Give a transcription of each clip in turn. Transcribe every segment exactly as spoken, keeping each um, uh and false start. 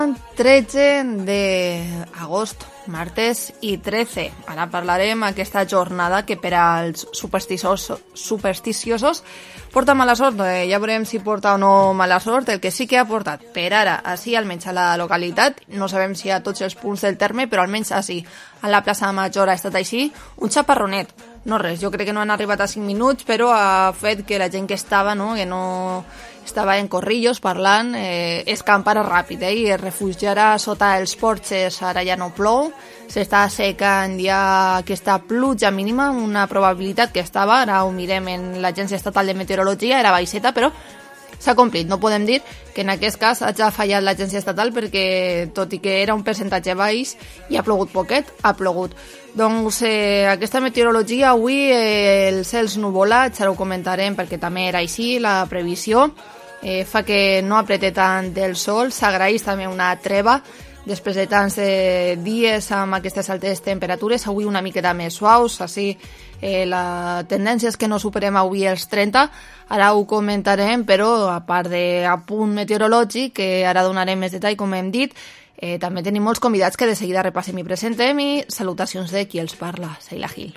tretze d'agost, martes i tretze. Ara parlarem aquesta jornada que per als supersticiosos, supersticiosos porta mala sort. Eh, ja veurem si porta o no mala sort. El que sí que ha portat per ara, així almenys a la localitat, no sabem si a tots els punts del terme, però almenys així, a la plaça Major ha estat així, un xaparronet. No res, jo crec que no han arribat a cinc minuts, però ha fet que la gent que estava, no, que no estava en corrillos parlant, eh, escampara ràpid, eh, i es refugiarà sota els porxes. Ara ja no plou, s'està secant ja aquesta pluja mínima, una probabilitat que estava, ara ho mirem en l'Agència Estatal de Meteorologia, era baixeta, però s'ha complit. No podem dir que en aquest cas hagi fallat l'Agència Estatal perquè, tot i que era un percentatge baix i ha plogut poquet, ha plogut. Doncs eh, aquesta meteorologia avui, eh, els cels nuvolats, ara ho comentarem perquè també era així, la previsió eh, fa que no aprete tant el sol, s'agraeix també una treva després de tants eh, dies amb aquestes altes temperatures, avui una miqueta més suaus, així eh, la tendència és que no superem avui els trenta, ara ho comentarem, però a part d'apunt meteorològic, que ara donarem més detall, com hem dit, eh, també tenim molts convidats que de seguida repassem i presentem, i salutacions de qui els parla, Seila Gil.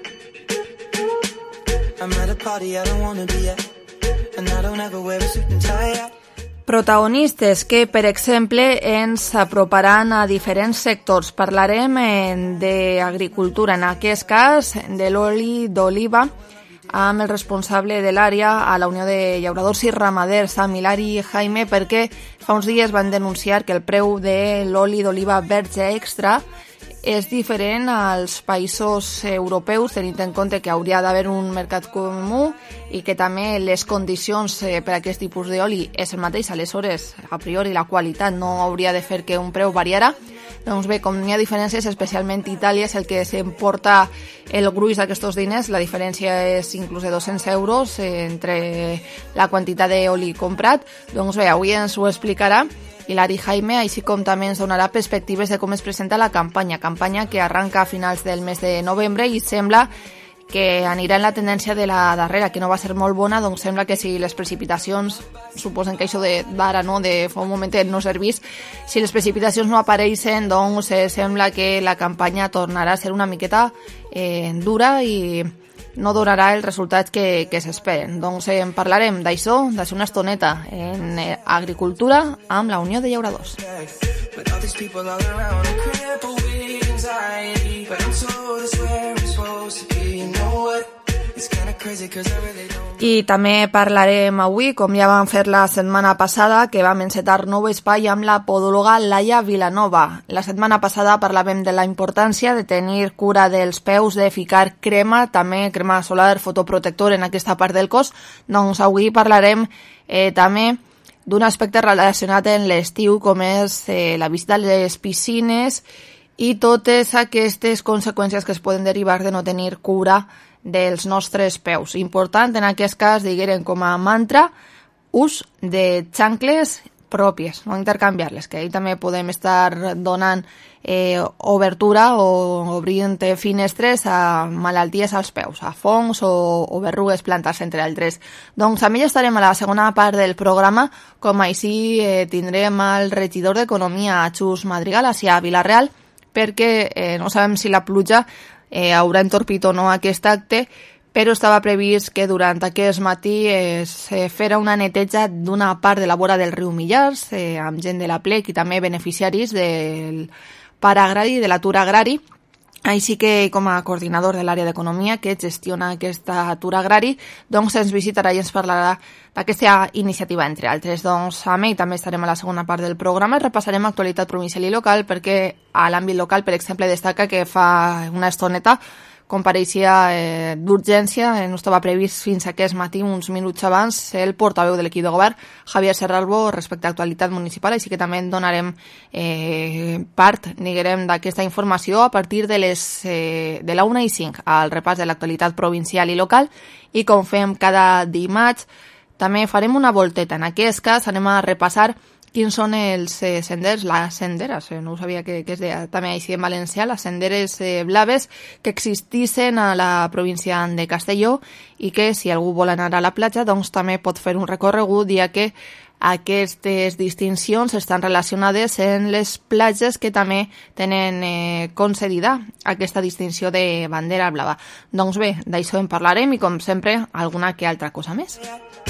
I'm at a party I don't wanna be at, and I don't ever wear a suit and tie. Protagonistes que, per exemple, ens aproparan a diferents sectors. Parlarem d'agricultura, en aquest cas de l'oli d'oliva, amb el responsable de l'àrea a la Unió de Llauradors i Ramaders, amb Hilari Jaime, perquè fa uns dies van denunciar que el preu de l'oli d'oliva verge extra és diferent als països europeus, tenint en compte que hauria d'haver un mercat comú i que també les condicions per a aquest tipus d'oli és el mateix. Aleshores, a priori, la qualitat no hauria de fer que un preu variara. Doncs bé, com n'hi ha diferències, especialment Itàlia és el que s'emporta el gruix d'aquests diners. La diferència és inclús de dos-cents euros entre la quantitat d'oli comprat. Doncs bé, avui ens ho explicarà Hilari Jaime, així com també ens donarà perspectives de com es presenta la campanya, campanya que arranca a finals del mes de novembre i sembla que anirà en la tendència de la darrera, que no va ser molt bona. Doncs sembla que si les precipitacions, suposen que això d'ara, no, de fa un momentet no servís, si les precipitacions no apareixen, doncs eh, sembla que la campanya tornarà a ser una miqueta eh, dura i no donarà els resultats que, que s'esperen. Doncs eh, en parlarem d'això, d'això una estoneta en eh, agricultura amb la Unió de Llauradors. I també parlarem avui, com ja vam fer la setmana passada, que vam encetar nou espai amb la podòloga Laia Vilanova. La setmana passada parlàvem de la importància de tenir cura dels peus, de ficar crema, també crema solar fotoprotector en aquesta part del cos. Doncs avui parlarem eh, també d'un aspecte relacionat en l'estiu, com és eh, la visita a les piscines i totes aquestes conseqüències que es poden derivar de no tenir cura dels nostres peus. Important, en aquest cas, diguem com a mantra, ús de xancles pròpies, no intercanviar-les, que ahí també podem estar donant eh, obertura o obrint finestres a malalties als peus, a fongs o, o berrugues plantars, entre altres. Doncs també ja estarem a la segona part del programa, com així eh, tindrem al regidor d'Economia, Xus Madrigal, a Vila-real, perquè eh, no sabem si la pluja eh, haurà entorpit o no aquest acte, però estava previst que durant aquest matí es eh, fera una neteja d'una part de la vora del riu Millars, eh, amb gent de la Plec i també beneficiaris del parc agrari, de l'atur agrari. Així que, com a coordinador de l'àrea d'Economia que gestiona aquesta atur agrari, doncs ens visitarà i ens parlarà d'aquesta iniciativa, entre altres. Doncs amb ell també estarem a la segona part del programa. Repassarem actualitat provincial i local, perquè a l'àmbit local, per exemple, destaca que fa una estoneta compareixia eh, d'urgència, eh, no estava previst fins aquest matí, uns minuts abans, el portaveu de l'equip de govern, Javier Serralbo, respecte a actualitat municipal, així que també en donarem eh, part, diguem, d'aquesta informació a partir de les eh, de la una i cinc, al repàs de l'actualitat provincial i local, i com fem cada dimarts, també farem una volteta. En aquest cas anem a repassar quins són els eh, senders, les senderes, eh, no ho sabia que, que es deia també així en valencià, les senderes eh, blaves que existissin a la província de Castelló i que si algú vol anar a la platja doncs també pot fer un recorregut, ja que Aquestes distincions estan relacionades en les platges que també tenen eh, concedida aquesta distinció de bandera blava. Doncs bé, d'això en parlarem i, com sempre, alguna que altra cosa més.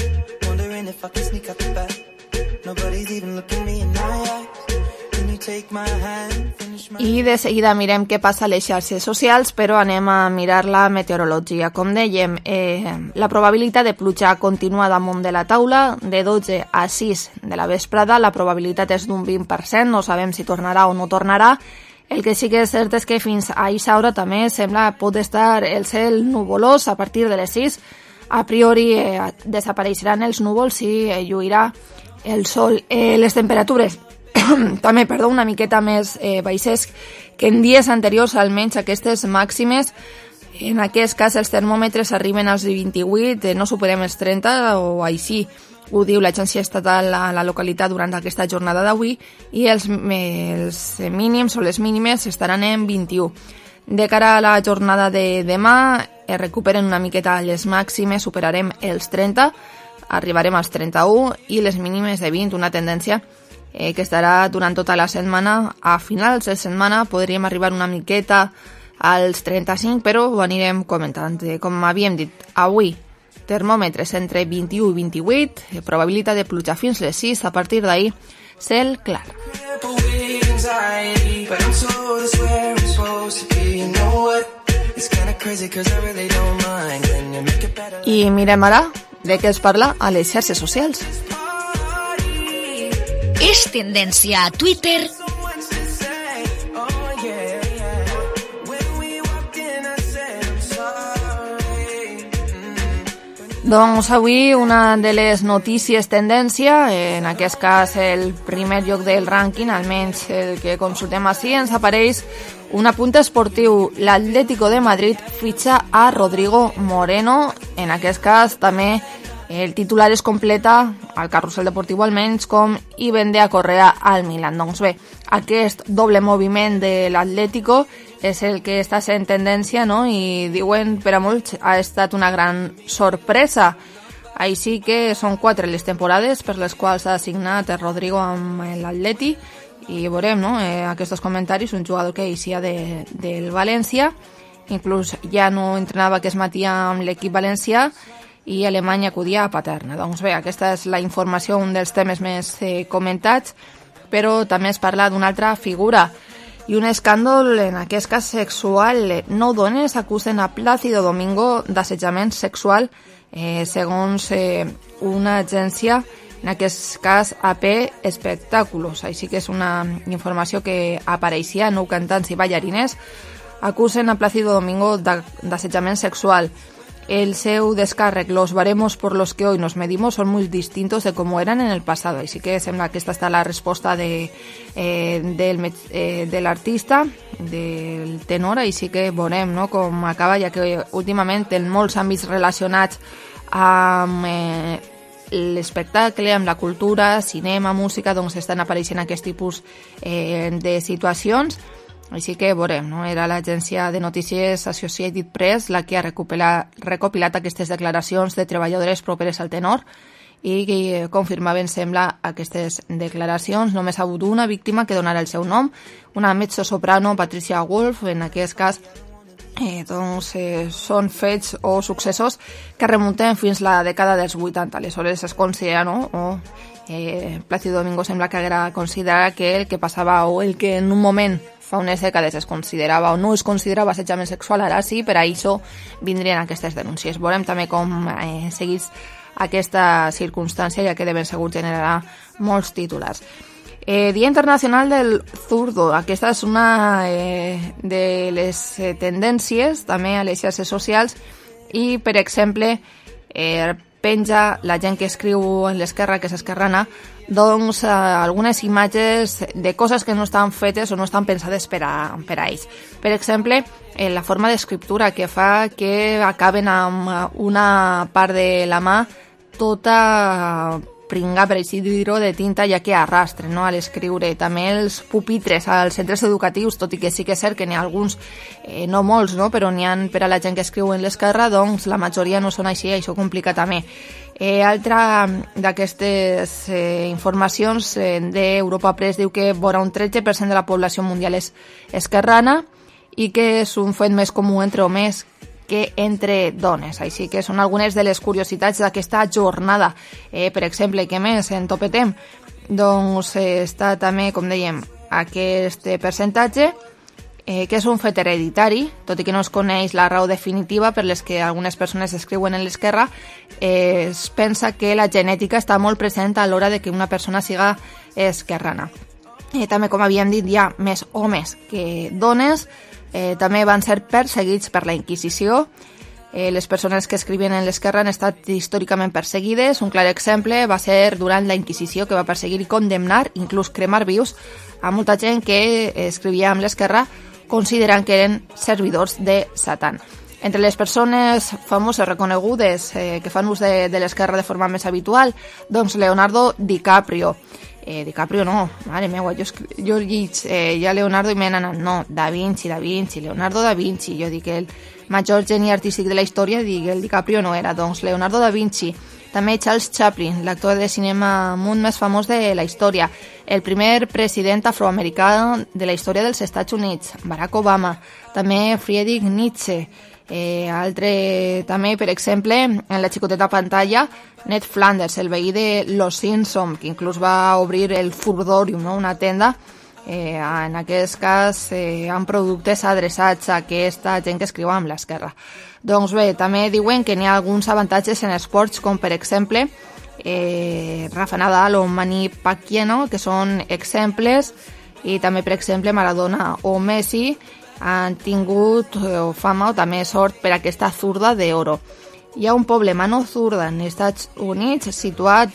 I de seguida mirem què passa a les xarxes socials, però anem a mirar la meteorologia. Com dèiem, eh, la probabilitat de pluja continua damunt de la taula. De dotze a sis de la vesprada la probabilitat és d'un vint per cent, no sabem si tornarà o no tornarà. El que sí que és cert és que fins a aquesta hora també sembla pot estar el cel nuvolós. A partir de les sis a priori eh, desapareixeran els núvols i eh, lluirà el sol. Eh, les temperatures també, perdó, una miqueta més eh, baixes que en dies anteriors, almenys aquestes màximes. En aquest cas els termòmetres arriben als vint-i-vuit, eh, no superem els trenta o així ho diu l'agència estatal a la localitat durant aquesta jornada d'avui, i els, els mínims o les mínimes estaran en vint-i-u. De cara a la jornada de demà es recuperen una miqueta les màximes, superarem els trenta, arribarem als trenta-u, i les mínimes de vint, una tendència eh, que estarà durant tota la setmana. A finals de setmana podríem arribar una miqueta als trenta-cinc, però ho anirem comentant. Com havíem dit, avui termòmetres entre vint-i-u i vint-i-vuit, probabilitat de pluja fins les sis, a partir d'ahir cel clar. I mirem ara de què es parla a les xarxes socials. És tendència a Twitter. Doncs avui una de les notícies tendència, en aquest cas el primer lloc del rànquing, almenys el que consultem així, ens apareix un apunt esportiu. L'Atlético de Madrid fitxa a Rodrigo Moreno. En aquest cas també el titular es completa al carrusel deportiu, almenys, com i vende a Correa al Milan. Doncs bé, aquest doble moviment de l'Atlético és el que està sent tendència, no? I diuen per a molts ha estat una gran sorpresa. Així que són quatre les temporades per les quals ha signat el Rodrigo amb l'Atleti, i veurem, no? Eh, aquests comentaris, un jugador que eixia de, del València, inclús ja no entrenava aquest matí amb l'equip valencià, i Alemanya acudia a Paterna. Doncs bé, aquesta és la informació, un dels temes més eh, comentats, però també es parla d'una altra figura i un escàndol, en aquest cas sexual. Nou dones acusen a Plácido Domingo d'assetjament sexual, eh, segons eh, una agència, en aquest cas A P Espectáculos. Així que és una informació que apareixia. Nou cantants i ballarines acusen a Plácido Domingo d'assetjament sexual. El seu descàrrec, los baremos por los que hoy nos medimos son muy distintos de como eran en el pasado. Així que sembla que aquesta està la resposta de, eh, del, eh, de l'artista, del tenor, així que veurem, no?, com acaba, ja que últimament en molts àmbits relacionats amb eh, l'espectacle, amb la cultura, cinema, música, doncs estan apareixent aquest tipus eh, de situacions. Així que veurem, no? Era l'agència de notícies Associated Press la que ha recopilat, recopilat aquestes declaracions de treballadores properes al tenor i que confirmaven, sembla, aquestes declaracions. Només ha hagut una víctima que donarà el seu nom, una mezzosoprano, Patricia Wolf. En aquest cas eh, doncs, eh, són fets o successos que remunten fins la dècada dels vuitanta. Aleshores es considera, no?, o eh, Plácido Domingo sembla que haguera considerat que el que passava, o el que en un moment fa unes dècades es considerava o no es considerava assetjament sexual, ara sí, per a això vindrien aquestes denúncies. Veurem també com eh, seguís aquesta circumstància, ja que de ben segur generarà molts titulars. Eh, Dia Internacional del Zurdo. Aquesta és una eh, de les eh, tendències també a les xarxes socials, i, per exemple, eh, penja la gent que escriu en l'esquerra, que és esquerrana, doncs eh, algunes imatges de coses que no estan fetes o no estan pensades per a, per a ells. Per exemple, eh, la forma d'escriptura que fa que acaben amb una part de la mà tota pringa, per així dir-ho, de tinta, ja que arrastre, no?, a l'escriure. També els pupitres als centres educatius, tot i que sí que és cert que n'hi ha alguns, eh, no molts, no?, però n'hi ha per a la gent que escriu en l'esquerra, doncs la majoria no són així, això complica també. Eh, altra d'aquestes eh, informacions eh, d'Europa Press diu que vora un tretze per cent de la població mundial és esquerrana i que és un fet més comú entre homes que entre dones. Així que són algunes de les curiositats d'aquesta jornada. Eh, per exemple, què més en topetem? Doncs eh, està també, com dèiem, aquest percentatge, eh, que és un fet hereditari, tot i que no es coneix la raó definitiva per les que algunes persones escriuen en l'esquerra, eh, es pensa que la genètica està molt present a l'hora de que una persona siga esquerrana. Eh, també, com havíem dit, hi ha més homes que dones. Eh, també van ser perseguits per la Inquisició. Eh, les persones que escrivien en l'esquerra han estat històricament perseguides. Un clar exemple va ser durant la Inquisició, que va perseguir i condemnar, inclús cremar vius, a molta gent que escrivia amb l'esquerra considerant que eren servidors de Satan. Entre les persones famoses reconegudes eh, que fan ús de, de l'esquerra de forma més habitual, doncs Leonardo DiCaprio. Eh, DiCaprio no, mare meva, jo, jo llig eh, ja Leonardo i m'he anat, no, Da Vinci, Da Vinci, Leonardo da Vinci, jo dic el major geni artístic de la història, dic el DiCaprio no era, doncs Leonardo da Vinci. També Charles Chaplin, l'actor de cinema munt més famós de la història, el primer president afroamericà de la història dels Estats Units, Barack Obama, també Friedrich Nietzsche. Eh, altre també, per exemple, en la xicoteta pantalla, Ned Flanders, el veí de Los Simpson, que inclús va obrir el Furdorium, no?, una tenda, eh, en aquest cas eh, amb productes adreçats a aquesta gent que escriu amb l'esquerra. Doncs bé, també diuen que n'hi ha alguns avantatges en esports, com per exemple eh, Rafa Nadal o Manny Pacquiao, que són exemples, i també, per exemple, Maradona o Messi han tingut o fama o també sort per aquesta zurda d'oro. Hi ha un poble Mano Zurda en Estats Units situat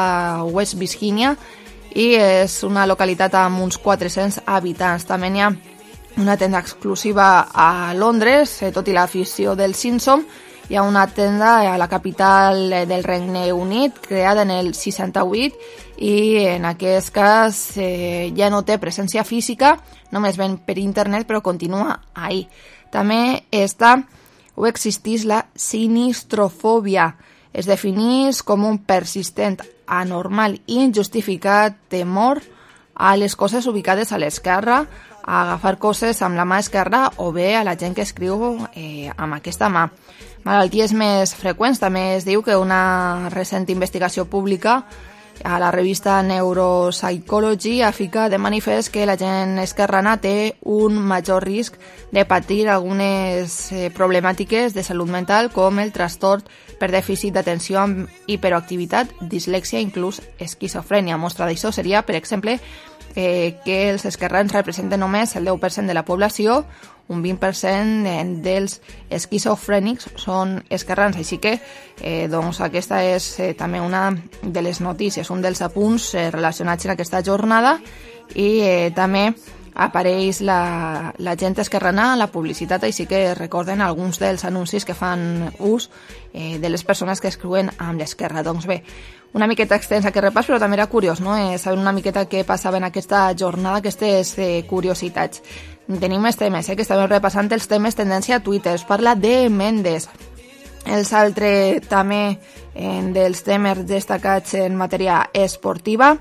a West Virginia i és una localitat amb uns quatre-cents habitants. També n'hi ha una tenda exclusiva a Londres, tot i l'afició del Simpson. Hi ha una tenda a la capital del Regne Unit creada en el seixanta-vuit i en aquest cas eh, ja no té presència física, només ven per internet, però continua ahí. També està o existeix la sinistrofòbia. Es defineix com un persistent, anormal i injustificat temor a les coses ubicades a l'esquerra, a agafar coses amb la mà esquerra o bé a la gent que escriu eh, amb aquesta mà. Malalties més freqüents, també es diu que una recent investigació pública a la revista Neuropsychology ha ficat de manifest que la gent esquerrana té un major risc de patir algunes eh, problemàtiques de salut mental com el trastorn per dèficit d'atenció amb hiperactivitat, dislèxia, inclús esquizofrènia. Mostra d'això seria, per exemple, eh, que els esquerrans representen només el deu per cent de la població, un vint per cent dels esquizofrènics són esquerrans, així que eh, doncs aquesta és eh, també una de les notícies, un dels apunts eh, relacionats amb aquesta jornada i eh, també apareix la, la gent esquerrana a la publicitat, així que recorden alguns dels anuncis que fan ús eh, de les persones que escriuen amb l'esquerra. Doncs bé, una miqueta extensa aquest repàs, però també era curiós, no?, eh, saber una miqueta què passava en aquesta jornada, aquestes eh, curiositats. Tenim més temes, eh, que estem repassant els temes tendència a Twitter. Es parla de Mendes. Els altres també eh, dels temes destacats en matèria esportiva.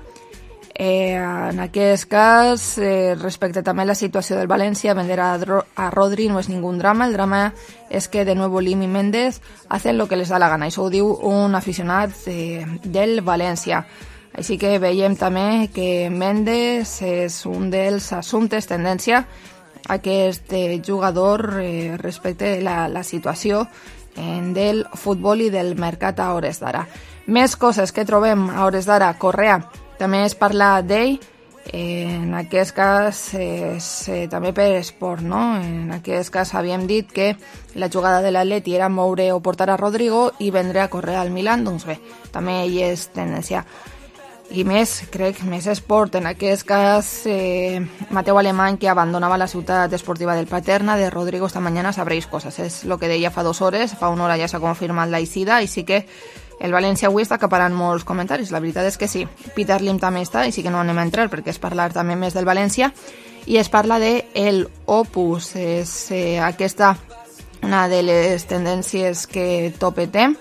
Eh, en aquest cas, eh, respecte també a la situació del València, vender a, a Rodri no és ningú drama. El drama és que de nuevo Lim i Mendes hacen lo que les da la gana. Això ho diu un aficionat eh, del València. Així que veiem també que Mendes és un dels assumptes tendència a aquest eh, jugador eh, respecte a la, la situació eh, del futbol i del mercat a hores d'ara. Més coses que trobem a hores d'ara. Correa, també es parla d'ell, eh, en aquest cas és eh, també per esport, no? En aquest cas havíem dit que la jugada de l'Atleti era moure o portar a Rodrigo i vendre a Correa al Milan, doncs bé, també ell és tendència. I més, crec, més esport. En aquest cas, eh, Mateu Alemany, que abandonava la ciutat esportiva del Paterna, de Rodrigo esta mañana sabréis cosas. És el que deia fa dues hores, fa una hora ja s'ha confirmat la eixida, així que El València avui està acaparant molts comentaris, la veritat és que sí. Peter Lim també està, i sí que no anem a entrar perquè és parlar també més del València, i es parla de el Opus, és eh, aquesta una de les tendències que topetem.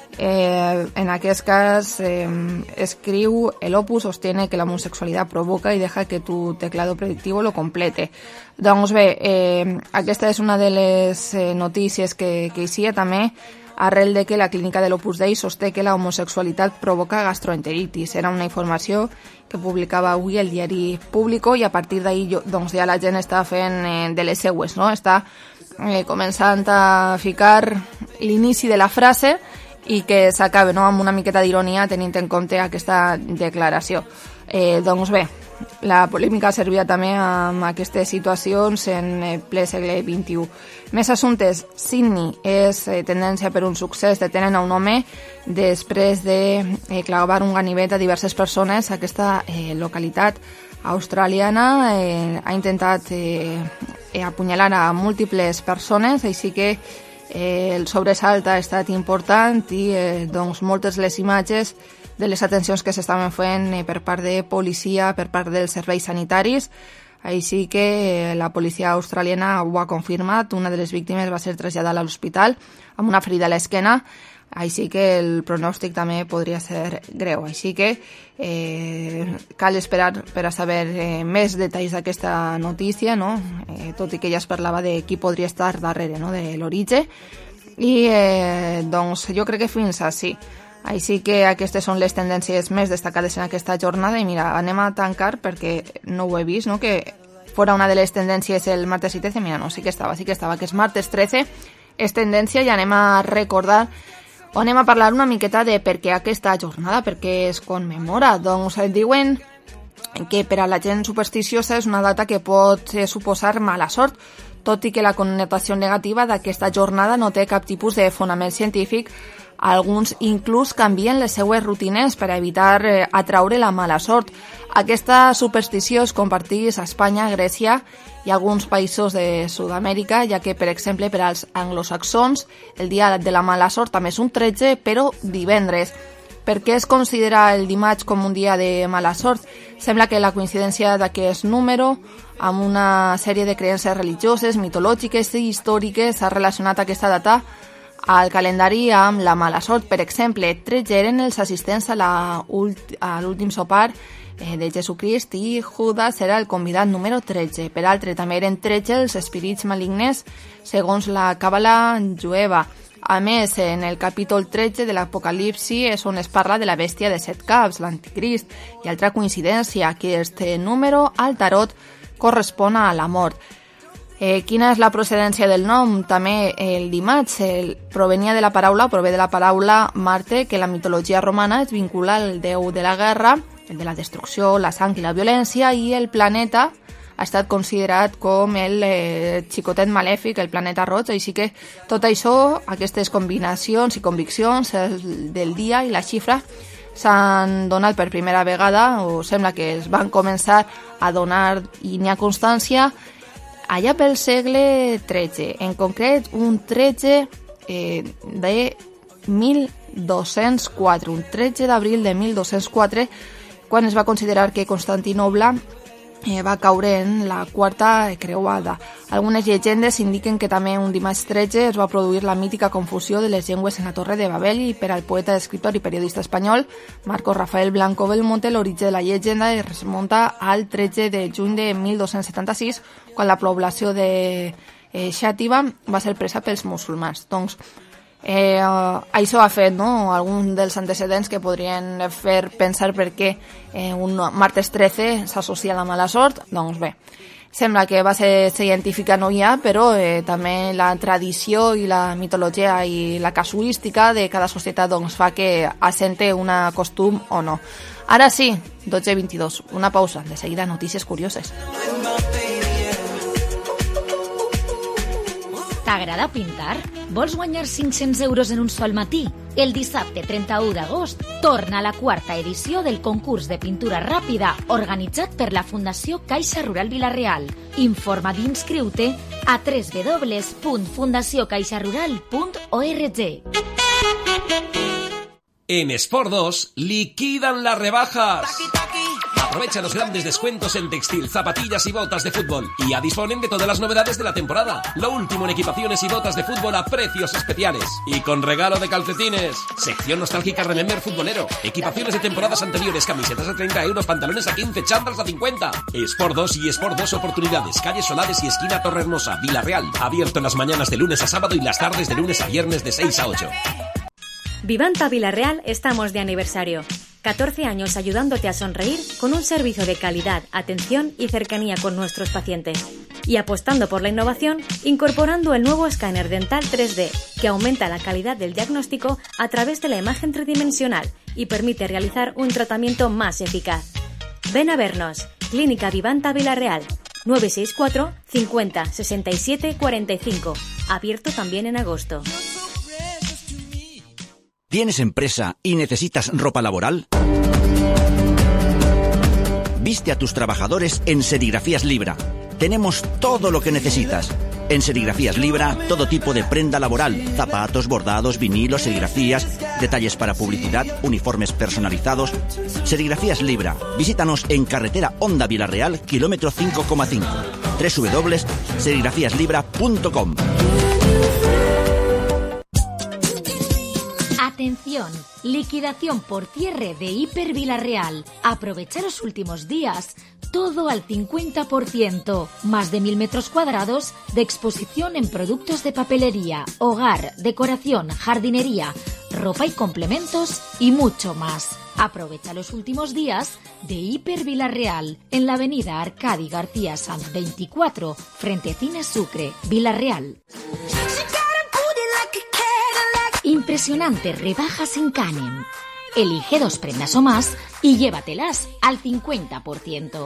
Eh, en aquest cas eh, escriu: el Opus sostiene que la homosexualidad provoca y deja que tu teclado predictivo lo complete. Doncs bé, eh, aquesta és una de les eh, notícies que, que hi ha també arrel de que la clínica de l'Opus Dei sosté que la homosexualitat provoca gastroenteritis. Era una informació que publicava avui el diari Público, i a partir d'ahir doncs, ja la gent està fent eh, de les seues, no? Està eh, començant a ficar l'inici de la frase i que s'acabe, no?, amb una miqueta d'ironia tenint en compte aquesta declaració. Eh, doncs bé, la polèmica servia també amb aquestes situacions en ple segle vint-i-u. Més assumptes. Sydney és eh, tendència per un succés. Detenen a un home després de eh, clavar un ganivet a diverses persones. Aquesta eh, localitat australiana eh, ha intentat eh, eh, apunyalar a múltiples persones, així que Eh, el sobresalt ha estat important i eh, doncs moltes les imatges de les atencions que s'estaven fent eh, per part de policia, per part dels serveis sanitaris. Així que eh, la policia australiana ho ha confirmat. Una de les víctimes va ser traslladada a l'hospital amb una ferida a l'esquena, així que el pronòstic també podria ser greu. Així que eh, cal esperar per a saber eh, més detalls d'aquesta notícia, no? Eh, tot i que ja es parlava de qui podria estar darrere, no?, de l'origen. I eh, doncs jo crec que fins així. Així que aquestes són les tendències més destacades en aquesta jornada. I mira, anem a tancar perquè no ho he vist, no?, que fora una de les tendències el martes i trece. Mira, no, sí que estava, sí que estava, que és martes trece, és tendència, i anem a recordar o anem a parlar una miqueta de per què aquesta jornada, per què es commemora. Doncs diuen que per a la gent supersticiosa és una data que pot suposar mala sort, tot i que la connotació negativa d'aquesta jornada no té cap tipus de fonament científic. Alguns inclús canvien les seues rutines per a evitar eh, atraure la mala sort. Aquesta superstició es comparteix a Espanya, Grècia i alguns països de Sud-amèrica, ja que, per exemple, per als anglosaxons, el dia de la mala sort també és un tretze, però divendres. Per què es considera el dimarts com un dia de mala sort? Sembla que la coincidència d'aquest número amb una sèrie de creences religioses, mitològiques i històriques ha relacionat aquesta data al calendari amb la mala sort. Per exemple, tretze eren els assistents a l'últim sopar de Jesucrist i Judas era el convidat número tretze. Per altre, també eren tretze els espirits malignes segons la càbala jueva. A més, en el capítol tretze de l'Apocalipsi és on es parla de la bèstia de set caps, l'anticrist, i altra coincidència, que este número al tarot correspon a la mort. Eh, quina és la procedència del nom? També el dimarts el, provenia de la paraula, prové de la paraula Marte, que la mitologia romana es vincula al déu de la guerra, el de la destrucció, la sang i la violència, i el planeta ha estat considerat com el eh, xicotet malèfic, el planeta roig. Així que tot això, aquestes combinacions i conviccions el, del dia i la xifra s'han donat per primera vegada, o sembla que es van començar a donar i n'hi ha constància allà pel segle tretze, en concret un tretze eh, de mil dos-cents quatre, un tretze d'abril de mil dos-cents quatre, quan es va considerar que Constantinoble eh, va caure en la quarta creuada. Algunes llegendes indiquen que també un dimarts tretze es va produir la mítica confusió de les llengües en la Torre de Babel, i per al poeta, escriptor i periodista espanyol Marcos Rafael Blanco Belmonte l'origen de la llegenda es remunta al tretze de juny de mil dos-cents setanta-sis, quan la població de eh, Xàtiva va ser presa pels musulmans. Doncs eh, això ha fet, no?, algun dels antecedents que podrien fer pensar per què eh, un martes trece s'associa a la mala sort. Doncs bé, sembla que va ser científica no hi ha, però eh, també la tradició i la mitologia i la casuística de cada societat doncs, fa que assente una costum o no. Ara sí, dotze vint-i-dos, una pausa, de seguida notícies curioses. T'agrada pintar? Vols guanyar cinc-cents euros en un sol matí? El dissabte trenta-u d'agost torna la quarta edició del concurs de pintura ràpida organitzat per la Fundació Caixa Rural Vila-real. Informa d'inscriu-te a w w w punt fundació caixa rural punt org. En Sport dos liquidan las rebajas. Aprovecha los grandes descuentos en textil, zapatillas y botas de fútbol. Y ya disponen de todas las novedades de la temporada. Lo último en equipaciones y botas de fútbol a precios especiales. Y con regalo de calcetines. Sección nostálgica Remember futbolero. Equipaciones de temporadas anteriores, camisetas a treinta euros, pantalones a quince, chándals a cincuenta. Sport dos y Sport dos Oportunidades. Calle Solares y esquina Torrehermosa, Villarreal. Abierto en las mañanas de lunes a sábado y las tardes de lunes a viernes de seis a ocho. Vivanta Villarreal estamos de aniversario. catorce años ayudándote a sonreír con un servicio de calidad, atención y cercanía con nuestros pacientes. Y apostando por la innovación, incorporando el nuevo escáner dental tres D, que aumenta la calidad del diagnóstico a través de la imagen tridimensional y permite realizar un tratamiento más eficaz. Ven a vernos. Clínica Vivanta Villarreal. nueve seis cuatro, cincuenta, sesenta y siete, cuarenta y cinco. Abierto también en agosto. ¿Tienes empresa y necesitas ropa laboral? Viste a tus trabajadores en Serigrafías Libra. Tenemos todo lo que necesitas. En Serigrafías Libra, todo tipo de prenda laboral, zapatos, bordados, vinilos, serigrafías, detalles para publicidad, uniformes personalizados. Serigrafías Libra. Visítanos en carretera Honda Villarreal, kilómetro cinco coma cinco. doble u doble u doble u punto serigrafías libra punto com. Atención, liquidación por cierre de Hiper Villarreal. Aprovecha los últimos días. Todo al cincuenta por ciento. Más de mil metros cuadrados de exposición en productos de papelería, hogar, decoración, jardinería, ropa y complementos y mucho más. Aprovecha los últimos días de Hiper Villarreal en la avenida Arcadi García Sanz veinticuatro, frente Cine Sucre, Villarreal. Impresionantes rebajas en Canem. Elige dos prendas o más y llévatelas al cincuenta por ciento.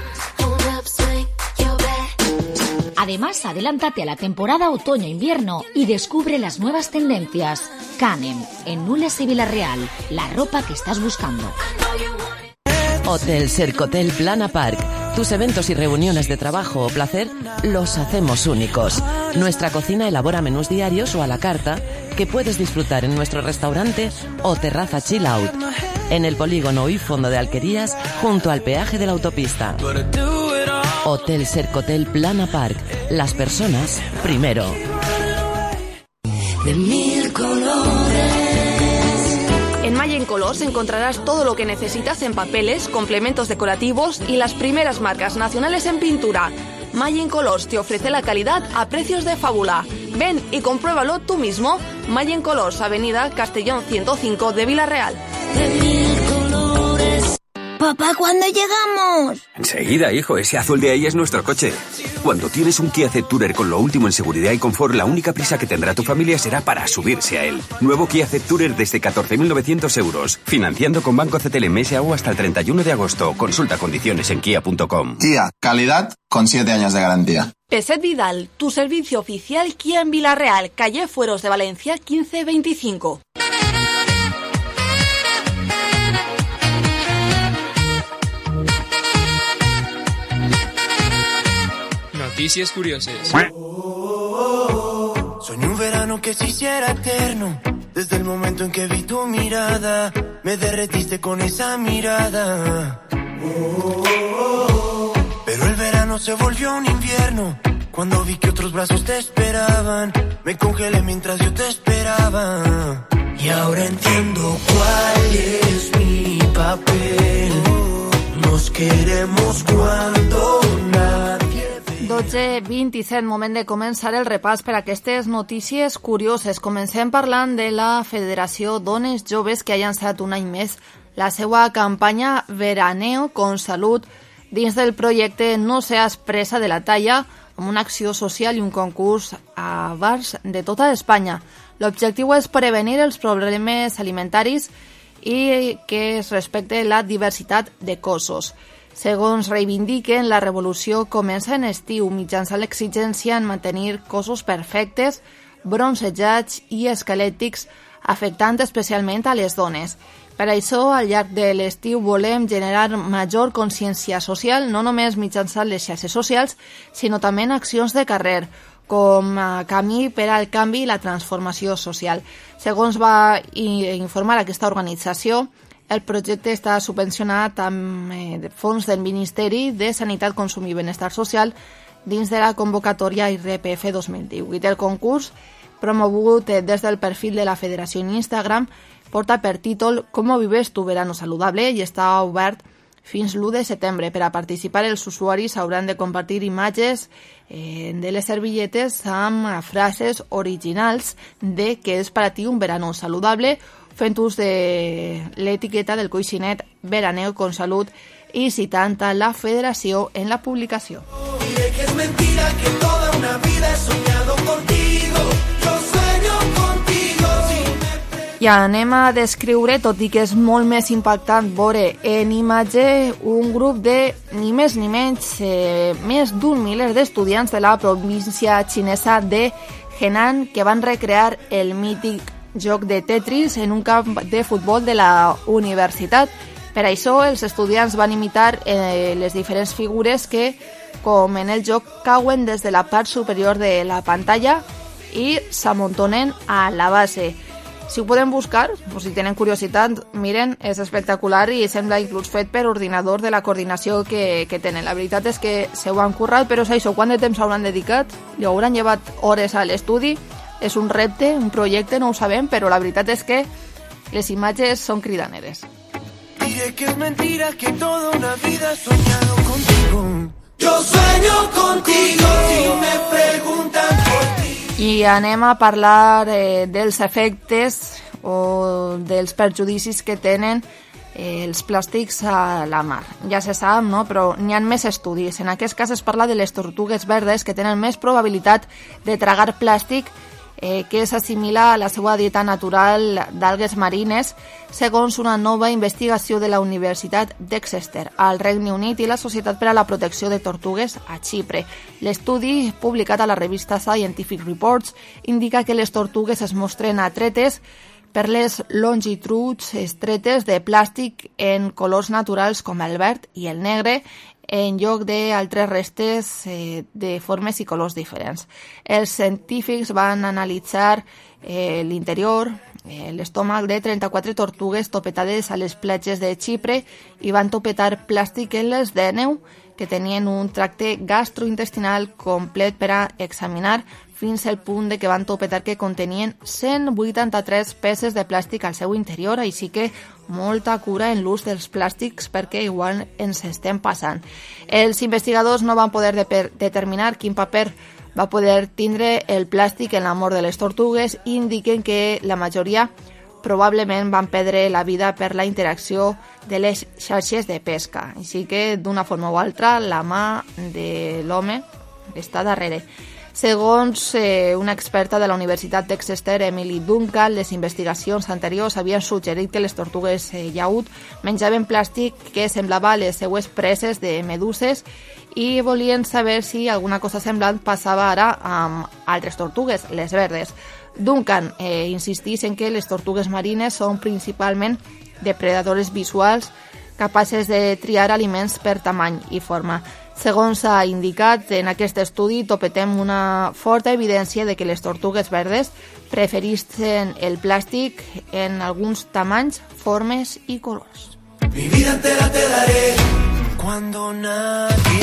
Además, adelántate a la temporada otoño-invierno y descubre las nuevas tendencias. Canem, en Nules y Villarreal, la ropa que estás buscando. Hotel Sercotel Plana Park. Tus eventos y reuniones de trabajo o placer los hacemos únicos. Nuestra cocina elabora menús diarios o a la carta que puedes disfrutar en nuestro restaurante o terraza chill out. En el polígono y fondo de Alquerías, junto al peaje de la autopista. Hotel Sercotel Plana Park. Las personas primero. De mil colores. En Mayen Colors encontrarás todo lo que necesitas en papeles, complementos decorativos y las primeras marcas nacionales en pintura. Mayen Colors te ofrece la calidad a precios de fábula. Ven y compruébalo tú mismo. Mayen Colors, Avenida Castellón ciento cinco de Villarreal. De mil colores. Papá, ¿cuándo llegamos? Enseguida, hijo, ese azul de ahí es nuestro coche. Cuando tienes un Kia Cept-Tourer con lo último en seguridad y confort, la única prisa que tendrá tu familia será para subirse a él. Nuevo Kia Cept-Tourer desde catorce mil novecientos euros. Financiando con Banco C T L M S A U hasta el treinta y uno de agosto. Consulta condiciones en kia punto com. Kia, calidad con siete años de garantía. Peset Vidal, tu servicio oficial Kia en Villarreal, calle Fueros de Valencia quince veinticinco. Noticias curiosas. Soñé un verano que se hiciera eterno. Desde el momento en que vi tu mirada, me derretiste con esa mirada. Pero el verano se volvió un invierno. Cuando vi que otros brazos te esperaban, me congelé mientras yo te esperaba. Y ahora entiendo cuál es mi papel. Nos queremos cuando nadie... dotze vint-i-set, moment de començar el repàs per aquestes notícies curioses. Comencem parlant de la Federació Dones Joves, que ha llançat un any més la seva campanya Veraneo con Salut dins del projecte No seas presa de la talla, amb una acció social i un concurs a bars de tota Espanya. L'objectiu és prevenir els problemes alimentaris i que es respecte la diversitat de cossos. Segons reivindiquen, la revolució comença en estiu mitjançant l'exigència en mantenir cossos perfectes, bronzejats i esquelètics, afectant especialment a les dones. Per això, al llarg de l'estiu volem generar major consciència social, no només mitjançant les xarxes socials, sinó també en accions de carrer. com a camí per al canvi i la transformació social. Segons va informar aquesta organització, el projecte està subvencionat amb eh, fons del Ministeri de Sanitat, Consum i Benestar Social dins de la convocatòria I R P F dos mil divuit. El concurs, promogut eh, des del perfil de la Federació en Instagram, porta per títol «Cómo vives tu verano saludable» i està obert fins l'u de setembre. Per a participar, els usuaris hauran de compartir imatges eh, de les servilletes amb frases originals de què és per a ti un verano saludable, fent ús de l'etiqueta del coixinet Veraneo con Salud i citant a la federació en la publicació. Diré que es mentira que toda una vida he soñado contigo, yo sueño contigo. I anem a descriure, tot i que és molt més impactant veure en imatge, un grup de ni més ni menys eh, més d'un miler d'estudiants de la província xinesa de Henan que van recrear el mític joc de Tetris en un camp de futbol de la universitat. Per això, els estudiants van imitar eh, les diferents figures que, com en el joc, cauen des de la part superior de la pantalla i s'amuntonen a la base. Si ho podem buscar, o si tenen curiositat, miren, és espectacular i sembla inclús fet per ordinador de la coordinació que, que tenen. La veritat és que se ho han currat, però és això, quant de temps hauran dedicat? Li hauran llevat hores a l'estudi? És un repte, un projecte, no ho sabem, però la veritat és que les imatges són cridaneres. Diré que es mentira que toda una vida he soñado contigo. Yo sueño contigo, si me preguntan por ti. I anem a parlar eh, dels efectes o dels perjudicis que tenen eh, els plàstics a la mar. Ja se sap, no? Però n'hi ha més estudis. En aquest cas es parla de les tortugues verdes que tenen més probabilitat de tragar plàstic eh, que s'assimila a la seva dieta natural d'algues marines, segons una nova investigació de la Universitat d'Exeter, al Regne Unit, i la Societat per a la Protecció de Tortugues a Xipre. L'estudi, publicat a la revista Scientific Reports, indica que les tortugues es mostren atretes per les longituds estretes de plàstic en colors naturals com el verd i el negre, en lloc d'altres restes eh, de formes i colors diferents. Els científics van analitzar eh, l'interior, eh, l'estómac de trenta-quatre tortugues topetades a les platges de Xipre i van topetar plàstic en les de neu, que tenien un tracte gastrointestinal complet per a examinar, fins al punt de que van topetar que contenien cent vuitanta-tres peces de plàstic al seu interior, així que molta cura en l'ús dels plàstics perquè igual ens estem passant. Els investigadors no van poder de- determinar quin paper va poder tindre el plàstic en la mort de les tortugues i indiquen que la majoria probablement van perdre la vida per la interacció de les xarxes de pesca. Així que, d'una forma o altra, la mà de l'home està darrere. Segons eh, una experta de la Universitat d'Exeter, Emily Duncan, les investigacions anteriors havien suggerit que les tortugues eh, llaüt menjaven plàstic que semblava les seues preses de meduses i volien saber si alguna cosa semblant passava ara amb altres tortugues, les verdes. Duncan eh, insistís en que les tortugues marines són principalment depredadores visuals capaces de triar aliments per tamany i forma. Segons s'ha indicat, en aquest estudi topetem una forta evidència de que les tortugues verdes preferissin el plàstic en alguns tamanys, formes i colors. Mi vida entera te daré cuando nadie...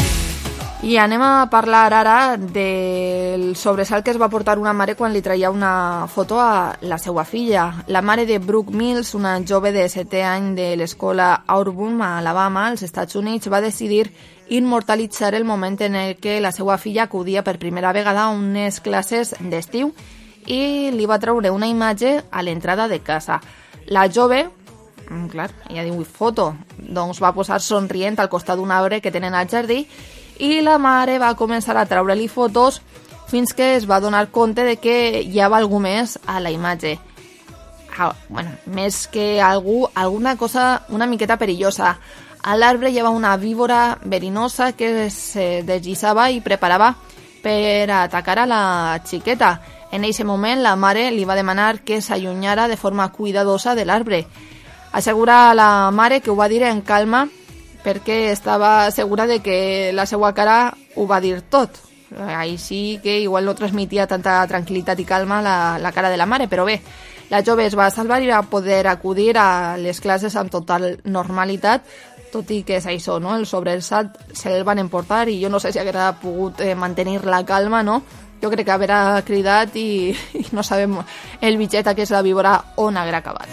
I anem a parlar ara del sobresalt que es va portar una mare quan li traia una foto a la seva filla. La mare de Brooke Mills, una jove de setè any de l'escola Auburn a Alabama, als Estats Units, va decidir immortalitzar el moment en el què la seva filla acudia per primera vegada a unes classes d'estiu i li va treure una imatge a l'entrada de casa. La jove, clar, ella diu foto, doncs va posar somrient al costat d'un arbre que tenen al jardí i la mare va començar a treure-li fotos fins que es va donar compte de que hi havia algú més a la imatge. Ah, bueno, més que algú, alguna cosa una miqueta perillosa. A l'arbre hi havia una víbora verinosa que se deslliçava i preparava per atacar a la xiqueta. En aquest moment la mare li va demanar que s'allunyara de forma cuidadosa de l'arbre. Assegura a la mare que ho va dir en calma perquè estava segura de que la seva cara ho va dir tot. Ahí sí que igual no transmitia tanta tranquil·litat i calma la, la cara de la mare, però bé, la jove es va salvar i va poder acudir a les classes amb total normalitat, tot i que és això, no? El sobresalt se'l van emportar i jo no sé si haguera pogut eh, mantenir la calma, no? Jo crec que haurà cridat i, i no sabem el bitxet aquest la víbora on haurà acabat.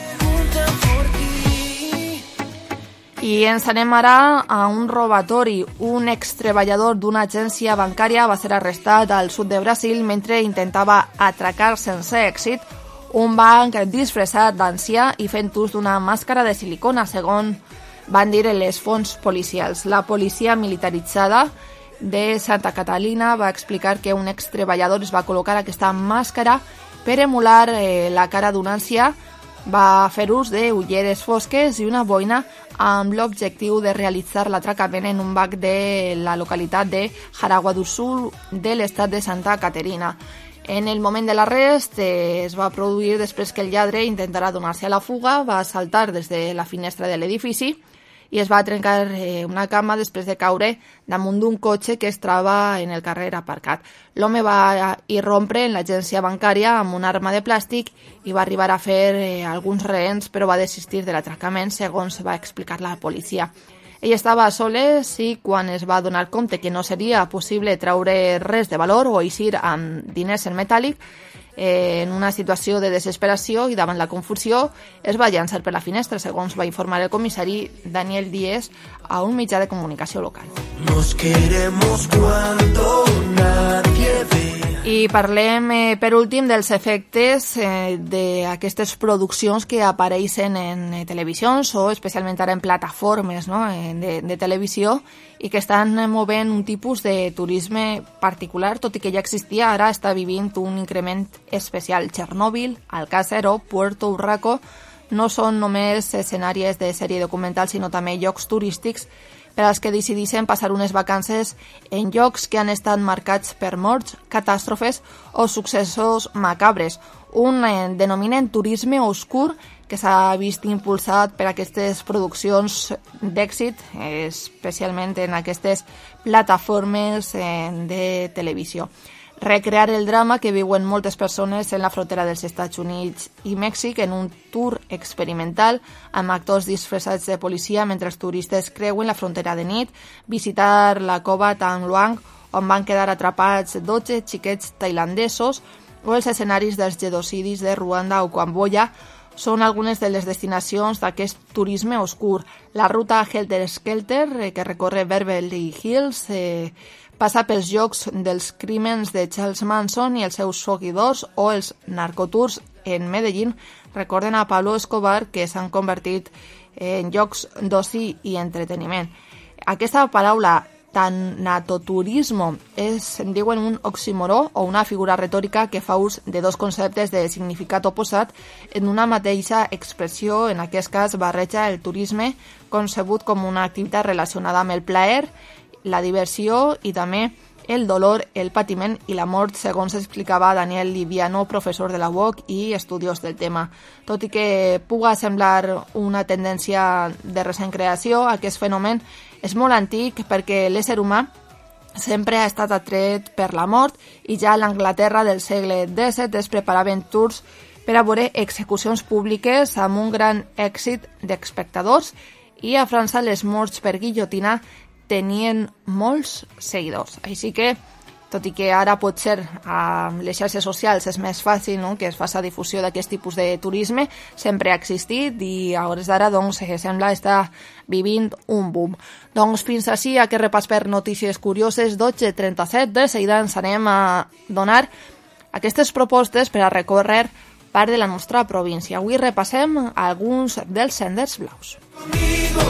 I ens anem ara a un robatori. Un extreballador d'una agència bancària va ser arrestat al sud de Brasil mentre intentava atracar sense èxit un banc disfressat d'ancià i fent ús d'una màscara de silicona, segons van dir les fonts policials. La policia militaritzada de Santa Catalina va explicar que un extreballador es va col·locar aquesta màscara per emular eh, la cara d'un ancià, va fer ús d'ulleres fosques i una boina amb l'objectiu de realitzar l'atracament en un banc de la localitat de Jaraguá do Sul de l'estat de Santa Caterina. En el moment de l'arrest eh, es va produir després que el lladre intentarà donar-se a la fuga, va saltar des de la finestra de l'edifici i es va trencar eh, una cama després de caure damunt d'un cotxe que es troba en el carrer aparcat. L'home va irrompre en l'agència bancària amb una arma de plàstic i va arribar a fer eh, alguns rehens, però va desistir de l'atracament, segons va explicar la policia. Ell estava a soles i quan es va donar compte que no seria possible treure res de valor o eixir amb diners en metàl·lic, eh, en una situació de desesperació i davant la confusió es va llançar per la finestra, segons va informar el comissari Daniel Díez a un mitjà de comunicació local. Nos queremos cuando nadie ve. I parlem, eh, per últim, dels efectes eh, d'aquestes produccions que apareixen en eh, televisions o especialment ara en plataformes, no?, de, de televisió i que estan movent un tipus de turisme particular, tot i que ja existia, ara està vivint un increment especial. Chernobyl, Alcácer o Puerto Urraco no són només escenaris de sèrie documental, sinó també llocs turístics per als que decidissin passar unes vacances en llocs que han estat marcats per morts, catàstrofes o successos macabres. Un eh, denominen turisme obscur que s'ha vist impulsat per aquestes produccions d'èxit, eh, especialment en aquestes plataformes eh, de televisió. Recrear el drama que viuen moltes persones en la frontera dels Estats Units i Mèxic en un tour experimental amb actors disfressats de policia mentre els turistes creuen la frontera de nit, visitar la cova Tam Luang on van quedar atrapats dotze xiquets tailandesos o els escenaris dels genocidis de Ruanda o Camboya són algunes de les destinacions d'aquest turisme obscur. La ruta Helter Skelter, eh, que recorre Beverly Hills, eh, passa pels llocs dels crímens de Charles Manson i els seus seguidors o els narcotours en Medellín recorden a Pablo Escobar, que s'han convertit en llocs d'oci i entreteniment. Aquesta paraula tanatoturismo és, en diuen, un oxímoro o una figura retòrica que fa ús de dos conceptes de significat oposat en una mateixa expressió. En aquest cas barreja el turisme concebut com una activitat relacionada amb el plaer, la diversió i també el dolor, el patiment i la mort, segons explicava Daniel Liviano, professor de la U O C i estudiós del tema. Tot i que puga semblar una tendència de recent creació, aquest fenomen és molt antic perquè l'ésser humà sempre ha estat atret per la mort i ja a l'Anglaterra del segle disset es preparaven tours per a veure execucions públiques amb un gran èxit d'espectadors i a França les morts per guillotina tenien molts seguidors. Així que, tot i que ara pot ser a les xarxes socials és més fàcil, no?, que es faci difusió d'aquest tipus de turisme, sempre ha existit i a hores d'ara doncs, sembla estar vivint un boom. Doncs fins així aquest repàs per notícies curioses. Dotze trenta-set de seguida ens anem a donar aquestes propostes per a recórrer part de la nostra província. Avui repassem alguns dels senders blaus. Conmigo.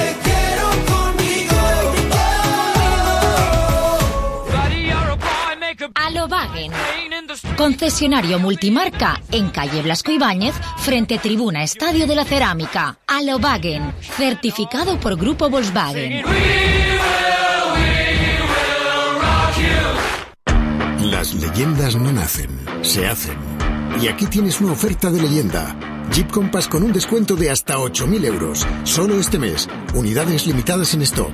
Alobagen, concesionario multimarca en calle Blasco Ibáñez, frente Tribuna Estadio de la Cerámica. Alobagen, certificado por Grupo Volkswagen. Las leyendas no nacen, se hacen. Y aquí tienes una oferta de leyenda. Jeep Compass con un descuento de hasta ocho mil euros. Solo este mes. Unidades limitadas en stock.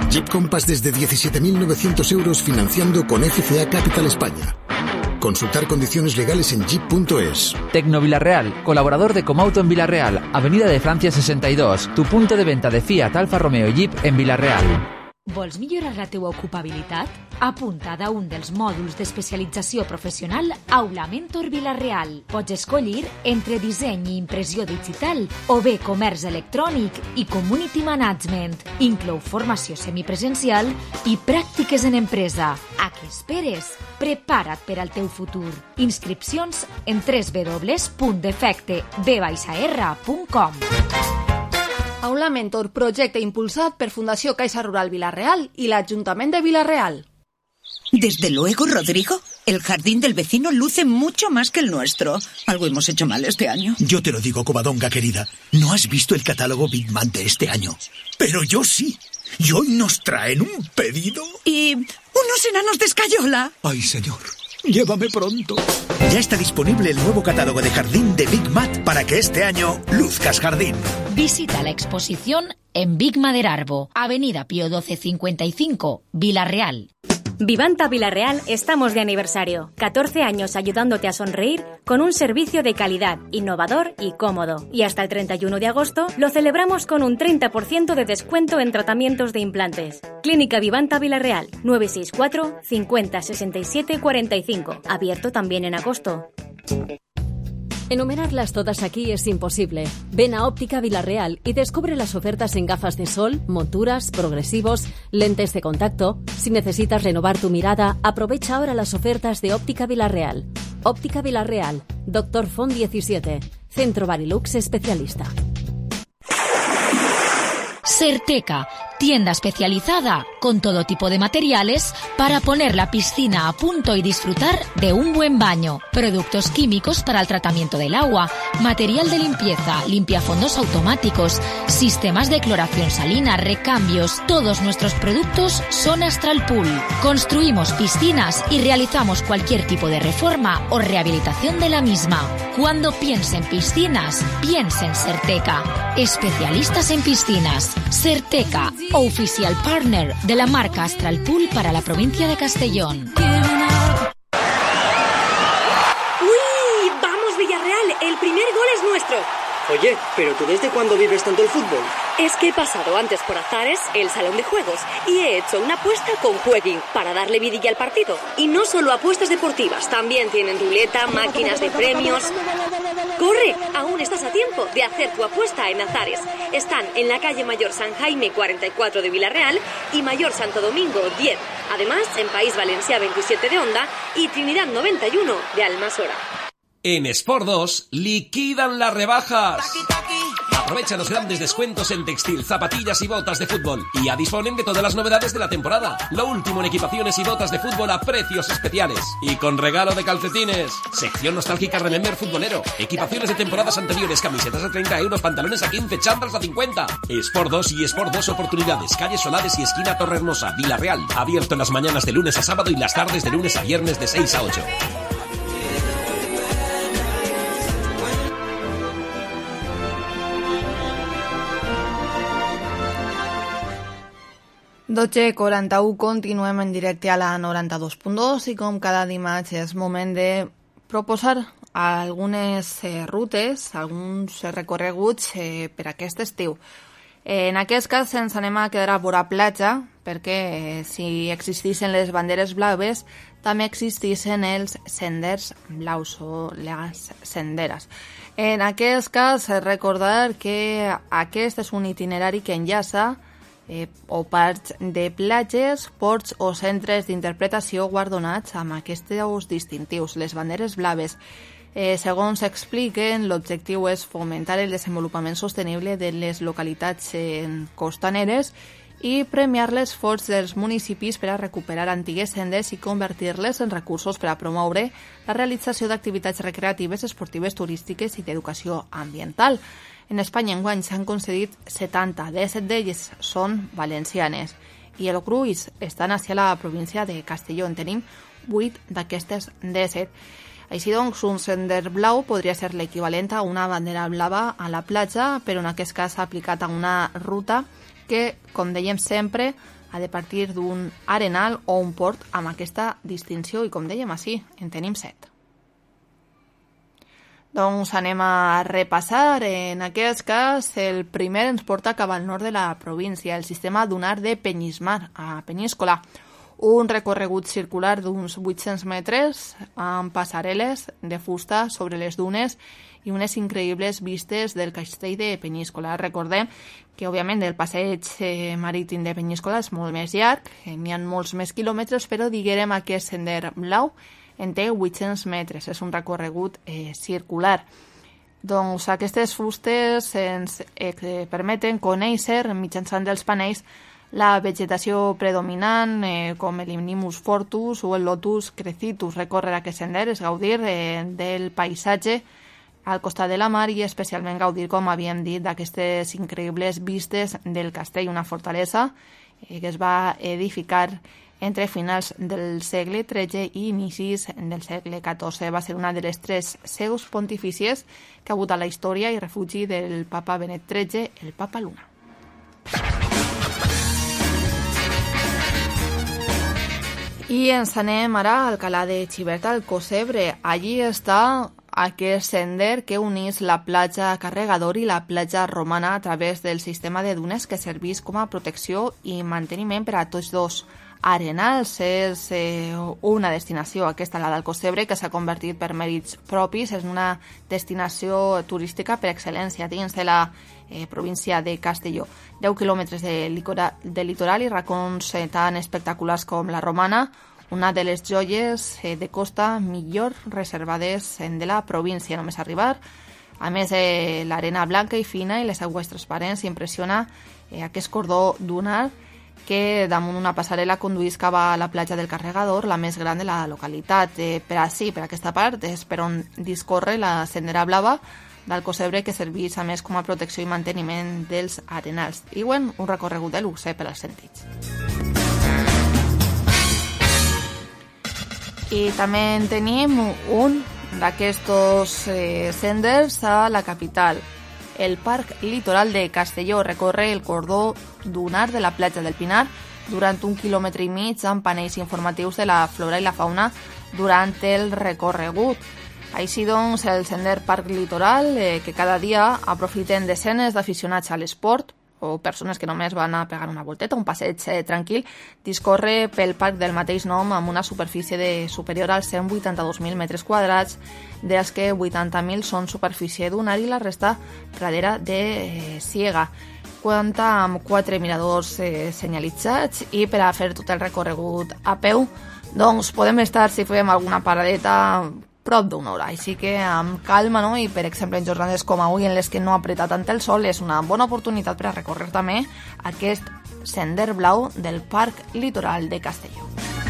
Jeep Compass desde diecisiete mil novecientos euros financiando con F C A Capital España. Consultar condiciones legales en jeep punto es. Tecno Villarreal, colaborador de Comauto en Villarreal, Avenida de Francia sesenta y dos, tu punto de venta de Fiat, Alfa Romeo i Jeep en Villarreal. Vols millorar la teua ocupabilitat? Apunta't a un dels mòduls d'especialització professional Aula Mentor Villarreal. Pots escollir entre disseny i impressió digital o bé comerç electrònic i community management. Inclou formació semipresencial i pràctiques en empresa. A què esperes? Prepara't per al teu futur. Inscripcions en w w w punt defecte b r punt com. Aula Mentor, projecte impulsat per Fundació Caixa Rural Villarreal y el Ayuntamiento de Villarreal. Desde luego, Rodrigo, el jardín del vecino luce mucho más que el nuestro. Algo hemos hecho mal este año. Yo te lo digo, Covadonga querida, no has visto el catálogo Big Man de este año. Pero yo sí. Y hoy nos traen un pedido. Y unos enanos de escayola. Ay, señor, llévame pronto. Ya está disponible el nuevo catálogo de jardín de Big Mat para que este año luzcas jardín. Visita la exposición en Big Maderarbo, Avenida Pío doce cincuenta y cinco, Villarreal. Vivanta Villarreal estamos de aniversario. catorce años ayudándote a sonreír con un servicio de calidad, innovador y cómodo. Y hasta el treinta y uno de agosto lo celebramos con un treinta por ciento de descuento en tratamientos de implantes. Clínica Vivanta Villarreal, nueve seis cuatro, cincuenta, sesenta y siete, cuarenta y cinco. Abierto también en agosto. Enumerarlas todas aquí es imposible. Ven a Óptica Villarreal y descubre las ofertas en gafas de sol, monturas, progresivos, lentes de contacto. Si necesitas renovar tu mirada, aprovecha ahora las ofertas de Óptica Villarreal. Óptica Villarreal, Doctor Font diecisiete, Centro Barilux Especialista. Certeca, tienda especializada con todo tipo de materiales para poner la piscina a punto y disfrutar de un buen baño. Productos químicos para el tratamiento del agua, material de limpieza, limpiafondos automáticos, sistemas de cloración salina, recambios. Todos nuestros productos son Astral Pool. Construimos piscinas y realizamos cualquier tipo de reforma o rehabilitación de la misma. Cuando piense en piscinas, piense en Certeca. Especialistas en piscinas. Certeca, oficial partner de la marca Astral Pool para la provincia de Castellón. ¡Uy! ¡Vamos, Villarreal! El primer gol es nuestro. Oye, ¿pero tú desde cuándo vives tanto el fútbol? Es que he pasado antes por Azares, el salón de juegos, y he hecho una apuesta con Jueguin para darle vidilla al partido. Y no solo apuestas deportivas, también tienen ruleta, máquinas de premios. ¡Corre! Aún estás a tiempo de hacer tu apuesta en Azares. Están en la calle Mayor San Jaime cuarenta y cuatro de Villarreal y Mayor Santo Domingo diez. Además, en País Valencià veintisiete de Onda y Trinidad noventa y uno de Almasora. En Sport dos liquidan las rebajas. Aprovecha los grandes descuentos en textil, zapatillas y botas de fútbol. Y ya disponen de todas las novedades de la temporada. Lo último en equipaciones y botas de fútbol a precios especiales. Y con regalo de calcetines. Sección nostálgica Remember futbolero. Equipaciones de temporadas anteriores, camisetas a treinta euros, pantalones a quince, chándals a cincuenta. Sport dos y Sport dos Oportunidades. Calle Solares y esquina Torrehermosa, Villarreal. Abierto en las mañanas de lunes a sábado y las tardes de lunes a viernes de seis a ocho. dotze quaranta-u, continuem en directe a la noranta-dos punt dos i com cada dimarts és moment de proposar algunes eh, rutes, alguns recorreguts eh, per aquest estiu. Eh, en aquest cas ens anem a quedar a vora platja perquè eh, si existissin les banderes blaves també existissin els senders blaus o les senderes. En aquest cas recordar que aquest és un itinerari que enllaça Eh, o parts de platges, ports o centres d'interpretació guardonats amb aquests distintius, les banderes blaves. Eh, segons expliquen, l'objectiu és fomentar el desenvolupament sostenible de les localitats eh, costaneres i premiar l'esforç dels municipis per a recuperar antigues sendes i convertir-les en recursos per a promoure la realització d'activitats recreatives, esportives, turístiques i d'educació ambiental. En Espanya enguany s'han concedit setanta, disset d'elles són valencianes i el gruix estan hacia la província de Castelló. En tenim vuit d'aquestes disset. Així doncs, un sender blau podria ser l'equivalent a una bandera blava a la platja, però en aquest cas s'ha aplicat a una ruta que, com dèiem sempre, ha de partir d'un arenal o un port amb aquesta distinció i, com dèiem, així en tenim set. Doncs anem a repassar. En aquest cas, el primer ens porta cap al nord de la província, el sistema dunar de Penyismar, a Peníscola. Un recorregut circular d'uns vuit-cents metres amb passarel·les de fusta sobre les dunes i unes increïbles vistes del castell de Peníscola. Recordem que, òbviament, el passeig marítim de Peníscola és molt més llarg, n'hi ha molts més quilòmetres, però diguem aquest sender blau en té vuit-cents metres. És un recorregut eh, circular. Doncs aquestes fustes ens eh, permeten conèixer mitjançant els panells la vegetació predominant, eh, com el Limnimus fortus o el Lotus crecitus. Recórrer aquest sender és gaudir eh, del paisatge al costat de la mar i especialment gaudir, com havíem dit, d'aquestes increïbles vistes del castell, una fortalesa eh, que es va edificar entre finals del segle tretze i inicis del segle catorze. Va ser una de les tres seus pontifícies que ha hagut a la història i refugi del papa Benet tretze, el papa Luna. I ens anem ara al Alcalá de Xivert, al Cosebre. Allí està aquest sender que unís la platja Carregador i la platja Romana a través del sistema de dunes que serveix com a protecció i manteniment per a tots dos arenals. És eh, una destinació, aquesta, la del Cosebre, que s'ha convertit per mèrits propis en una destinació turística per excel·lència dins de la eh, província de Castelló. deu quilòmetres de, licora, de litoral i racons eh, tan espectaculars com la Romana, una de les joies eh, de costa millor reservades de la província. Només arribar, a més de eh, l'arena blanca i fina i les aigües transparents, impressiona eh, aquest cordó dunar que damunt una passarel·la conduís cap a la platja del Carregador, la més gran de la localitat. Eh, per així, per aquesta part, és per on discorre la sendera blava del Cosebre, que serveix a més com a protecció i manteniment dels arenals. I bueno, un recorregut de luxe per als sentits. I també en tenim un d'aquests eh, senders a la capital. El Parc Litoral de Castelló recorre el cordó dunar de la platja del Pinar durant un quilòmetre i mig amb panells informatius de la flora i la fauna durant el recorregut. Així doncs, el sender Parc Litoral, eh, que cada dia aprofiten desenes d'aficionats a l'esport o persones que només van a pegar una volteta, un passeig eh, tranquil, discorre pel parc del mateix nom amb una superfície de superior als cent vuitanta-dos mil metres quadrats, dels que vuitanta mil són superfície dunar i la resta pradera de eh, siega. Compta amb quatre miradors eh, senyalitzats i per a fer tot el recorregut a peu, doncs podem estar, si fem alguna paradeta, prop d'una hora, així que amb calma, no? I per exemple en jornades com avui en les que no apreta tant el sol és una bona oportunitat per a recórrer també aquest sender blau del Parc Litoral de Castelló.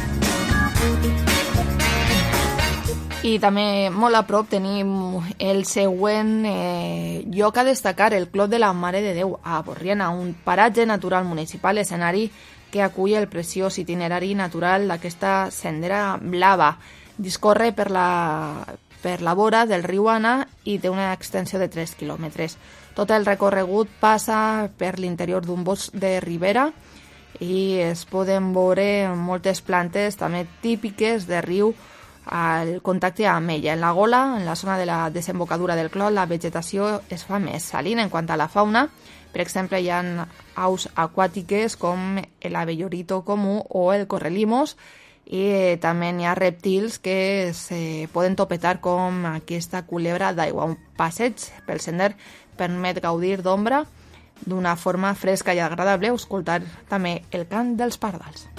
I també molt a prop tenim el següent eh, lloc a destacar, el Clot de la Mare de Déu a Borriana, un paratge natural municipal, escenari que acull el preciós itinerari natural d'aquesta sendera blava. Discorre per la, per la vora del riu Ana i té una extensió de tres quilòmetres. Tot el recorregut passa per l'interior d'un bosc de ribera i es poden veure moltes plantes també típiques de riu al contacte amb ella. En la gola, en la zona de la desembocadura del Clot, la vegetació es fa més salina. En quant a la fauna, per exemple, hi ha aus aquàtiques com l'abellorito comú o el correlimos, i eh, també hi ha rèptils que se poden topetar com aquesta culebra d'aigua. Un passeig pel sender permet gaudir d'ombra d'una forma fresca i agradable, escoltar també el cant dels pardals.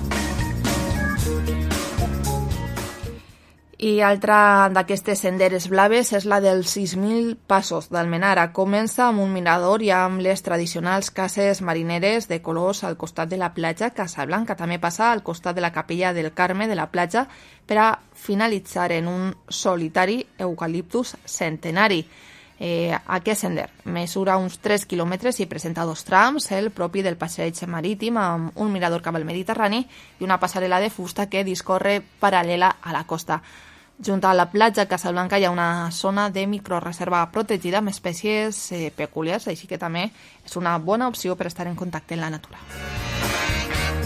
I altra d'aquestes senderes blaves és la dels sis mil passos d'Almenara. Comença amb un mirador i amb les tradicionals cases marineres de colors al costat de la platja Casablanca. També passa al costat de la capella del Carme de la platja per a finalitzar en un solitari eucaliptus centenari. Eh, aquest sender mesura uns tres quilòmetres i presenta dos trams, el propi del passeig marítim amb un mirador cap al Mediterrani i una passarel·la de fusta que discorre paral·lela a la costa. Junt a la platja Casablanca hi ha una zona de microreserva protegida amb espècies eh, peculiars, així que també és una bona opció per estar en contacte amb la natura.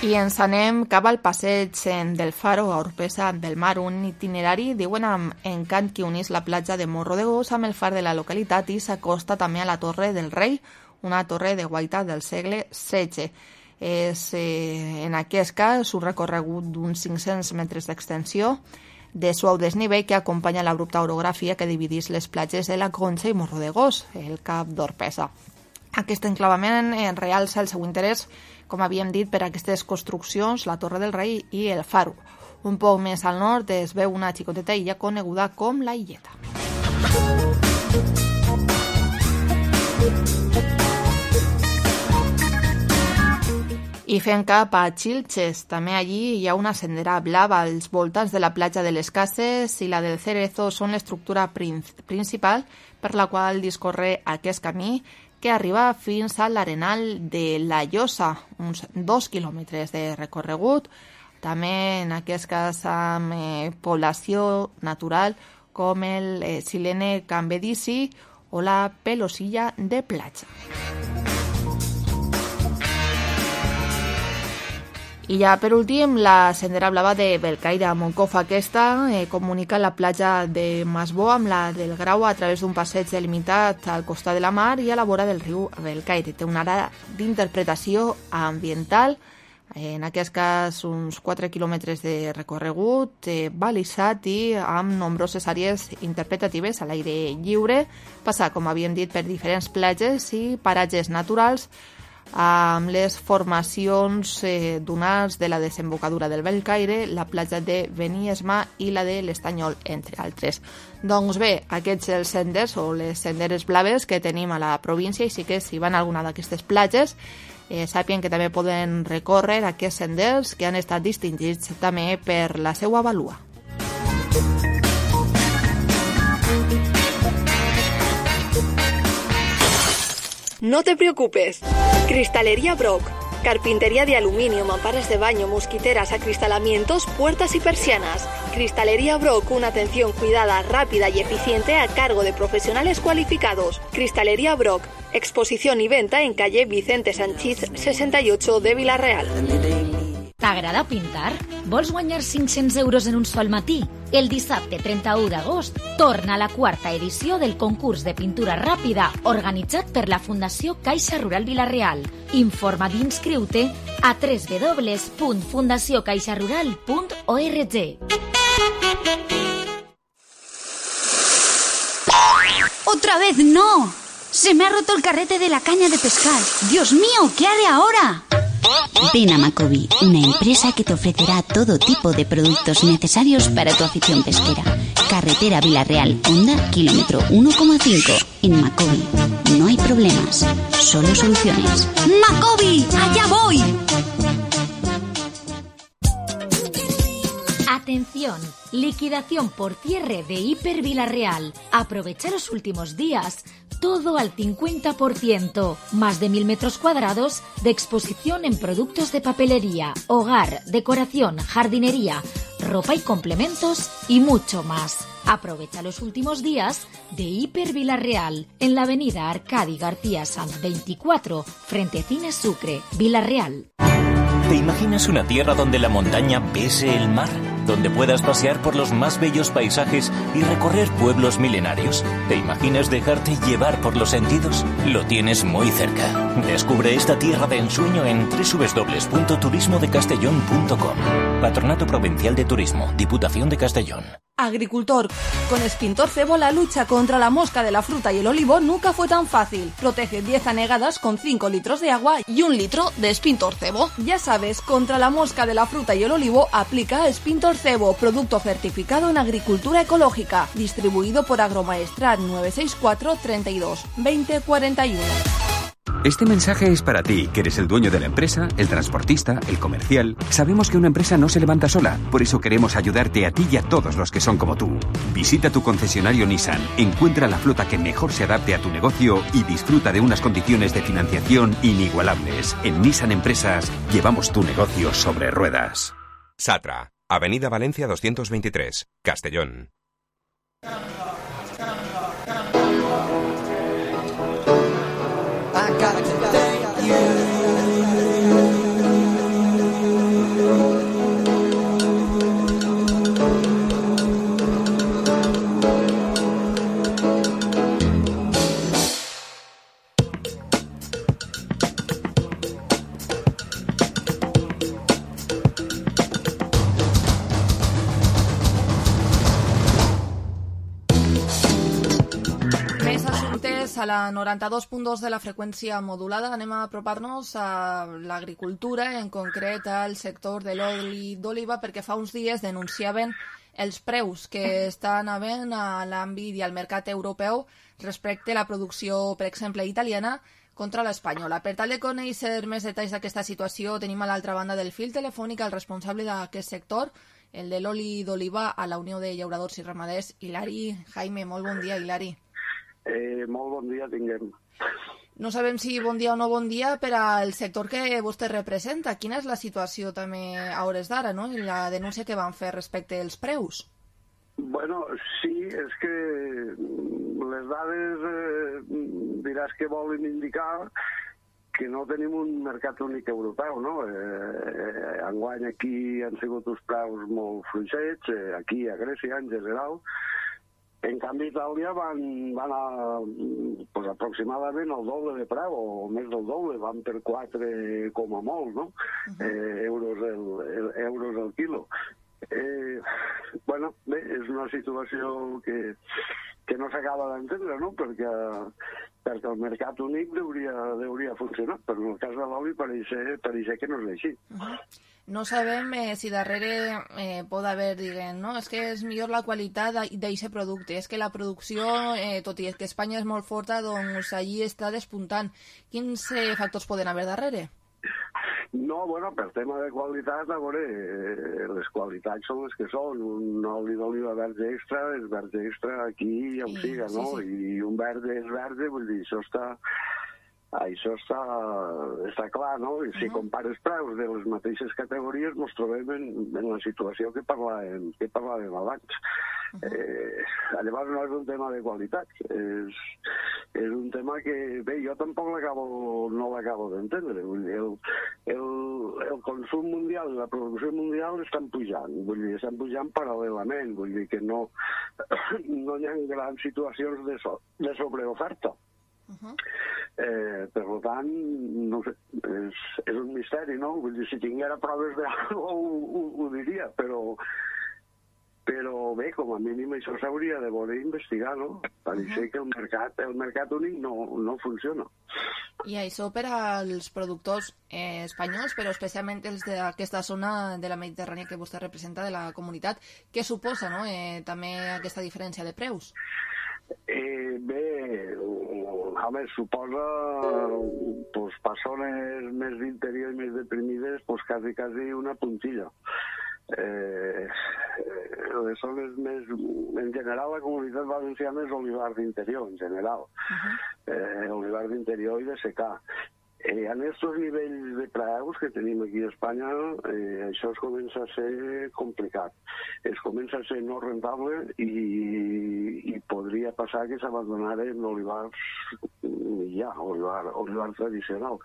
I ens anem cap al passeig del Faro a Orpesa del Mar, un itinerari, diuen, amb encant que unís la platja de Morro de Gos amb el far de la localitat i s'acosta també a la Torre del Rei, una torre de guaita del segle setze. És, eh, en aquest cas, un recorregut d'uns cinc-cents metres d'extensió de suau desnivell que acompanya l'abrupta orografia que dividís les platges de la Conxa i Morro de Gos, el cap d'Orpesa. Aquest enclavament eh, realça el seu interès, com havíem dit, per aquestes construccions, la Torre del Rei i el Faro. Un poc més al nord es veu una xicoteta illa coneguda com la Illeta. I fent cap a Xilxes, també allí hi ha una sendera blava als voltants de la platja de les Cases i la del Cerezo són l'estructura principal per la qual discorre aquest camí que arriba fins a l'Arenal de la Llosa, uns dos quilòmetres de recorregut, també en aquest cas amb eh, població natural com el eh, Silene Cambedici o la Pelosilla de Platja. I ja per últim, la sendera blava de Belcaire a Moncofa. Aquesta eh, comunica la platja de Masbó amb la del Grau a través d'un passeig delimitat al costat de la mar i a la vora del riu Belcaire. Té una àrea d'interpretació ambiental, eh, en aquest cas uns quatre quilòmetres de recorregut, eh, balisat i amb nombroses àrees interpretatives a l'aire lliure, passar, com havíem dit, per diferents platges i paratges naturals, amb les formacions eh, dunars de la desembocadura del Belcaire, la platja de Beniesma i la de l'Estanyol, entre altres. Doncs bé, aquests els senders o les senderes blaves que tenim a la província, i sí que si van a alguna d'aquestes platges, eh, sàpien que també poden recórrer aquests senders que han estat distingits també per la seva vàlua. No te preocupes. Cristalería Brock. Carpintería de aluminio, mamparas de baño, mosquiteras, acristalamientos, puertas y persianas. Cristalería Brock, una atención cuidada, rápida y eficiente a cargo de profesionales cualificados. Cristalería Brock. Exposición y venta en calle Vicente Sanchís sesenta y ocho de Vila-real. T'agrada pintar? Vols guanyar cinc-cents euros en un sol matí? El dissabte trenta-u d'agost torna la quarta edició del concurs de pintura ràpida organitzat per la Fundació Caixa Rural Vila-real. Informa d'inscriu-te a w w w punt fundació caixa rural punt org. ¡Otra vez no! Se me ha roto el carrete de la caña de pescar. ¡Dios mío! ¿Qué haré ahora? Ven a Macobi, una empresa que te ofrecerá todo tipo de productos necesarios para tu afición pesquera. Carretera Vila-real, Honda, kilómetro uno coma cinco. En Macobi no hay problemas, solo soluciones. ¡Macobi! ¡Allá voy! Atención, liquidación por cierre de Hiper Vila-real. Aprovecha los últimos días. Todo al cincuenta por ciento. Más de mil metros cuadrados de exposición en productos de papelería, hogar, decoración, jardinería, ropa y complementos y mucho más. Aprovecha los últimos días de Hiper Vila-real en la avenida Arcadi García Sanz veinticuatro, frente Cine Sucre, Vila-real. ¿Te imaginas una tierra donde la montaña bese el mar? ¿Donde puedas pasear por los más bellos paisajes y recorrer pueblos milenarios? ¿Te imaginas dejarte llevar por los sentidos? Lo tienes muy cerca. Descubre esta tierra de ensueño en w w w punto turismo de castellón punto com. Patronato Provincial de Turismo, Diputación de Castellón. Agricultor, con Spintor Cebo la lucha contra la mosca de la fruta y el olivo nunca fue tan fácil. Protege diez anegadas con cinco litros de agua y un litro de Spintor Cebo. Ya sabes, contra la mosca de la fruta y el olivo aplica Spintor Cebo, producto certificado en agricultura ecológica, distribuido por Agromaestrat nueve seis cuatro, treinta y dos, veinte, cuarenta y uno. Este mensaje es para ti, que eres el dueño de la empresa, el transportista, el comercial. Sabemos que una empresa no se levanta sola, por eso queremos ayudarte a ti y a todos los que son como tú. Visita tu concesionario Nissan, encuentra la flota que mejor se adapte a tu negocio y disfruta de unas condiciones de financiación inigualables. En Nissan Empresas llevamos tu negocio sobre ruedas. Satra, Avenida Valencia doscientos veintitrés, Castellón. I got to thank you. a la noranta-dos punt dos de la freqüència modulada. Anem a apropar-nos a l'agricultura, en concret al sector de l'oli d'oliva, perquè fa uns dies denunciaven els preus que estan havent a l'àmbit i al mercat europeu respecte a la producció, per exemple, italiana contra l'espanyola. Per tal de conèixer més detalls d'aquesta situació, tenim a l'altra banda del fil telefònic el responsable d'aquest sector, el de l'oli d'oliva a la Unió de Llauradors i Ramaders, Hilari Jaime. Molt bon dia, Hilari. Eh, molt bon dia tinguem. No sabem si bon dia o no bon dia per al sector que vostè representa. Quina és la situació també a hores d'ara, no? I la denúncia que van fer respecte als preus? Bueno, sí, és que les dades eh, diràs que volen indicar que no tenim un mercat únic europeu, no? Eh, enguany aquí han sigut uns preus molt fluixets, eh, aquí a Grècia en general. En canvi, Itàlia van, van a pues, aproximadament el doble de preu, o més del doble, van per quatre com a molt, no? Eh, euros, el, el, euros el quilo. Eh, bueno, bé, és una situació que, que no s'acaba d'entendre, no? Perquè, perquè el mercat únic hauria, hauria funcionar, però en el cas de l'oli pareix, pareix que no és així. Uh-huh. No sabem eh, si darrere eh, pot haver, diguem, no? És que és millor la qualitat d'aquest producte, és que la producció, eh, tot i que Espanya és molt forta, doncs allí està despuntant. Quins eh, factors poden haver darrere? No, bueno, per tema de qualitat, a veure, eh, les qualitats són les que són. Un oli d'oliva verge extra és verge extra aquí ja ho siga, no? Sí, sí. I un verde és verde, vull dir, això està... Això està, està clar, no? I si compares preus de les mateixes categories ens trobem en, en la situació que parlàvem, que parlàvem abans. Uh-huh. Eh, llavors no és un tema de qualitat, és, és un tema que, bé, jo tampoc l'acabo, no l'acabo d'entendre. Vull dir, el, el, el consum mundial i la producció mundial estan pujant, vull dir, estan pujant paral·lelament, vull dir que no, no hi ha grans situacions de, so, de sobreoferta. Uh-huh. Eh, per tant, no sé, és, és un misteri, no? Vull dir, si tinguera proves d'algo ho, ho, ho diria, però però bé, com a mínim això s'hauria de voler investigar, no? Pareix uh-huh. que el mercat, el mercat únic no, no funciona. I això per als productors eh, espanyols, però especialment els d'aquesta zona de la Mediterrània que vostè representa, de la comunitat, què suposa, no? Eh, també aquesta diferència de preus? Eh, bé, home, suposa pues, per zones més d'interior i més deprimides pues, quasi, quasi una puntilla. Eh, les zones més... En general, la comunitat valenciana és olivar d'interior, en general. Uh-huh. Eh, olivar d'interior i de secà. Eh, en aquests nivells de preus que tenim aquí a Espanya, eh, això es comença a ser complicat. Es comença a ser no rentable i, i podria passar que s'abandonaren olivars ja, olivar, olivar tradicional.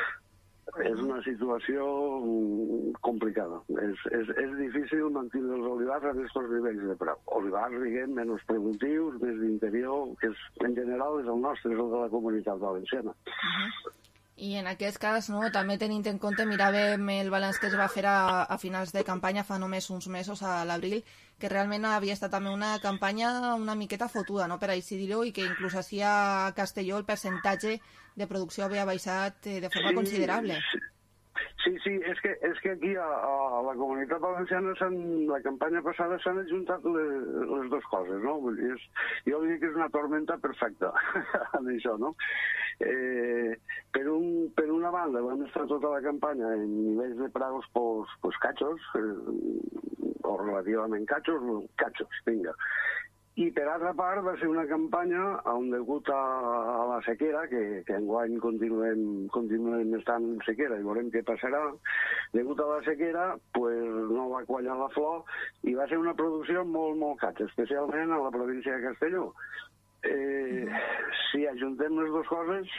És una situació complicada. És, és, és difícil mantenir els olivars a aquests nivells de preu. Olivars, diguem, menys productius, més d'interior, que és, en general és el nostre, és el de la comunitat valenciana. Uh-huh. I en aquest cas, no, també tenint en compte, miràvem el balanç que es va fer a, a finals de campanya fa només uns mesos, a l'abril, que realment havia estat també una campanya una miqueta fotuda, no, per així dir-ho, i que inclús així a Castelló el percentatge de producció havia baixat de forma sí, considerable. Sí. Sí, sí, és que, és que aquí a, a la comunitat valenciana la campanya passada s'han ajuntat les, les dues coses, no? Vull dir, és, jo dic que és una tormenta perfecta en això, no? Eh, per, un, per una banda vam estar tota la campanya en nivells de preus pues, pues catxos, eh, o relativament catxos, catxos, vinga. I per altra part va ser una campanya on degut a, a la sequera, que, que enguany continuem, continuem estant en sequera i veurem què passarà, degut a la sequera pues, no va quallar la flor i va ser una producció molt, molt catxa, especialment a la província de Castelló. Eh, si ajuntem les dues coses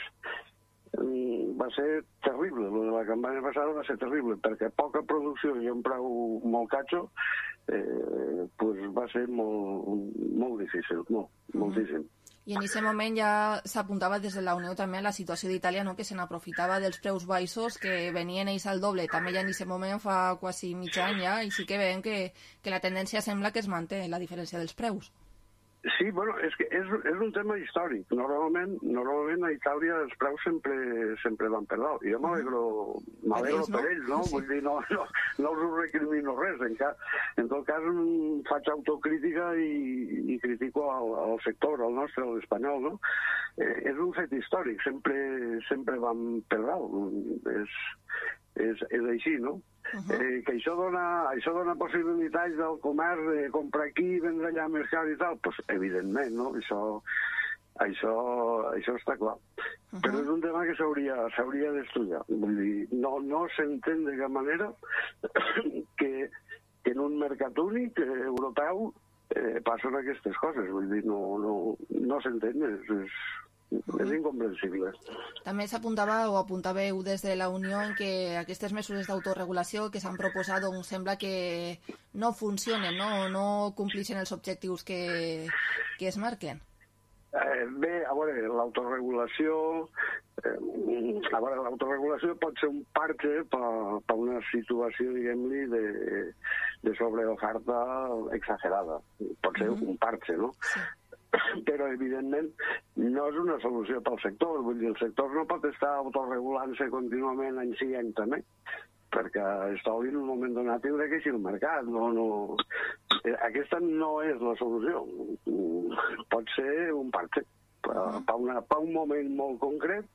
va ser terrible, el de la campanya passada va ser terrible, perquè poca producció i un preu molt catxo eh, pues va ser molt, molt difícil, molt, moltíssim. I en aquest moment ja s'apuntava des de la Unió també a la situació d'Itàlia, no? Que se n'aprofitava dels preus baixos que venien ells al doble, també ja en aquest moment fa quasi mig any ja, i sí que veiem que, que la tendència sembla que es manté, la diferència dels preus. Sí, bueno, és que és, és un tema històric. Normalment, normalment a Itàlia els preus sempre, sempre van per dalt. I jo m'alegro, m'alegro per ells, no? Sí. Vull dir, no, no, no els recrimino res. En, ca, en tot cas, faig autocrítica i, i critico al, al sector, al nostre, a l'espanyol, no? Eh, és un fet històric, sempre, sempre van per dalt. És, és, és així, no? Uh-huh. eh, que això dona, això dona possibilitats del comerç de comprar aquí i vendre allà més car i tal, pues, evidentment, no? Això, això, això està clar. Uh-huh. Però és un tema que s'hauria s'hauria d'estudiar. Vull dir, no, no s'entén de cap manera que, que en un mercat únic eh, europeu eh, passen aquestes coses. Vull dir, no, no, no s'entén, és... és és incomprensible. També s'apuntava o apuntàveu des de la Unió en que aquestes mesures d'autoregulació que s'han proposat doncs sembla que no funcionen, no, no complixen els objectius que, que es marquen. Eh, bé, a veure, l'autoregulació eh, a veure, l'autoregulació pot ser un parche per, per una situació, diguem-li, de, de sobreoferta exagerada. Pot ser mm-hmm. un parche, no? Sí. Però, evidentment, no és una solució pel sector. Vull dir, el sector no pot estar autoregulant-se contínuament any sí, any també, perquè es trobi en un moment donat i que així el mercat. No, no... Aquesta no és la solució. Pot ser un parche. Per, per, una, per un moment molt concret,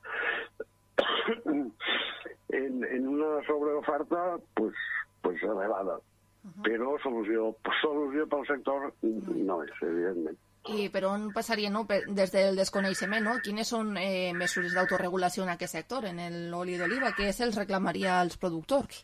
en, en una sobreoferta pues, pues elevada. Uh-huh. Però solució, solució pel sector no és, evidentment. I per on passaria, no? Des del desconeixement, no? Quines són eh, mesures d'autoregulació en aquest sector, en l'oli d'oliva? Què se'ls reclamaria als productors?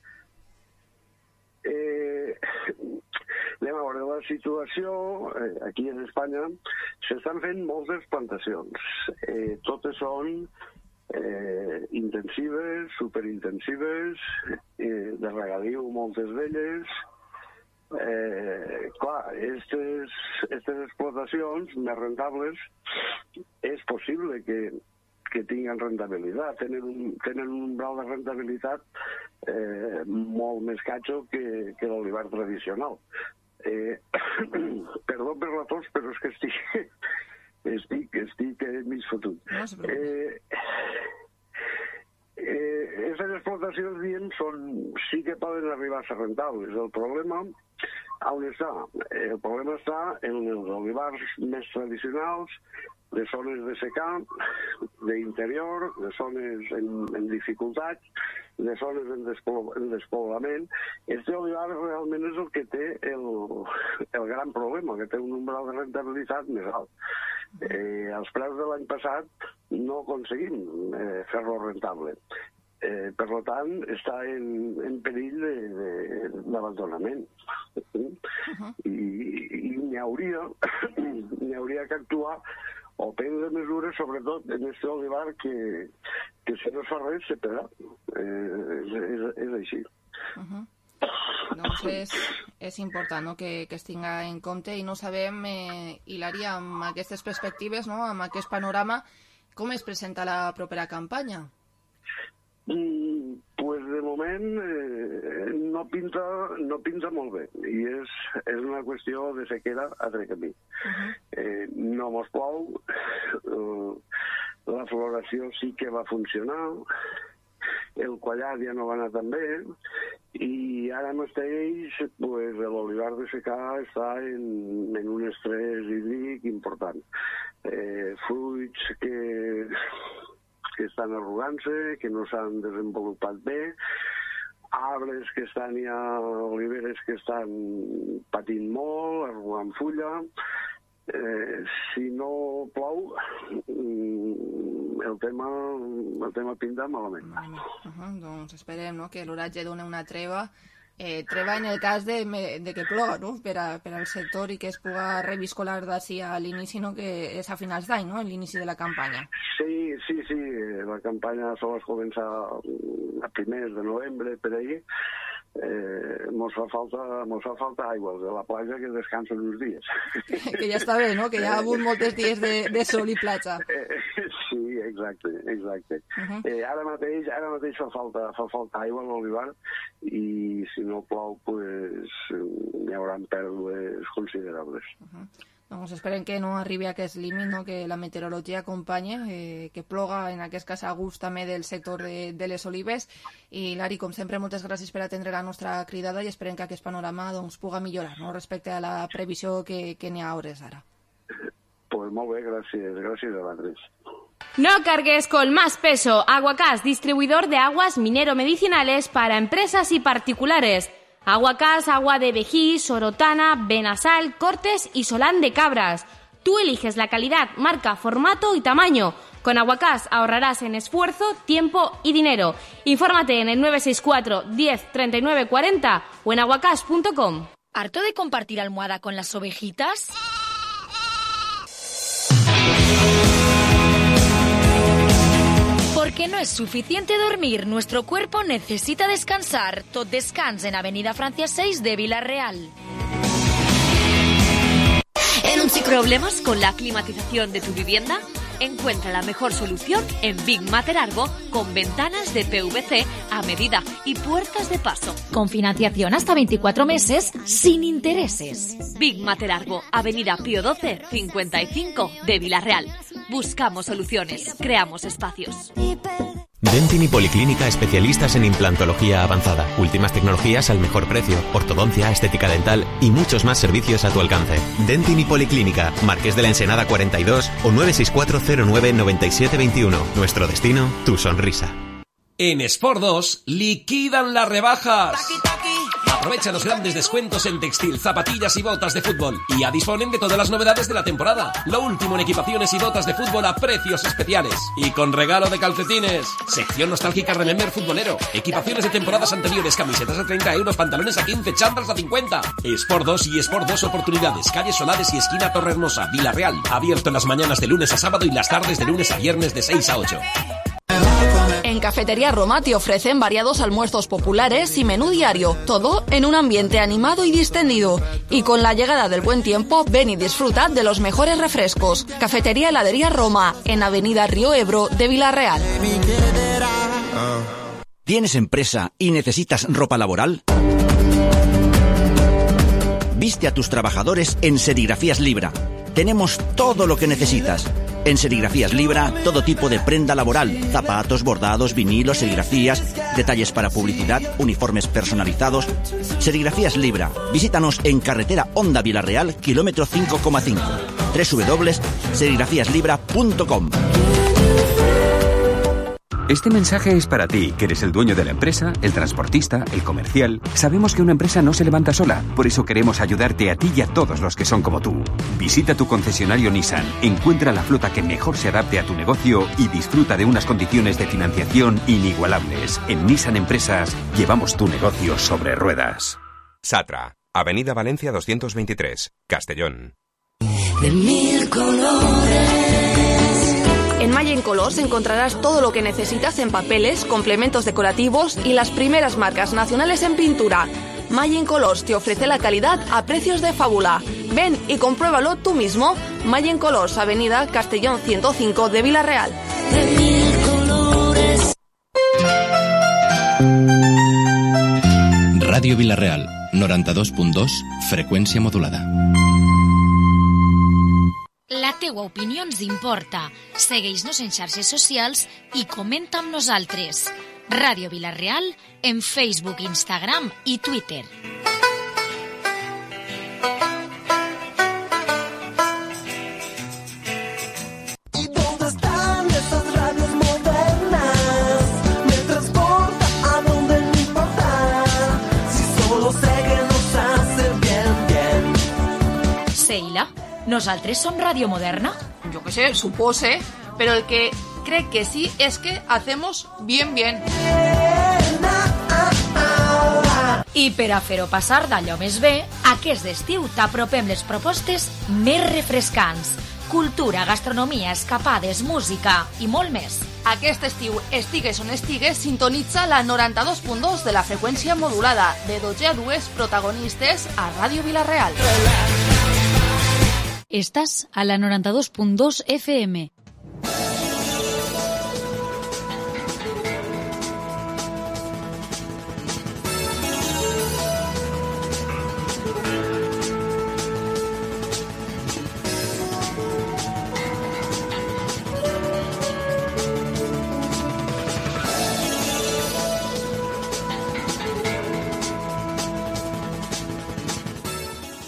Eh, anem a veure, la situació eh, aquí en Espanya s'estan fent moltes plantacions. Eh, totes són eh, intensives, superintensives, eh, de regadiu moltes d'elles. Eh, clar, aquestes explotacions més rentables és possible que, que tinguin rentabilitat, tenen un, tenen un grau de rentabilitat eh, molt més catxo que, que l'olivar tradicional. Eh, perdó per la tos, però és que estic, estic, estic mig fotut. No eh, eh, aquestes explotacions, diem, són, sí que poden arribar a ser rentables. El problema on està? El problema està en els olivars més tradicionals, de zones de secà, d'interior, de zones en, en dificultats, de zones en, despol en despoblament. Este olivar realment és el que té el, el gran problema, que té un umbral de rentabilitat més alt. Eh, els preus de l'any passat no aconseguim eh, fer-lo rentable. Eh, per tant, està en, en perill d'abandonament. Uh-huh. I, i n'hi hauria, n'hi hauria que actuar o prendre mesures, sobretot en aquest olivar, que, que si no es fa res, se perdrà. Eh, és, és, és així. Uh-huh. Doncs és, és important, no?, que, que es tinga en compte, i no sabem, eh, Hilària, amb aquestes perspectives, no?, amb aquest panorama, com es presenta la propera campanya? Mm, pues de moment eh, no, pinta, no pinta molt bé, i és, és una qüestió de sequera altre camí. Uh-huh. eh, no mos plou, uh, la floració sí que va funcionar, el quallat ja no va anar tan bé, i ara mateix pues, l'olivar de secà està en, en un estrès hídric important. Eh, fruits que... que estan arrugant-se, que no s'han desenvolupat bé, arbres que estan ja, oliveres que estan patint molt, arrugant fulla. Eh, si no plou, el tema, el tema pinta malament. Uh-huh, doncs esperem, no?, que l'oratge doni una treva, eh, treva en el cas de, de que plogui, no?, per, a, per al sector, i que es pugui reviscolar d'ací a l'inici, no?, que és a finals d'any, no?, l'inici de la campanya. Sí, sí, sí, la campanya sols comença a primers de novembre, per ahir. Eh, mos fa falta, mos fa falta aigua de la platja, que descansen uns dies. Que ja està bé, no?, que ja ha hagut molts dies de, de sol i platja. Eh, sí, exacte, exacte. Uh-huh. eh, ara mateix, ara mateix fa falta, fa falta aigua a l'olivar, i si no plou, pues, hi haurà pèrdues considerables. Uh-huh. Doncs esperem que no arribi a aquest límit, no? Que la meteorologia acompanye, eh, que ploga en aquest cas a gust també del sector de, de les olives. I Lari, com sempre, moltes gràcies per atendre la nostra cridada i esperem que aquest panorama doncs, puga millorar, no? Respecte a la previsió que, que n'hi ha a hores ara. Pues molt bé, gràcies, gràcies a vosaltres. No cargues con más peso. Aguacás, distribuidor de aguas minero-medicinales para empresas y particulares. Aguacás, agua de vejí, sorotana, Benasal, Cortes y Solán de Cabras. Tú eliges la calidad, marca, formato y tamaño. Con Aguacás ahorrarás en esfuerzo, tiempo y dinero. Infórmate en el nueve seis cuatro, diez, treinta y nueve cuarenta o en aguacás punto com. ¿Harto de compartir almohada con las ovejitas? Porque no es suficiente dormir, nuestro cuerpo necesita descansar. Tot Descans en Avenida Francia seis de Vila-real. ¿Problemas con la climatización de tu vivienda? Encuentra la mejor solución en Big Matter Argo con ventanas de P V C a medida y puertas de paso. Con financiación hasta veinticuatro meses sin intereses. Big Matter Argo, Avenida Pío doce, cincuenta y cinco de Vila-real. Buscamos soluciones, creamos espacios. Dentin y Policlínica, especialistas en implantología avanzada, últimas tecnologías al mejor precio, ortodoncia, estética dental y muchos más servicios a tu alcance. Dentin y Policlínica, Marqués de la Ensenada cuarenta y dos o nueve seis cuatro cero nueve nueve siete dos uno. Nuestro destino, tu sonrisa. En Sport dos liquidan las rebajas. Aprovecha los grandes descuentos en textil, zapatillas y botas de fútbol. Y ya disponen de todas las novedades de la temporada. Lo último en equipaciones y botas de fútbol a precios especiales. Y con regalo de calcetines. Sección nostálgica Remember futbolero. Equipaciones de temporadas anteriores, camisetas a treinta euros, pantalones a quince, chándals a cincuenta. Sport dos y Sport dos Oportunidades. Calle Solares y esquina Torre Hermosa, Vila-real. Abierto en las mañanas de lunes a sábado y las tardes de lunes a viernes de seis a ocho. En Cafetería Roma te ofrecen variados almuerzos populares y menú diario, todo en un ambiente animado y distendido. Y con la llegada del buen tiempo, ven y disfruta de los mejores refrescos. Cafetería Heladería Roma, en Avenida Río Ebro de Vila-real. ¿Tienes empresa y necesitas ropa laboral? Viste a tus trabajadores en Serigrafías Libra. Tenemos todo lo que necesitas. En Serigrafías Libra, todo tipo de prenda laboral, zapatos, bordados, vinilos, serigrafías, detalles para publicidad, uniformes personalizados. Serigrafías Libra. Visítanos en carretera Honda Vila-real, kilómetro cinco coma cinco. doble u doble u doble u punto serigrafías libra punto com. Este mensaje es para ti, que eres el dueño de la empresa, el transportista, el comercial. Sabemos que una empresa no se levanta sola, por eso queremos ayudarte a ti y a todos los que son como tú. Visita tu concesionario Nissan, encuentra la flota que mejor se adapte a tu negocio y disfruta de unas condiciones de financiación inigualables. En Nissan Empresas llevamos tu negocio sobre ruedas. Satra, Avenida Valencia doscientos veintitrés, Castellón. De mil colores. En Mayen Colors encontrarás todo lo que necesitas en papeles, complementos decorativos y las primeras marcas nacionales en pintura. Mayen Colors te ofrece la calidad a precios de fábula. Ven y compruébalo tú mismo. Mayen Colors, Avenida Castellón ciento cinco de Vila-real. De mil colores. Radio Vila-real, noranta-dos punt dos, freqüència modulada. La teua opinió ens importa. Segueix-nos en xarxes socials i comenta amb nosaltres. Ràdio Vila-real en Facebook, Instagram i Twitter. ¿Y dónde están esas radios modernas? Me transporta a donde no importa. Si solo sé que nos hace bien, bien. Seila, ¿nosaltres som Ràdio Moderna? Yo qué sé, supose, pero el que cree que sí es que hacemos bien, bien. I per a fer-ho passar d'allò més bé, aquest estiu t'apropem les propostes més refrescants. Cultura, gastronomia, escapades, música i molt més. Aquest estiu, estigues on estigues, sintonitza la noranta-dos punt dos de la freqüència modulada, de dotze a dues protagonistes a Ràdio Vila-real. Estàs a la noranta-dos punt dos F M.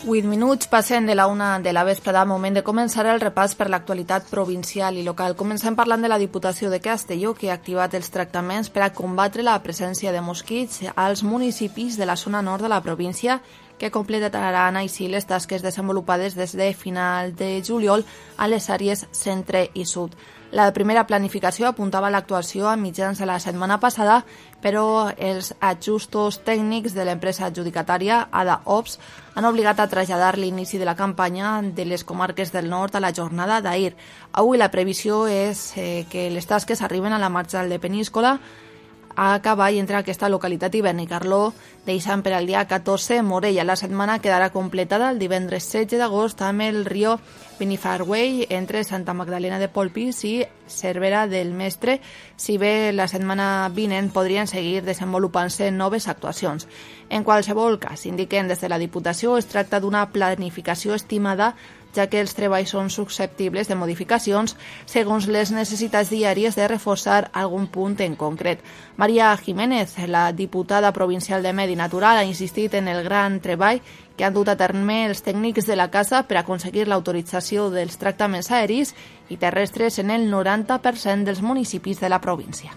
Vuit minuts passen de la una de la vesprada, moment de començar el repàs per l'actualitat provincial i local. Comencem parlant de la Diputació de Castelló, que ha activat els tractaments per a combatre la presència de mosquits als municipis de la zona nord de la província, que completaran així les tasques desenvolupades des de final de juliol a les àrees centre i sud. La primera planificació apuntava l'actuació a mitjans de la setmana passada, però els ajustos tècnics de l'empresa adjudicatària A D A Ops han obligat a traslladar l'inici de la campanya de les comarques del nord a la jornada d'ahir. Avui la previsió és eh, que les tasques arriben a la marxal de Peníscola, a cavall entre aquesta localitat i Benicarló, deixant per al dia catorze Morella. La setmana quedarà completada el divendres setze d'agost amb el riu Benifarway entre Santa Magdalena de Polpís i Cervera del Mestre, si bé la setmana vinent podrien seguir desenvolupant-se noves actuacions. En qualsevol cas, indiquen des de la Diputació, es tracta d'una planificació estimada, ja que els treballs són susceptibles de modificacions segons les necessitats diàries de reforçar algun punt en concret. Maria Jiménez, la diputada provincial de Medi Natural, ha insistit en el gran treball que han dut a terme els tècnics de la casa per aconseguir l'autorització dels tractaments aeris i terrestres en el noranta per cent dels municipis de la província.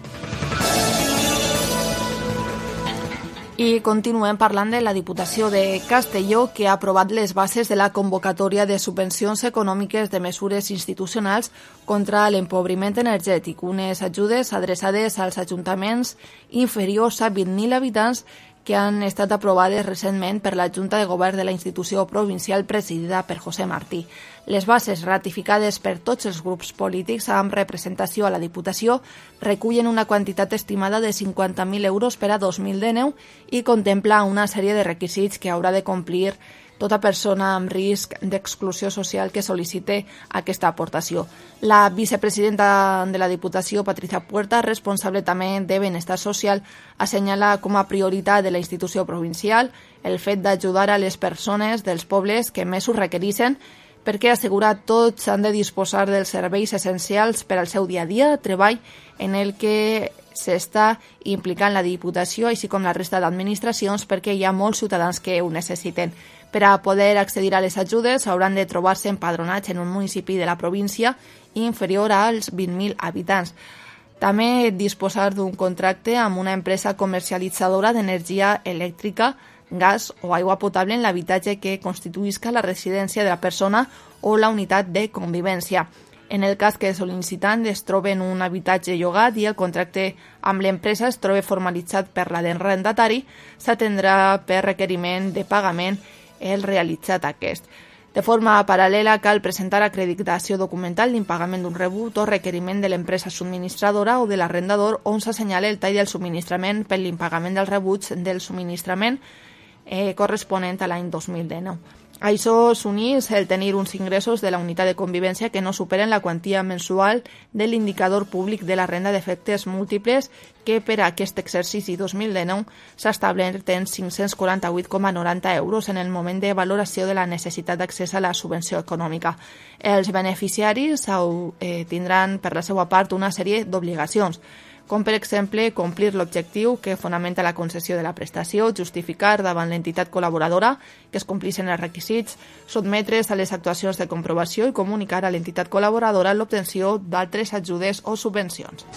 I continuem parlant de la Diputació de Castelló, que ha aprovat les bases de la convocatòria de subvencions econòmiques de mesures institucionals contra l'empobriment energètic, unes ajudes adreçades als ajuntaments inferiors a vint mil habitants que han estat aprovades recentment per la Junta de Govern de la institució provincial presidida per José Martí. Les bases ratificades per tots els grups polítics amb representació a la Diputació recullen una quantitat estimada de cinquanta mil euros per a dos mil dinou i contempla una sèrie de requisits que haurà de complir tota persona amb risc d'exclusió social que sol·licite aquesta aportació. La vicepresidenta de la Diputació, Patricia Puerta, responsable també de Benestar Social, assenyala com a prioritat de la institució provincial el fet d'ajudar a les persones dels pobles que més ho requereixen, perquè assegura tots han de disposar dels serveis essencials per al seu dia a dia, treball en el que s'està implicant la Diputació, així com la resta d'administracions, perquè hi ha molts ciutadans que ho necessiten. Per a poder accedir a les ajudes hauran de trobar-se empadronats en un municipi de la província inferior als vint mil habitants. També disposar d'un contracte amb una empresa comercialitzadora d'energia elèctrica, gas o aigua potable en l'habitatge que constituïsca la residència de la persona o la unitat de convivència. En el cas que el sol·licitant es trobi en un habitatge llogat i el contracte amb l'empresa es trobi formalitzat per l'arrendatari, s'atendrà per requeriment de pagament el realitzat aquest. De forma paral·lela, cal presentar acreditació documental d'impagament d'un rebut o requeriment de l'empresa subministradora o de l'arrendador on s'assenyala el tall del subministrament per l'impagament dels rebuts del subministrament eh, corresponent a l'any dos mil dinou. A això s'unís el tenir uns ingressos de la unitat de convivència que no superen la quantia mensual de l'indicador públic de la renda d'efectes múltiples, que per a aquest exercici dos mil dinou s'ha establert en cinc-cents quaranta-vuit coma noranta euros en el moment de valoració de la necessitat d'accés a la subvenció econòmica. Els beneficiaris eh, tindran per la seva part una sèrie d'obligacions, com per exemple complir l'objectiu que fonamenta la concessió de la prestació, justificar davant l'entitat col·laboradora que es complixen els requisits, sotmetre's a les actuacions de comprovació i comunicar a l'entitat col·laboradora l'obtenció d'altres ajudes o subvencions.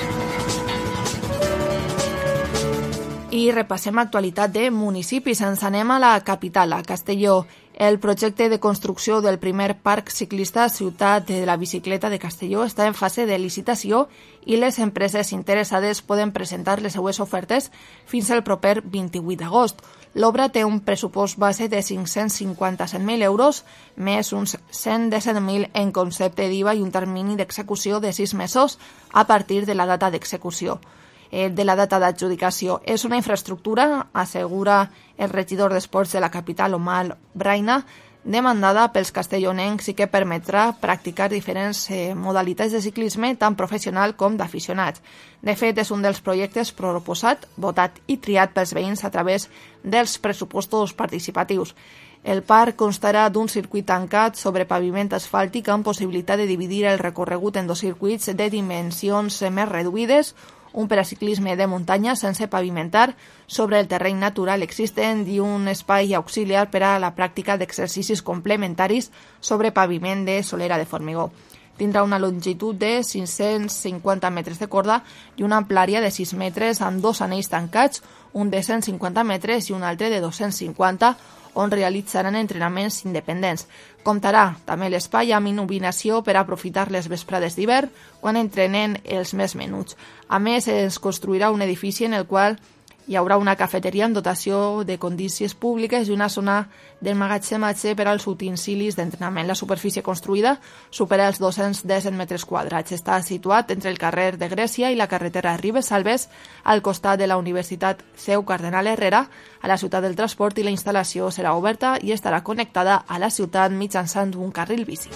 I repassem l'actualitat de municipis. Ens anem a la capital, a Castelló. El projecte de construcció del primer parc ciclista Ciutat de la Bicicleta de Castelló està en fase de licitació i les empreses interessades poden presentar les seues ofertes fins al proper vint-i-vuit d'agost. L'obra té un pressupost base de cinc-cents cinquanta-set mil euros, més uns cent disset mil en concepte d'I V A i un termini d'execució de sis mesos a partir de la data d'execució. de la data d'adjudicació. És una infraestructura, assegura el regidor d'Esports de la capital, Omar Braina, demandada pels castellonencs i que permetrà practicar diferents eh, modalitats de ciclisme tant professional com d'aficionats. De fet, és un dels projectes proposat, votat i triat pels veïns a través dels pressupostos participatius. El parc constarà d'un circuit tancat sobre paviment asfàltic amb possibilitat de dividir el recorregut en dos circuits de dimensions més reduïdes, un peraciclisme de muntanya sense pavimentar sobre el terreny natural existent i un espai auxiliar per a la pràctica d'exercicis complementaris sobre paviment de solera de formigó. Tindrà una longitud de cinc-cents cinquanta metres de corda i una amplària de sis metres amb dos anells tancats, un de cent cinquanta metres i un altre de dos-cents cinquanta, on realitzaran entrenaments independents. Comptarà també l'espai amb il·luminació per aprofitar les vesprades d'hivern quan entrenen els més menuts. A més, es construirà un edifici en el qual hi haurà una cafeteria amb dotació de condicions públiques i una zona d'emmagatzematge per als utensilis d'entrenament. La superfície construïda supera els dos-cents disset metres quadrats. Està situat entre el carrer de Grècia i la carretera Ribes-Salves, al costat de la Universitat Seu Cardenal Herrera, a la ciutat del transport, i la instal·lació serà oberta i estarà connectada a la ciutat mitjançant un carril bici.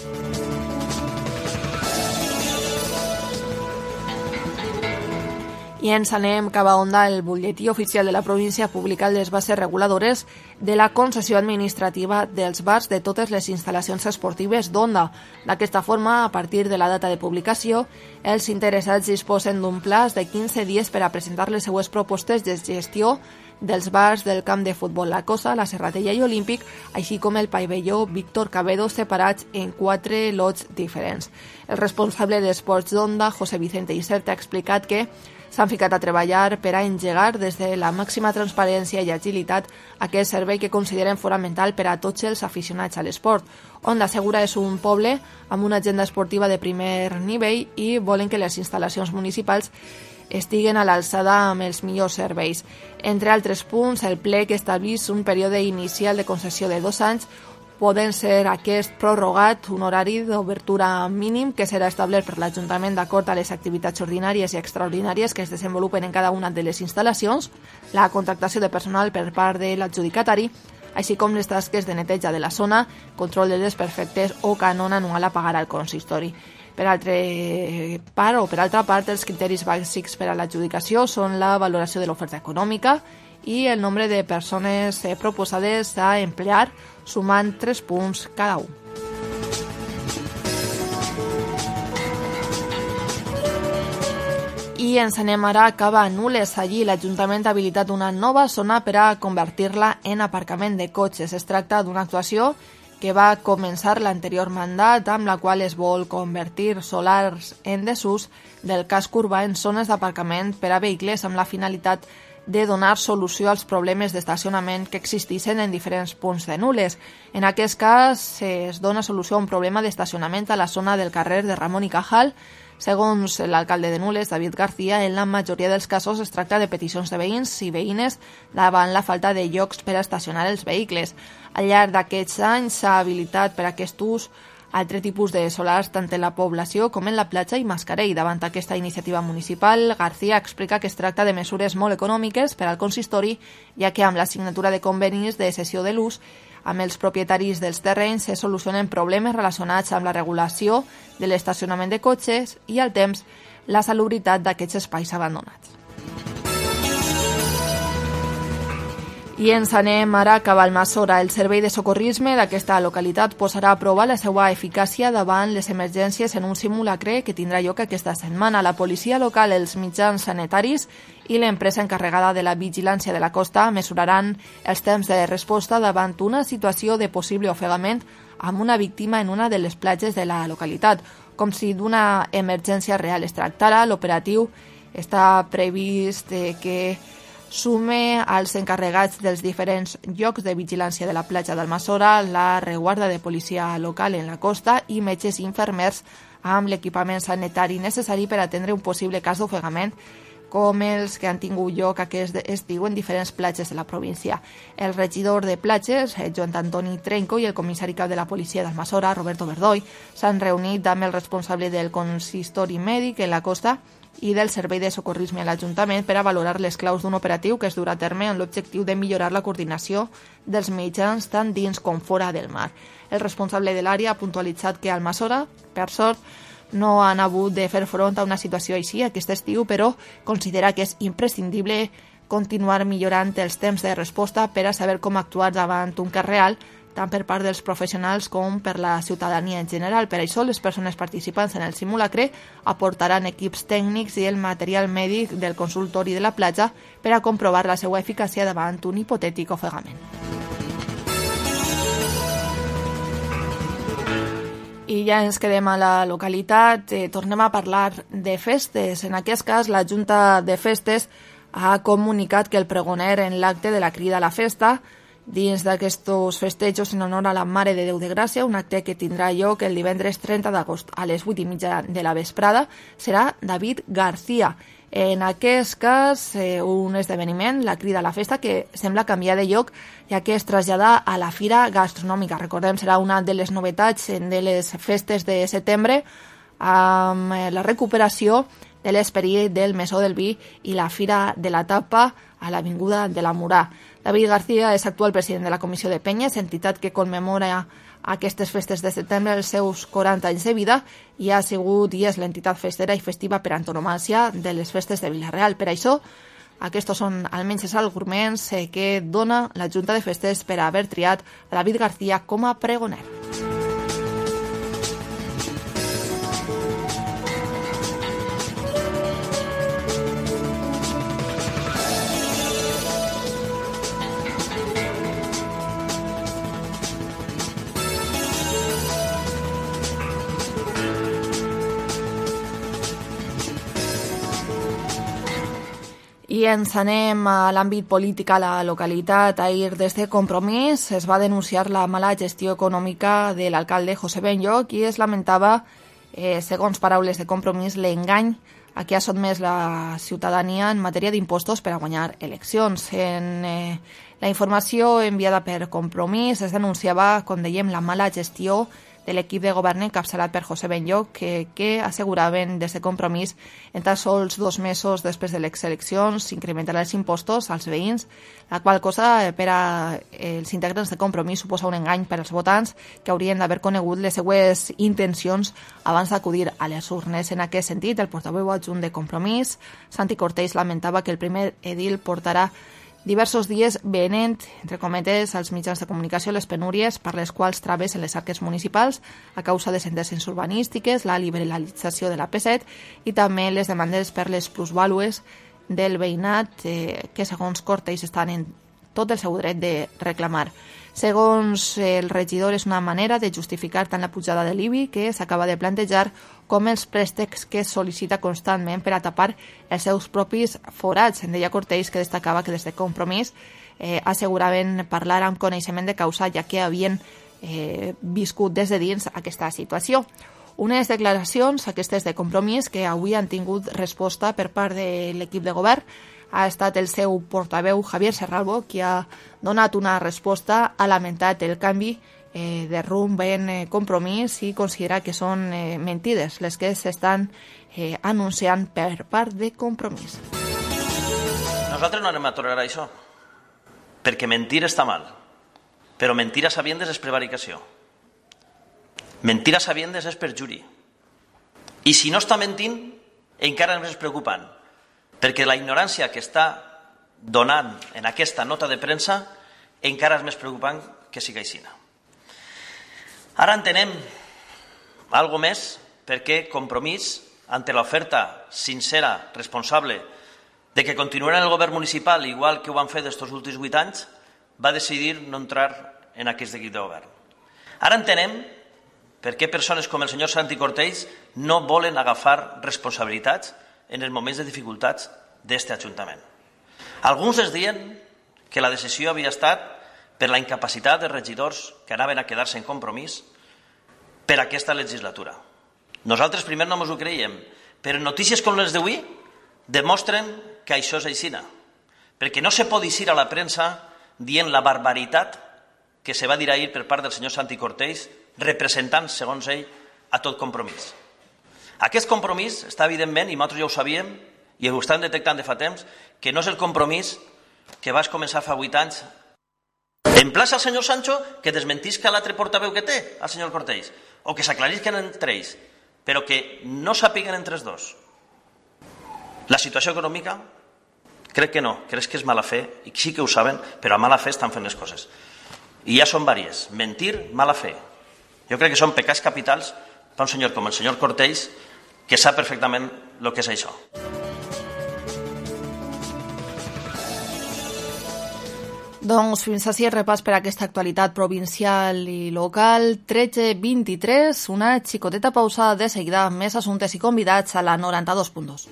I ens anem cap a Onda. El butlletí oficial de la província ha publicat les bases reguladores de la concessió administrativa dels bars de totes les instal·lacions esportives d'Onda. D'aquesta forma, a partir de la data de publicació, els interessats disposen d'un plaç de quinze dies per a presentar les seues propostes de gestió dels bars del camp de futbol La Cosa, la Serratella i Olímpic, així com el pavelló Víctor Cabedo, separats en quatre lots diferents. El responsable d'Esports d'Onda, José Vicente Isert, ha explicat que s'han ficat a treballar per a engegar des de la màxima transparència i agilitat aquest servei que consideren fonamental per a tots els aficionats a l'esport. Onda Segura és un poble amb una agenda esportiva de primer nivell i volen que les instal·lacions municipals estiguen a l'alçada amb els millors serveis. Entre altres punts, el ple que establís un període inicial de concessió de dos anys poden ser aquest prorrogat, un horari d'obertura mínim que serà establert per l'Ajuntament d'acord a les activitats ordinàries i extraordinàries que es desenvolupen en cada una de les instal·lacions, la contractació de personal per part de l'adjudicatari, així com les tasques de neteja de la zona, control de desperfectes o cànon anual a pagar al consistori. Per altra part, o per altra part, els criteris bàsics per a l'adjudicació són la valoració de l'oferta econòmica i el nombre de persones proposades a emplear, sumant tres punts cada un. I ens anem ara cap a Nules. Allí l'Ajuntament ha habilitat una nova zona per a convertir-la en aparcament de cotxes. Es tracta d'una actuació que va començar l'anterior mandat, amb la qual es vol convertir solars en desús del casc urbà en zones d'aparcament per a vehicles amb la finalitat de donar solució als problemes d'estacionament que existeixen en diferents punts de Nules. En aquest cas, es dona solució a un problema d'estacionament a la zona del carrer de Ramon i Cajal. Segons l'alcalde de Nules, David García, en la majoria dels casos es tracta de peticions de veïns i veïnes davant la falta de llocs per a estacionar els vehicles. Al llarg d'aquests anys s'ha habilitat per a aquest ús altre tipus de solars tant en la població com en la platja i Mascarell. Davant aquesta iniciativa municipal, García explica que es tracta de mesures molt econòmiques per al consistori, ja que amb la signatura de convenis de cessió de l'ús amb els propietaris dels terrenys se solucionen problemes relacionats amb la regulació de l'estacionament de cotxes i, al temps, la salubritat d'aquests espais abandonats. I ens anem ara cap al Almassora. El servei de socorrisme d'aquesta localitat posarà a prova la seva eficàcia davant les emergències en un simulacre que tindrà lloc aquesta setmana. La policia local, els mitjans sanitaris i l'empresa encarregada de la vigilància de la costa mesuraran els temps de resposta davant una situació de possible ofegament amb una víctima en una de les platges de la localitat. Com si d'una emergència real es tractara, l'operatiu està previst que sume als encarregats dels diferents llocs de vigilància de la platja d'Almassora, la reguarda de policia local en la costa i metges i infermers amb l'equipament sanitari necessari per atendre un possible cas d'ofegament com els que han tingut lloc aquest estiu en diferents platges de la província. El regidor de platges, Joan Antoni Trenco, i el comissari cap de la policia d'Almassora, Roberto Verdoy, s'han reunit amb el responsable del consistori mèdic en la costa i del Servei de Socorrisme a l'Ajuntament per a valorar les claus d'un operatiu que es durà a terme amb l'objectiu de millorar la coordinació dels mitjans tant dins com fora del mar. El responsable de l'àrea ha puntualitzat que a Almassora, per sort, no han hagut de fer front a una situació així aquest estiu, però considera que és imprescindible continuar millorant els temps de resposta per a saber com actuar davant un cas real, tant per part dels professionals com per la ciutadania en general. Per això, les persones participants en el simulacre aportaran equips tècnics i el material mèdic del consultori de la platja per a comprovar la seva eficàcia davant un hipotètic ofegament. I ja ens quedem a la localitat, eh, tornem a parlar de festes. En aquest cas, la Junta de Festes ha comunicat que el pregoner en l'acte de la Crida a la Festa, dins d'aquests festejos en honor a la Mare de Déu de Gràcia, un acte que tindrà lloc el divendres trenta d'agost a les vuit i mitja de la vesprada, serà David García. En aquest cas, eh, un esdeveniment, la Crida a la Festa, que sembla canviar de lloc, ja que es trasllada a la Fira Gastronòmica. Recordem, serà una de les novetats de les festes de setembre, amb la recuperació de l'esperit del Mesó del Vi i la Fira de la Tapa a l'Avinguda de la Murà. David García és actual president de la Comissió de Penyes, entitat que commemora aquestes festes de setembre els seus quaranta anys de vida, i ha sigut i és l'entitat festera i festiva per antonomàsia de les festes de Vila-real. Per això, aquests són almenys els arguments que dona la Junta de Festes per haver triat a David García com a pregoner. I ens anem a l'àmbit polític a la localitat. Ahir, des de Compromís, es va denunciar la mala gestió econòmica de l'alcalde José Benlloch i es lamentava, eh, segons paraules de Compromís, l'engany a què ha sotmès la ciutadania en matèria d'impostos per a guanyar eleccions. En eh, la informació enviada per Compromís es denunciava, com dèiem, la mala gestió de l'equip de govern encapçalat per José Benlloch, que, que asseguraven des de Compromís en tan sols dos mesos després de les eleccions s'incrementarà els impostos als veïns, la qual cosa per als integrants de Compromís suposa un engany per als votants que haurien d'haver conegut les seues intencions abans d'acudir a les urnes. En aquest sentit, el portaveu adjunt de Compromís, Santi Cortells, lamentava que el primer edil portarà diversos dies venent, entre cometes, als mitjans de comunicació les penúries per les quals travessen les arques municipals a causa de sentències urbanístiques, la liberalització de la P set i també les demandes per les plusvàlues del veïnat eh, que, segons Cortells, estan en tot el seu dret de reclamar. Segons el regidor, és una manera de justificar tant la pujada de l'I B I que s'acaba de plantejar com els préstecs que sol·licita constantment per a tapar els seus propis forats. En deia Cortells, que destacava que des de Compromís eh, asseguraven parlar amb coneixement de causa, ja que havien eh, viscut des de dins aquesta situació. Unes declaracions, aquestes de Compromís, que avui han tingut resposta per part de l'equip de govern. Ha estat el seu portaveu, Javier Serralbo, qui ha donat una resposta, ha lamentat el canvi eh, de rumb en eh, Compromís i considera que són eh, mentides les que s'estan eh, anunciant per part de Compromís. Nosaltres no anem a tolerar això, perquè mentir està mal, però mentir a sabiendes és prevaricació. Mentir a sabiendes és perjuri. I si no està mentint, encara és més preocupant, perquè la ignorància que està donant en aquesta nota de premsa encara és més preocupant que sigui així. Ara entenem algo més perquè Compromís, ante l'oferta sincera, responsable, de que continuarà en el govern municipal igual que ho van fer d'estos últims vuit anys, va decidir no entrar en aquest equip de govern. Ara entenem per què persones com el senyor Santi Cortells no volen agafar responsabilitats en els moments de dificultats d'aquest Ajuntament. Alguns es diuen que la decisió havia estat per la incapacitat de regidors que anaven a quedar-se en Compromís per aquesta legislatura. Nosaltres primer no ens ho creiem, però notícies com les d'avui demostren que això és així, perquè no se pot dir a la premsa dient la barbaritat que se va dir ahir per part del senyor Santi Cortells, representant, segons ell, a tot Compromís. Aquest Compromís està evidentment, i nosaltres ja ho sabíem, i ho estem detectant de fa temps, que no és el Compromís que vas començar fa vuit anys. Emplaça el senyor Sancho que desmentisca l'altre portaveu que té, el senyor Cortells, o que s'aclarisquen entre ells, però que no sàpiguen entre els dos. La situació econòmica, crec que no, crec que és mala fe, i sí que ho saben, però a mala fe estan fent les coses. I ja són vàries. Mentir, mala fe. Jo crec que són pecats capitals per un senyor com el senyor Cortells, que sap perfectament el que és això. Doncs fins ací el repàs per aquesta actualitat provincial i local. tretze vint-i-tres, una xicoteta pausa, de seguida més assumptes i convidats a la noranta-dos punt dos.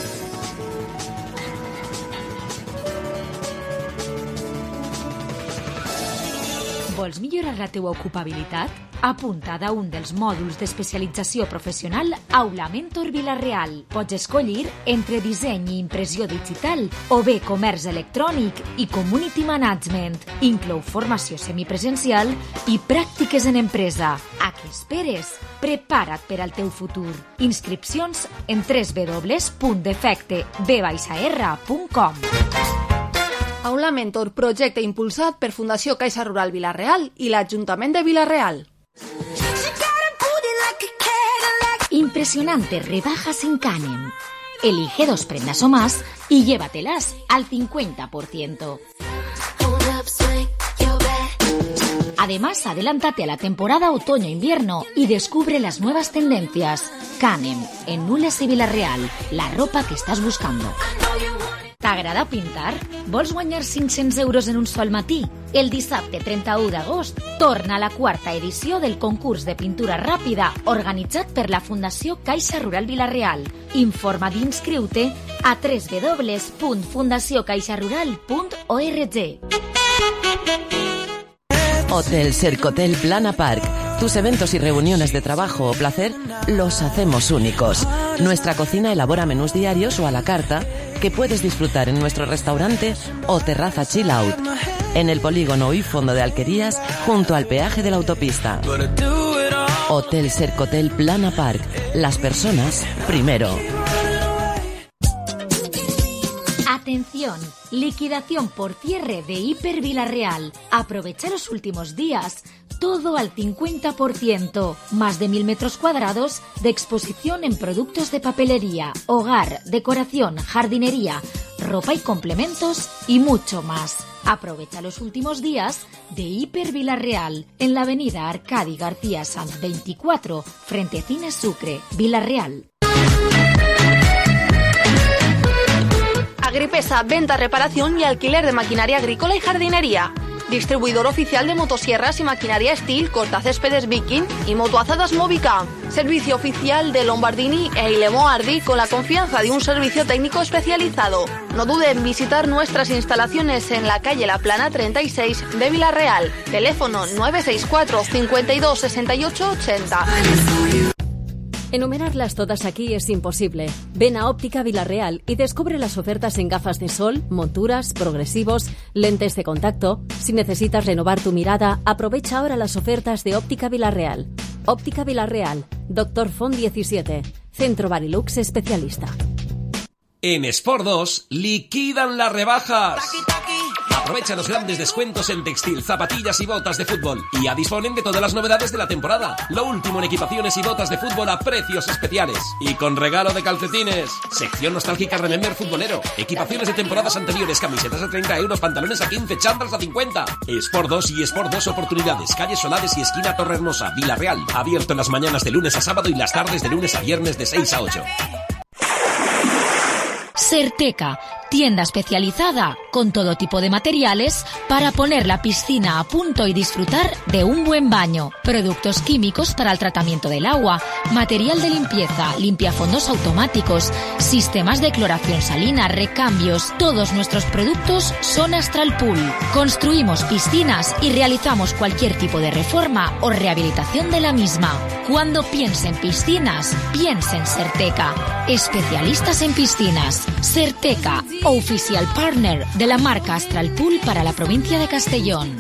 Vols millorar la teua ocupabilitat? Apunta't a un dels mòduls d'especialització professional Aula Mentor Vila-real. Pots escollir entre disseny i impressió digital o bé comerç electrònic i community management. Inclou formació semipresencial i pràctiques en empresa. A què esperes? Prepara't per al teu futur. Inscripcions en w w w punt defecte b r punt com. Aula Mentor, projecte impulsat per Fundació Caixa Rural Vila-real i l'Ajuntament de Vila-real. Impresionantes rebajas en Canem. Elige dos prendas o más y llévatelas al cincuenta por ciento. Además, adelántate a la temporada otoño-invierno y descubre las nuevas tendencias. Canem, en Nules i Vila-real, la ropa que estás buscando. T'agrada pintar? Vols guanyar cinc-cents euros en un sol matí? El dissabte trenta-u d'agost torna la quarta edició del concurs de pintura ràpida organitzat per la Fundació Caixa Rural Vila-real. Informa d'inscriu-te a w w w punt fundació caixa rural punt org. Hotel Sercotel Plana Park. Tus eventos y reuniones de trabajo o placer los hacemos únicos. Nuestra cocina elabora menús diarios o a la carta que puedes disfrutar en nuestro restaurante o terraza chill out. En el polígono y fondo de Alquerías, junto al peaje de la autopista. Hotel Sercotel Plana Park. Las personas primero. Atención, liquidación por cierre de Hiper Vila-real. Aprovecha los últimos días. Todo al cincuenta por ciento. Más de mil metros cuadrados de exposición en productos de papelería, hogar, decoración, jardinería, ropa y complementos y mucho más. Aprovecha los últimos días de Hiper Vila-real en la avenida Arcadi García Sanz veinticuatro, frente Cine Sucre, Vila-real. Agripesa, venta, reparación y alquiler de maquinaria agrícola y jardinería. Distribuidor oficial de motosierras y maquinaria Steel, cortacéspedes Viking y motoazadas Movica. Servicio oficial de Lombardini e Ilemo Ardi con la confianza de un servicio técnico especializado. No dude en visitar nuestras instalaciones en la calle La Plana treinta y seis de Vila-real. Teléfono nueve seis cuatro, cincuenta y dos, sesenta y ocho, ochenta. Enumerarlas todas aquí es imposible. Ven a Óptica Vila-real y descubre las ofertas en gafas de sol, monturas, progresivos, lentes de contacto. Si necesitas renovar tu mirada, aprovecha ahora las ofertas de Óptica Vila-real. Óptica Vila-real, Doctor Font diecisiete, Centro Barilux especialista. En Sport dos liquidan las rebajas. Aprovecha los grandes descuentos en textil, zapatillas y botas de fútbol. Y ya disponen de todas las novedades de la temporada. Lo último en equipaciones y botas de fútbol a precios especiales. Y con regalo de calcetines. Sección nostálgica Remember Futbolero. Equipaciones de temporadas anteriores, camisetas a treinta euros, pantalones a quince, chándals a cincuenta. Sport dos y Sport dos Oportunidades. Calle Solares y esquina Torrehermosa, Vila-real. Abierto en las mañanas de lunes a sábado y las tardes de lunes a viernes de seis a ocho. Serteca, tienda especializada con todo tipo de materiales para poner la piscina a punto y disfrutar de un buen baño. Productos químicos para el tratamiento del agua, material de limpieza, limpiafondos automáticos, sistemas de cloración salina, recambios. Todos nuestros productos son Astral Pool. Construimos piscinas y realizamos cualquier tipo de reforma o rehabilitación de la misma. Cuando piense en piscinas, piense en Serteca. Especialistas en piscinas. Serteca, oficial partner de la marca Astral Pool para la provincia de Castellón.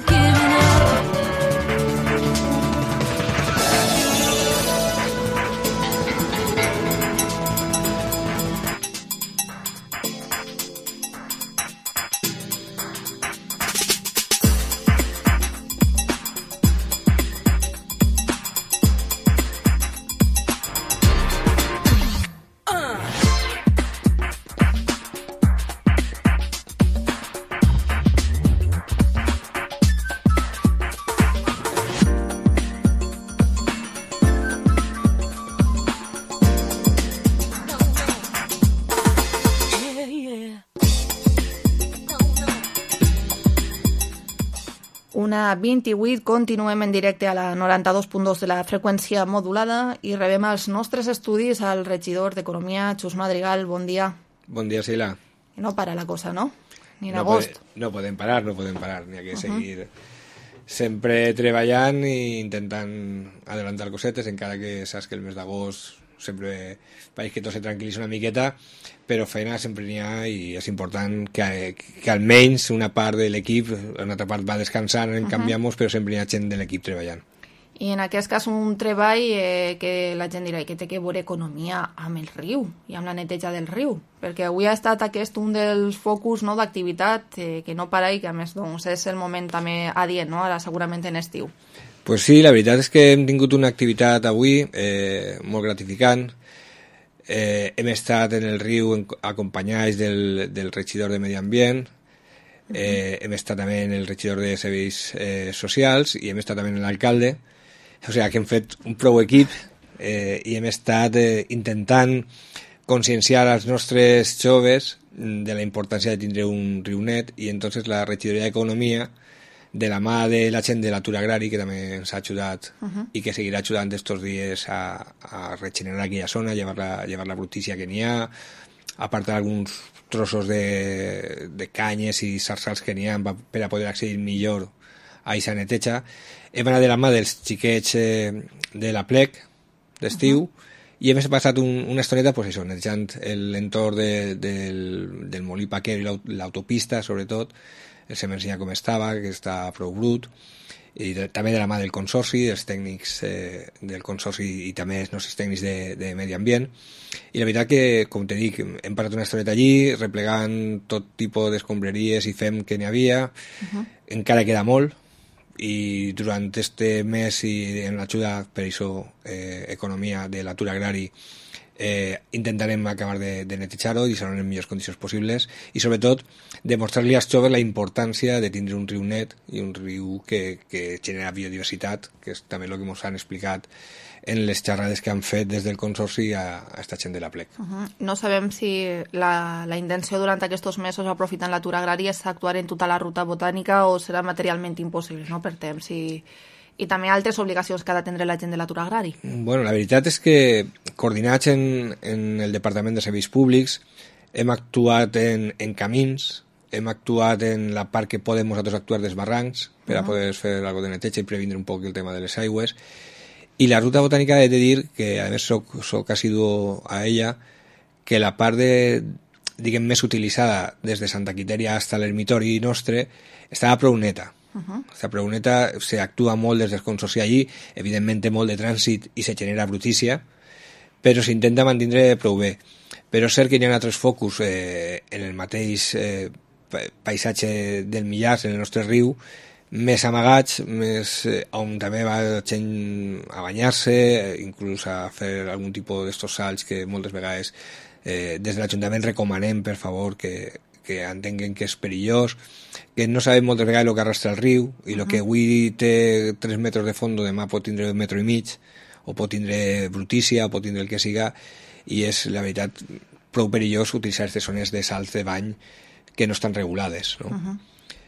Una vint-i-vuit, continuem en directe a la noranta-dos punt dos de la freqüència modulada i rebem als nostres estudis al regidor d'Economia, Xus Madrigal. Bon dia. Bon dia, Sila. No para la cosa, ¿no? Ni en no agost. Pode, no podem parar, no podem parar, n'hi ha que uh -huh. seguir sempre treballant i intentant adelantar cosetes, encara que saps que el mes d'agost sempre pareix que tot se tranquil·litza una miqueta, però feina sempre n'hi ha i és important que, que almenys una part de l'equip, una altra part va descansant, en uh -huh. canviamos, però sempre n'hi ha gent de l'equip treballant. I en aquest cas un treball eh, que la gent dirà que té que veure economia amb el riu i amb la neteja del riu, perquè avui ha estat aquest un dels focus, no, d'activitat eh, que no para i que a més doncs, és el moment també adient, no? Ara segurament en estiu. Pues sí, la veritat és que hem tingut una activitat avui eh, molt gratificant. Eh, hem estat en el riu acompanyats del, del regidor de Medi Ambient, eh, hem estat també en el regidor de Serveis eh, Socials i hem estat també en l'alcalde. O sigui que hem fet un prou equip eh, i hem estat eh, intentant conscienciar als nostres joves de la importància de tindre un riu net, i entonces la regidoria d'Economia, de la mà de la gent de l'atur agrari, que també ens ha ajudat uh -huh. i que seguirà ajudant estos dies a, a regenerar aquella zona, llevar la, llevar la brutícia que n'hi ha, apartar alguns trossos de, de canyes i sarsals que n'hi ha per a poder accedir millor a aquesta neteja. Hem anat de la mà dels xiquets eh, de la plec d'estiu uh -huh. i hem passat un, una estoneta pues això, netejant l'entorn de, del, del molí Paquer i l'autopista, sobretot. El cement ja com estava, que està prou brut, i de, també de la mà del consorci, dels tècnics eh, del consorci i també els nostres tècnics de, de Medi Ambient. I la veritat que, com te dic, hem parat una estoneta allí, replegant tot tipus d'escombraries i fem que n'hi havia. Uh -huh. Encara queda molt, i durant este mes i en l'ajuda per això eh, economia de l'atur agrari eh, intentarem acabar de, de netejar-ho i serà en les millors condicions possibles, i sobretot demostrar-li als joves la importància de tindre un riu net i un riu que, que genera biodiversitat, que és també el que ens han explicat en les xerrades que han fet des del consorci a, a esta gent de la plec. Uh -huh. No sabem si la, la intenció durant aquests mesos, aprofitant l'atur agrari, és actuar en tota la ruta botànica o serà materialment impossible, no?, per temps i, i també altres obligacions que ha d'atendre la gent de l'atur agrari. Bueno, la veritat és que coordinats en, en el Departament de Serveis Públics hem actuat en, en camins, hem actuat en la part que podem nosaltres actuar dels barrancs per a uh -huh. poder fer alguna de neteja i previndre un poc el tema de les aigües. I la ruta botànica he de dir que, a més, soc, soc assiduo a ella, que la part de, diguem, més utilitzada des de Santa Quitèria fins a l'ermitori nostre estava prou neta. Uh -huh. Està prou neta, s'actua molt des del consorci allí, evidentment té molt de trànsit i se genera brutícia, però s'intenta mantindre prou bé. Però és cert que hi ha altres focus eh, en el mateix eh, paisatge del Millars, en el nostre riu, més amagats, més, eh, on també va gent a banyar-se, inclús a fer algun tipus d'estos salts que moltes vegades eh, des de l'Ajuntament recomanem, per favor, que, que entenguen que és perillós, que no sabem moltes vegades el que arrastra el riu, i el uh -huh. que avui té tres metres de fondo, demà pot tindre un metro i mig, o pot tindre brutícia, o pot tindre el que siga, i és, la veritat, prou perillós utilitzar aquestes zones de salts de bany que no estan regulades, no? Uh -huh.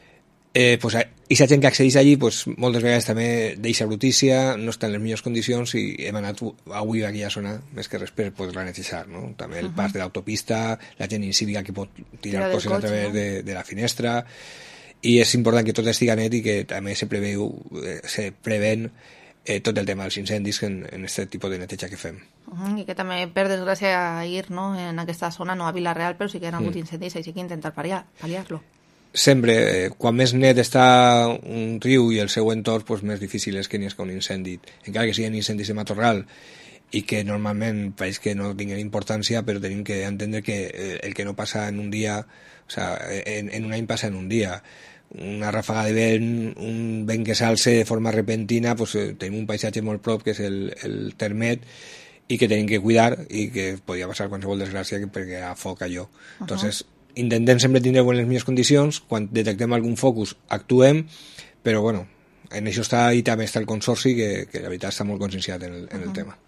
Eh, pues, i la gent que accedeix allí pues, moltes vegades també deixa brutícia, no està en les millors condicions, i hem anat avui a aquella zona més que res per poder-la netejar, no? També el uh -huh. pas de l'autopista, la gent incívica que pot tirar coses a través, no?, de, de la finestra, i és important que tot estigui net i que també se preveu, eh, se preven eh, tot el tema dels incendis en, en aquest tipus de neteja que fem. Uh -huh. I que també, per desgràcia, ahir, no?, en aquesta zona, no a Vila-real, però sí que han hagut mm. incendis, així que intentar pal·liar-lo. Sempre, eh, quan més net està un riu i el seu entorn, pues, més difícil és que n'hi hagi un incendi. Encara que siguin incendis de matorral i que normalment pareix que no tinguin importància, però tenim que entendre que el que no passa en un dia, o sea, en, en un any passa en un dia. Una ràfaga de vent, un vent que s'alce de forma repentina, pues, eh, tenim un paisatge molt prop, que és el, el termet, i que tenim que cuidar, i que podria passar qualsevol desgràcia perquè hi ha foc allò. Uh -huh. Entonces, intentem sempre tindre en les millors condicions, quan detectem algun focus actuem, però bueno, en això està, i també està el consorci, que, que la veritat està molt conscienciat en el, en el uh -huh. tema.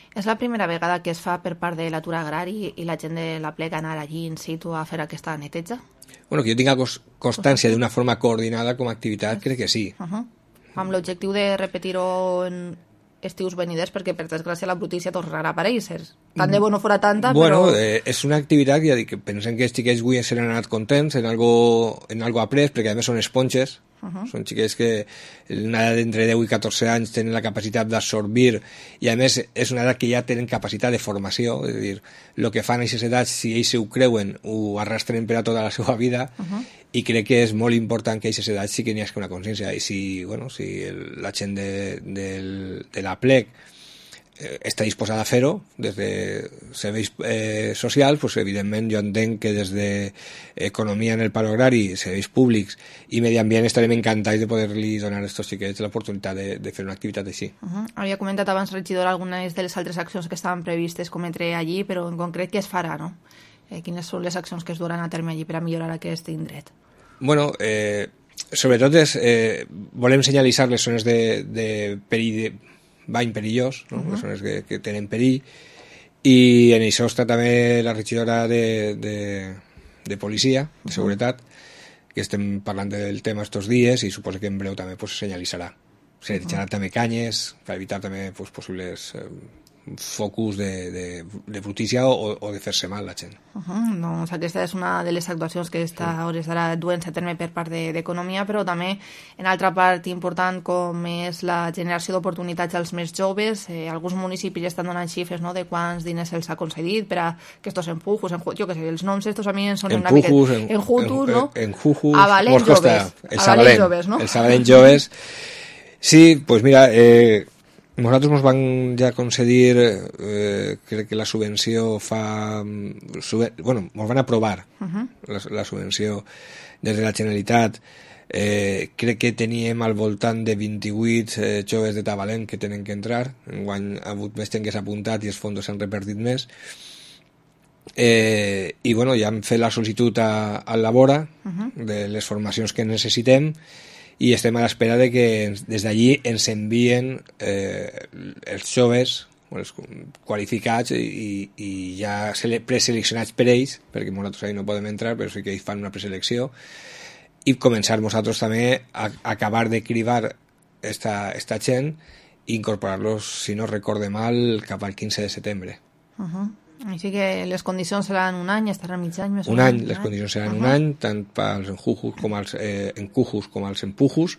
És la primera vegada que es fa per part de l'atur agrari i la gent de la plega anar allí in situ a fer aquesta neteja? Bueno, que jo tinc constància d'una forma coordinada com a activitat, crec que sí. Uh -huh. Amb l'objectiu de repetir-ho en estius veniders, perquè per desgràcia la brutícia tornarà a aparèixer. Tant de bo no fora tanta, bueno, però... Eh, és una activitat que ja dic, pensem que els xiquets avui s'han anat contents en algo, en algo après, perquè a més són esponges. Uh-huh. Són xiquets que en una edat d'entre deu i catorze anys tenen la capacitat d'absorbir, i a més és una edat que ja tenen capacitat de formació, és a dir, el que fan a aquestes edats, si ells ho creuen, ho arrastren per a tota la seva vida. Uh-huh. I crec que és molt important que a aquestes edats sí que n'hi hagi una consciència, i si, bueno, si el, la gent de, de, de la plec eh, està disposada a fer-ho des de serveis eh, socials, pues, evidentment jo entenc que des d'economia en el paro agrari, serveis públics i medi ambient estarem encantats de poder-li donar a aquests xiquets l'oportunitat de, de fer una activitat així. Uh-huh. Havia comentat abans, regidor, algunes de les altres accions que estaven previstes cometre allí, però en concret què es farà, no? Eh, quines són les accions que es duran a terme allí per a millorar aquest indret? Bueno, eh, sobretot és, eh, volem senyalitzar les zones de, de perill, de bany perillós, no? Uh-huh. Les zones que, que tenen perill, i en això està també la regidora de, de, de policia, de seguretat, uh-huh. que estem parlant del tema estos dies, i suposo que en breu també pues, senyalitzarà. Se deixarà uh-huh. també canyes per evitar també pues, possibles eh, focus de, de, de brutícia o, o de fer-se mal la gent. Uh-huh. Doncs aquesta és una de les actuacions que està a hores d'ara duent-se a terme per part d'Economia, però també en altra part important com és la generació d'oportunitats als més joves. Eh, alguns municipis estan donant xifres, no?, de quants diners se'ls ha concedit per a que estos empujos, en, jo què sé, els noms estos a mi són una mica... En, en Jutus, no? En, en Jujus... A Valent joves. El a Valent joves, no? El Sabadell joves. Sí, pues mira... Eh, nosaltres ens van ja concedir, eh, crec que la subvenció fa... Sub, bueno, ens van aprovar uh-huh. la, la subvenció des de la Generalitat. Eh, crec que teníem al voltant de vint-i-vuit eh, joves de Tabalent que tenen que entrar. Enguany ha hagut més gent que s'ha apuntat i els fons s'han repartit més. Eh, I bueno, ja hem fet la sol·licitud a, a Labora uh-huh. de les formacions que necessitem, i estem a l'espera de que des d'allí ens envien eh, els joves, els qualificats i, i ja preseleccionats per ells, perquè nosaltres ahí no podem entrar, però sí que ells fan una preselecció, i començar nosaltres també a, a acabar de cribar esta, esta gent i incorporar-los, si no recorde mal, cap al quinze de setembre. Uh-huh. Així que les condicions seran un any, estaran mig any més un any, les condicions seran uh-huh. un any, tant pels enjujos com els eh, encujos com els empujos,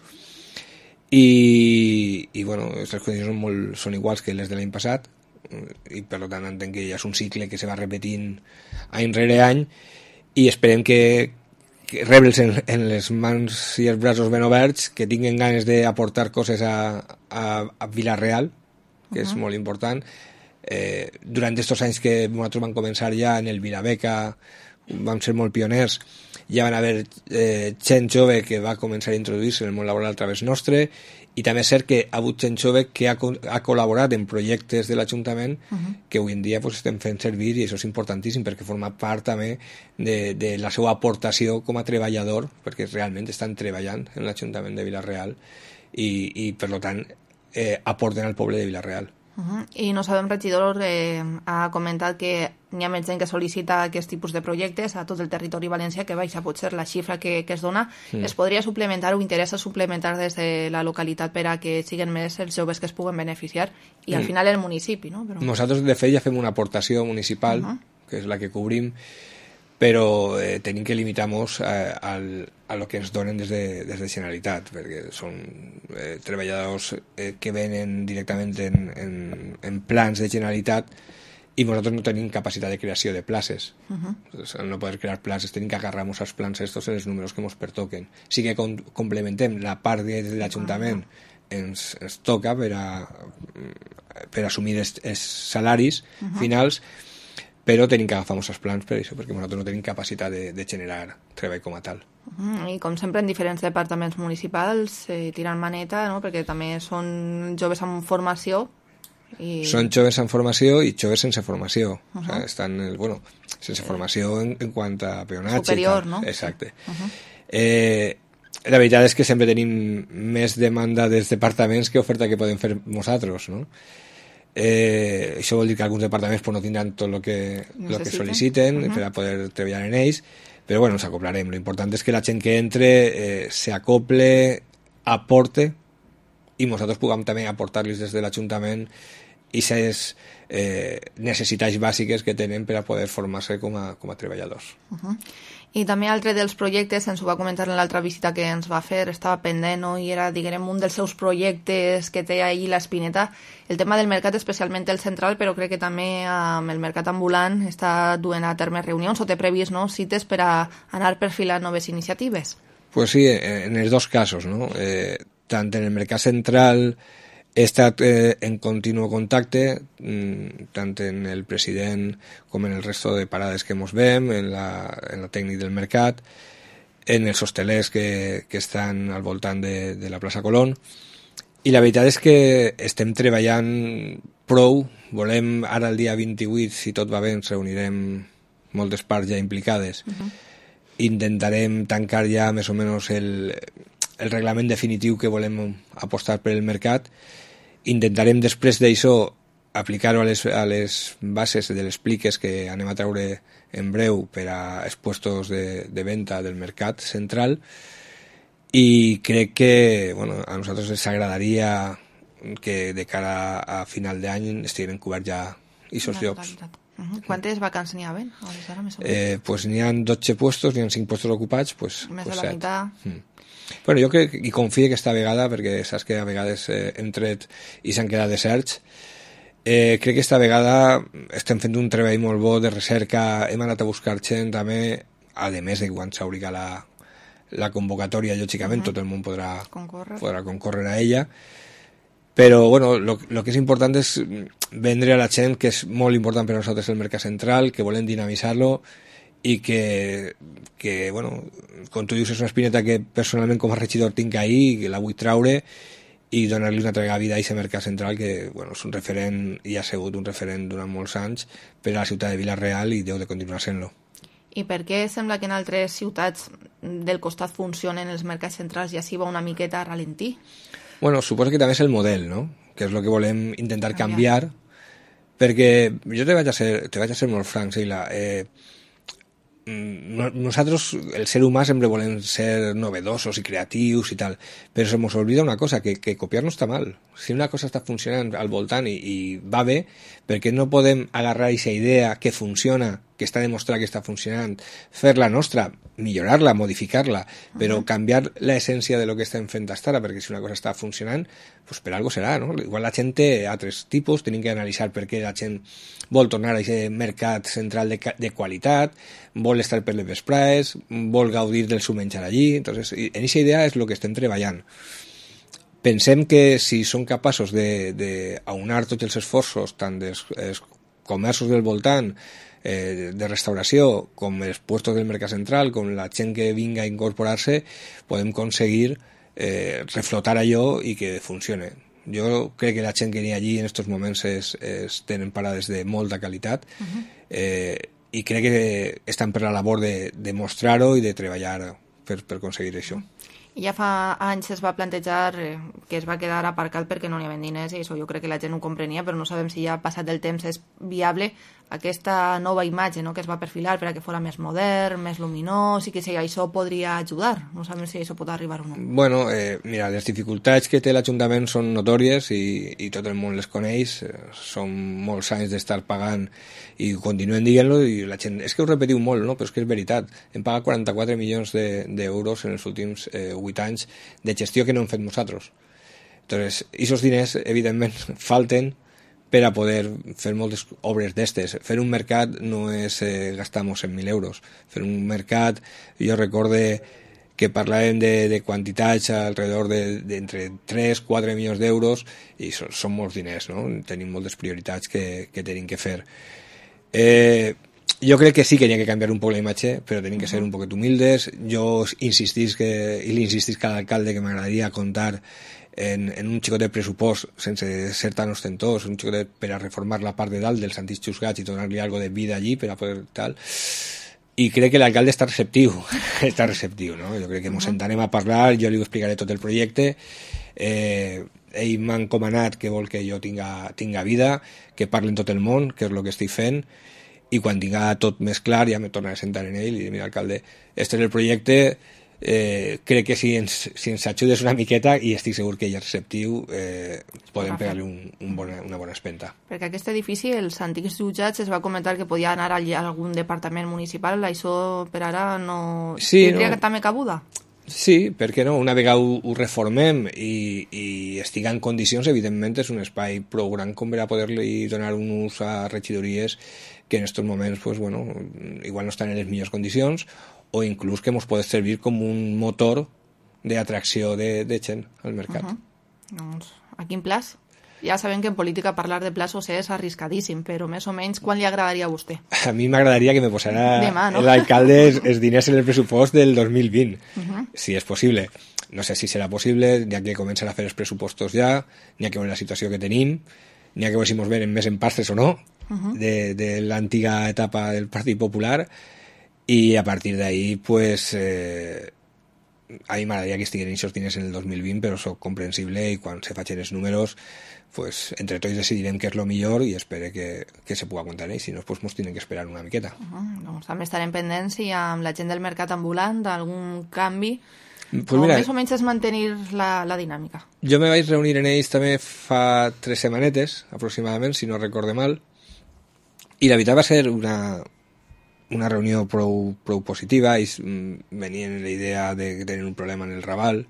i, i bueno, les condicions són, molt, són iguals que les de l'any passat, i per tant entenc que ja és un cicle que se va repetint any rere any, i esperem que, que rebre'ls en, en les mans i els braços ben oberts, que tinguin ganes d'aportar coses a, a, a Vila-real, que uh-huh. és molt important. Eh, durant aquests anys que nosaltres vam començar ja en el Vilabeca, vam ser molt pioners, ja van haver eh, gent jove que va començar a introduir-se en el món laboral a través nostre, i també és cert que ha hagut gent jove que ha, ha col·laborat en projectes de l'Ajuntament uh-huh. que avui en dia pues, estem fent servir, i això és importantíssim perquè forma part també de, de la seva aportació com a treballador, perquè realment estan treballant en l'Ajuntament de Vila-real i, i per tant eh, aporten al poble de Vila-real. Uh-huh. I no sabem, regidor, eh, ha comentat que n'hi ha més gent que sol·licita aquest tipus de projectes a tot el territori valencià, que baixa potser la xifra que, que es dona. Mm. Es podria suplementar o interessa suplementar des de la localitat per a que siguin més els joves que es puguen beneficiar, i al mm. final el municipi, no? Però... Nosaltres, de fet, ja fem una aportació municipal, uh-huh. que és la que cobrim, però eh, tenim que limitar-nos a, a, a lo que ens donen des de, des de Generalitat, perquè són eh, treballadors eh, que venen directament en, en, en plans de Generalitat, i nosaltres no tenim capacitat de creació de places. Uh-huh. Al no poder crear places tenim que agarrar-nos als plans estos en els números que ens pertoquen. Sí que com, complementem la part de, de l'Ajuntament, uh-huh. ens, ens toca per a, per a assumir els, els salaris uh-huh. finals, però tenim que agafar els plans per això, perquè nosaltres no tenim capacitat de, de generar treball com a tal. Uh-huh. I com sempre en diferents departaments municipals eh, tirant maneta, no? Perquè també són joves amb formació. I... Són joves amb formació i joves sense formació. Uh-huh. O sea, estan, bueno, sense formació en, en quant a peonatge. Superior, no? Exacte. Uh-huh. Eh, la veritat és que sempre tenim més demanda dels departaments que oferta que podem fer nosaltres, no? Eh, això vol dir que alguns departaments pues, no tindran tot el que, lo que sol·liciten uh-huh. per a poder treballar en ells, però bueno, ens acoplarem. Lo important és que la gent que entre eh, se acople, aporte, i nosaltres puguem també aportar-los des de l'Ajuntament aquestes eh, necessitats bàsiques que tenen per a poder formar-se com a, com a treballadors. Uh-huh. I també altre dels projectes, ens ho va comentar en l'altra visita que ens va fer, estava pendent, no? I era, diguem, un dels seus projectes que té ahir l'Espineta, el tema del mercat, especialment el central, però crec que també amb el mercat ambulant està duent a terme reunions o té previst, no?, cites per a anar perfilant noves iniciatives. Pues sí, en els dos casos, no? Eh, tant en el mercat central he estat eh, en continu contacte, mm, tant en el president com en el resto de parades que mos vem, en la, en la tècnic del mercat, en els hostelers que, que estan al voltant de, de la plaça Colón, i la veritat és que estem treballant prou. Volem, ara el dia vint-i-vuit, si tot va bé, ens reunirem moltes parts ja implicades. Uh-huh. Intentarem tancar ja més o menys el, el reglament definitiu que volem apostar per el mercat. Intentarem després d'això aplicar-ho a les, a les bases de les pliques que anem a treure en breu per a els puestos de, de venda del mercat central, i crec que bueno, a nosaltres ens agradaria que de cara a final d'any estiguin coberts ja aquests llocs. Uh-huh. Quantes vacants n'hi ha ben? Eh, pues n'hi ha dotze puestos, n'hi ha cinc puestos ocupats, pues, més pues de la set. meitat. Mm. Bueno, jo crec i confio que esta vegada, perquè saps que a vegades eh, hem tret i s'han quedat deserts, eh, crec que esta vegada estem fent un treball molt bo de recerca, hem anat a buscar gent també, a més de quan s'obriga la, la convocatòria, lògicament, uh-huh. tot el món podrà concórrer. podrà concórrer a ella, però bueno, lo, lo que és important és vendre a la gent que és molt important per a nosaltres el mercat central, que volem dinamitzar-lo, i que, que, bueno, com tu dius, és una espineta que personalment com a regidor tinc ahí, que la vull traure i donar-li una altra vida a aquest mercat central que, bueno, és un referent i ha sigut un referent durant molts anys per a la ciutat de Vila-real i deu de continuar sent-lo. I per què sembla que en altres ciutats del costat funcionen els mercats centrals i així va una miqueta a ralentí? Bueno, suposo que també és el model, no?, que és el que volem intentar canviar, perquè jo te vaig a ser, te vaig a ser molt franc, Sheila, eh, nosaltres, el ser humà, sempre volem ser novedosos i creatius i tal, però se mos oblida una cosa, que, que copiar no està mal. Si una cosa està funcionant al voltant i, i va bé, perquè no podem agarrar aquesta idea que funciona, que està demostrat que està funcionant, fer-la nostra, millorar-la, modificar-la, però uh-huh. canviar l'essència de lo que estem fent fins ara, perquè si una cosa està funcionant, pues per algo serà, no? Igual la gent té altres tipus, tenim que analitzar per què la gent vol tornar a aquest mercat central de, de qualitat, vol estar per les vesprades, vol gaudir del seu menjar allí. Entonces, en aquesta idea és el que estem treballant. Pensem que si som capaços d'aunar tots els esforços, tant dels els comerços del voltant, eh, de restauració, com els puestos del mercat central, com la gent que vinga a incorporar-se, podem aconseguir eh, reflotar allò i que funcione. Jo crec que la gent que n'hi ha allí en aquests moments es, es tenen parades de molta qualitat, uh-huh. eh, i crec que estan per la labor de, de mostrar-ho i de treballar per, per aconseguir això. I ja fa anys es va plantejar eh, que es va quedar aparcat perquè no n'hi havia diners, i això jo crec que la gent ho comprenia, però no sabem si ja passat el temps és viable aquesta nova imatge, no?, que es va perfilar per a que fos més modern, més luminós, i que si això podria ajudar. No sabem si això pot arribar o no. Bueno, eh, mira, les dificultats que té l'Ajuntament són notòries i, i tot el món les coneix. Eh, són molts anys d'estar pagant i continuen dient-lo, i la gent... És que ho repetiu molt, no?, però és que és veritat. Hem pagat quaranta-quatre milions d'euros de, en els últims eh, vuit anys de gestió que no hem fet nosaltres. Entonces, aquests diners, evidentment, falten per a poder fer moltes obres d'estes. Fer un mercat no és eh, gastar-nos cent mil euros. Fer un mercat, jo recorde que parlàvem de, de quantitats alrededor d'entre de, tres a quatre milions d'euros, i són, són molts diners, no? Tenim moltes prioritats que, que tenim que fer. Eh, jo crec que sí que n'hi ha que canviar un poc la imatge, però tenim que ser un poquet humildes. Jo insistís que, i li insistís a l'alcalde que m'agradaria comptar en, en un xicot de pressupost sense ser tan ostentós, un xicot per a reformar la part de dalt dels antics xusgats i donar-li algo de vida allí per a poder tal. I crec que l'alcalde està receptiu, està receptiu, no? Jo crec que ens sentarem a parlar, jo li explicaré tot el projecte. Eh, ell m'ha encomanat que vol que jo tinga, tinga vida, que parli en tot el món, que és el que estic fent, i quan tinga tot més clar ja me tornaré a sentar en ell i dir, mira, alcalde, este és el projecte, eh, crec que si ens, si ens ajudes una miqueta, i estic segur que ell és receptiu, eh, podem pegar-li un, un bona, una bona espenta. Perquè aquest edifici, els antics jutjats, es va comentar que podia anar a algun departament municipal, això per ara no... Sí, tindria no. també cabuda? Sí, per què no? Una vegada ho, ho reformem i, i estiga en condicions, evidentment és un espai prou gran com per a poder-li donar un ús a regidories que en aquests moments pues, bueno, igual no estan en les millors condicions o inclús que ens pot servir com un motor d'atracció de, de gent al mercat. Uh -huh. Doncs, a quin plaç? Ja sabem que en política parlar de plaços és arriscadíssim, però més o menys quan li agradaria a vostè? A mi m'agradaria que me posara Demà, no? l'alcalde els, els diners en el pressupost del dos mil vint, Uh -huh. si és possible. No sé si serà possible, n'hi ha que comencen a fer els pressupostos ja, n'hi ha que veure la situació que tenim, n'hi ha que veure si ens venen més empastres o no, Uh -huh. de, de l'antiga etapa del Partit Popular, i a partir d'ahí, pues, eh, a mi m'agradaria que estiguin aquests diners en el dos mil vint, però soc comprensible i quan se facin els números, pues, entre tots decidirem què és el millor i espero que, que se pugui comptar, i si no, pues, ens tenen que esperar una miqueta. Uh -huh. Doncs també estarem pendents si amb la gent del mercat ambulant algun canvi, pues o mira, més o menys és mantenir la, la dinàmica. Jo me vaig reunir en ells també fa tres setmanetes, aproximadament, si no recorde mal, i la veritat va ser una, una reunió prou, prou positiva. Ells venien en la idea de que tenen un problema en el Raval,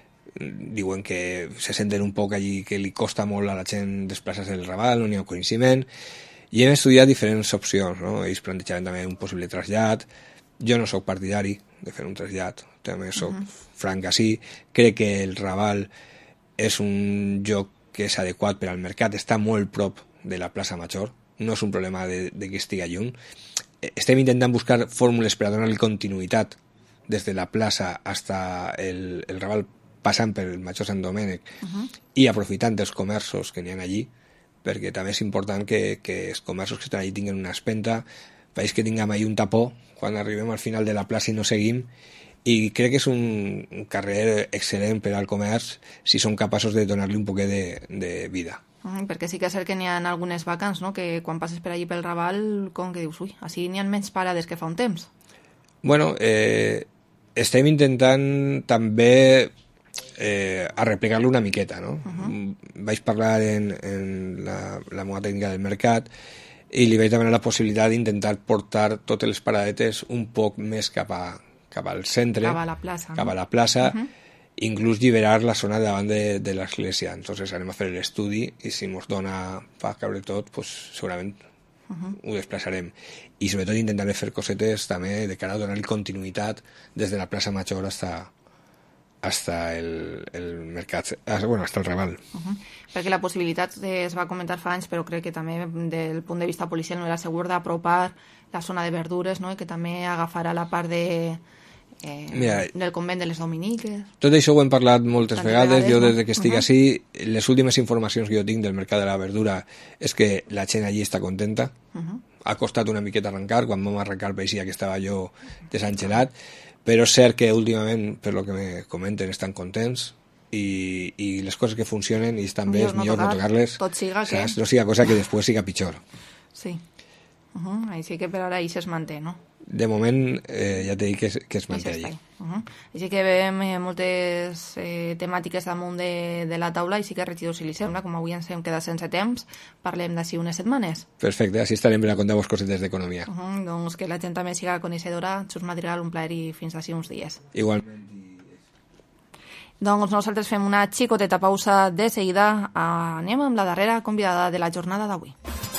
diuen que se senten un poc allí que li costa molt a la gent desplaçar-se del Raval, no n'hi ha coneixement, i hem estudiat diferents opcions, no? Ells plantejaven també un possible trasllat. Jo no sóc partidari de fer un trasllat, també sóc uh -huh. franc així. Crec que el Raval és un lloc que és adequat per al mercat, està molt prop de la plaça Major, no és un problema de, de que estigui lluny. Estem intentant buscar fórmules per a donar-li continuïtat des de la plaça fins el, el Raval, passant per el Major Sant Domènec uh -huh. i aprofitant els comerços que n'hi ha allí, perquè també és important que, que els comerços que estan allí tinguin una espenta, veig que tinguem allí un tapó quan arribem al final de la plaça i no seguim, i crec que és un, un carrer excel·lent per al comerç si som capaços de donar-li un poquet de, de vida. Mm, perquè sí que és cert que n'hi ha algunes vacants, no? Que quan passes per allí pel Raval, com que dius, ui, així n'hi ha menys parades que fa un temps. Bueno, eh, estem intentant també eh, arreplegar-lo una miqueta, no? Uh-huh. Vaig parlar en, en la, la meva tècnica del mercat i li vaig demanar la possibilitat d'intentar portar totes les paradetes un poc més cap, a, cap al centre, cap a la plaça, cap no? a la plaça, Uh-huh. inclús lliberar la zona davant de, de l'església. Entonces anem a fer l'estudi i si ens dona per caure tot, pues, segurament uh-huh. ho desplaçarem. I sobretot intentaré fer cosetes també de cara a donar-li continuïtat des de la plaça Major hasta, hasta el, el mercat, bueno, hasta el Raval. Uh-huh. Perquè la possibilitat es va comentar fa anys, però crec que també del punt de vista policial no era segur d'apropar la zona de verdures, no? I que també agafarà la part de Eh, Mira, del convent de les Dominiques. Tot això ho hem parlat moltes Tantes vegades, vegades, jo no? des que estic Uh-huh. així, les últimes informacions que jo tinc del mercat de la verdura és que la gent allí està contenta. Uh-huh. Ha costat una miqueta arrencar, quan vam arrencar paeixia que estava jo desangelat, però és cert que últimament, per lo que me comenten, estan contents i, i les coses que funcionen i estan bé, és millor no tocar-les, tot siga que... no siga cosa que després siga pitjor. Sí. Uh-huh. Així que per ara ahí es manté, no? De moment eh, ja t'he dit que es, que es manté allí. Uh-huh. Així que veiem eh, moltes eh, temàtiques damunt de, de la taula i sí que regidor, si li sembla, com avui ens hem quedat sense temps, parlem d'ací unes setmanes. Perfecte, així estarem per a contar-vos cosetes d'economia. Uh-huh. Doncs que la gent també siga coneixedora, Xus Madrigal, un plaer i fins d'ací uns dies. Igualment. Doncs nosaltres fem una xicoteta pausa de seguida. Anem amb la darrera convidada de la jornada d'avui.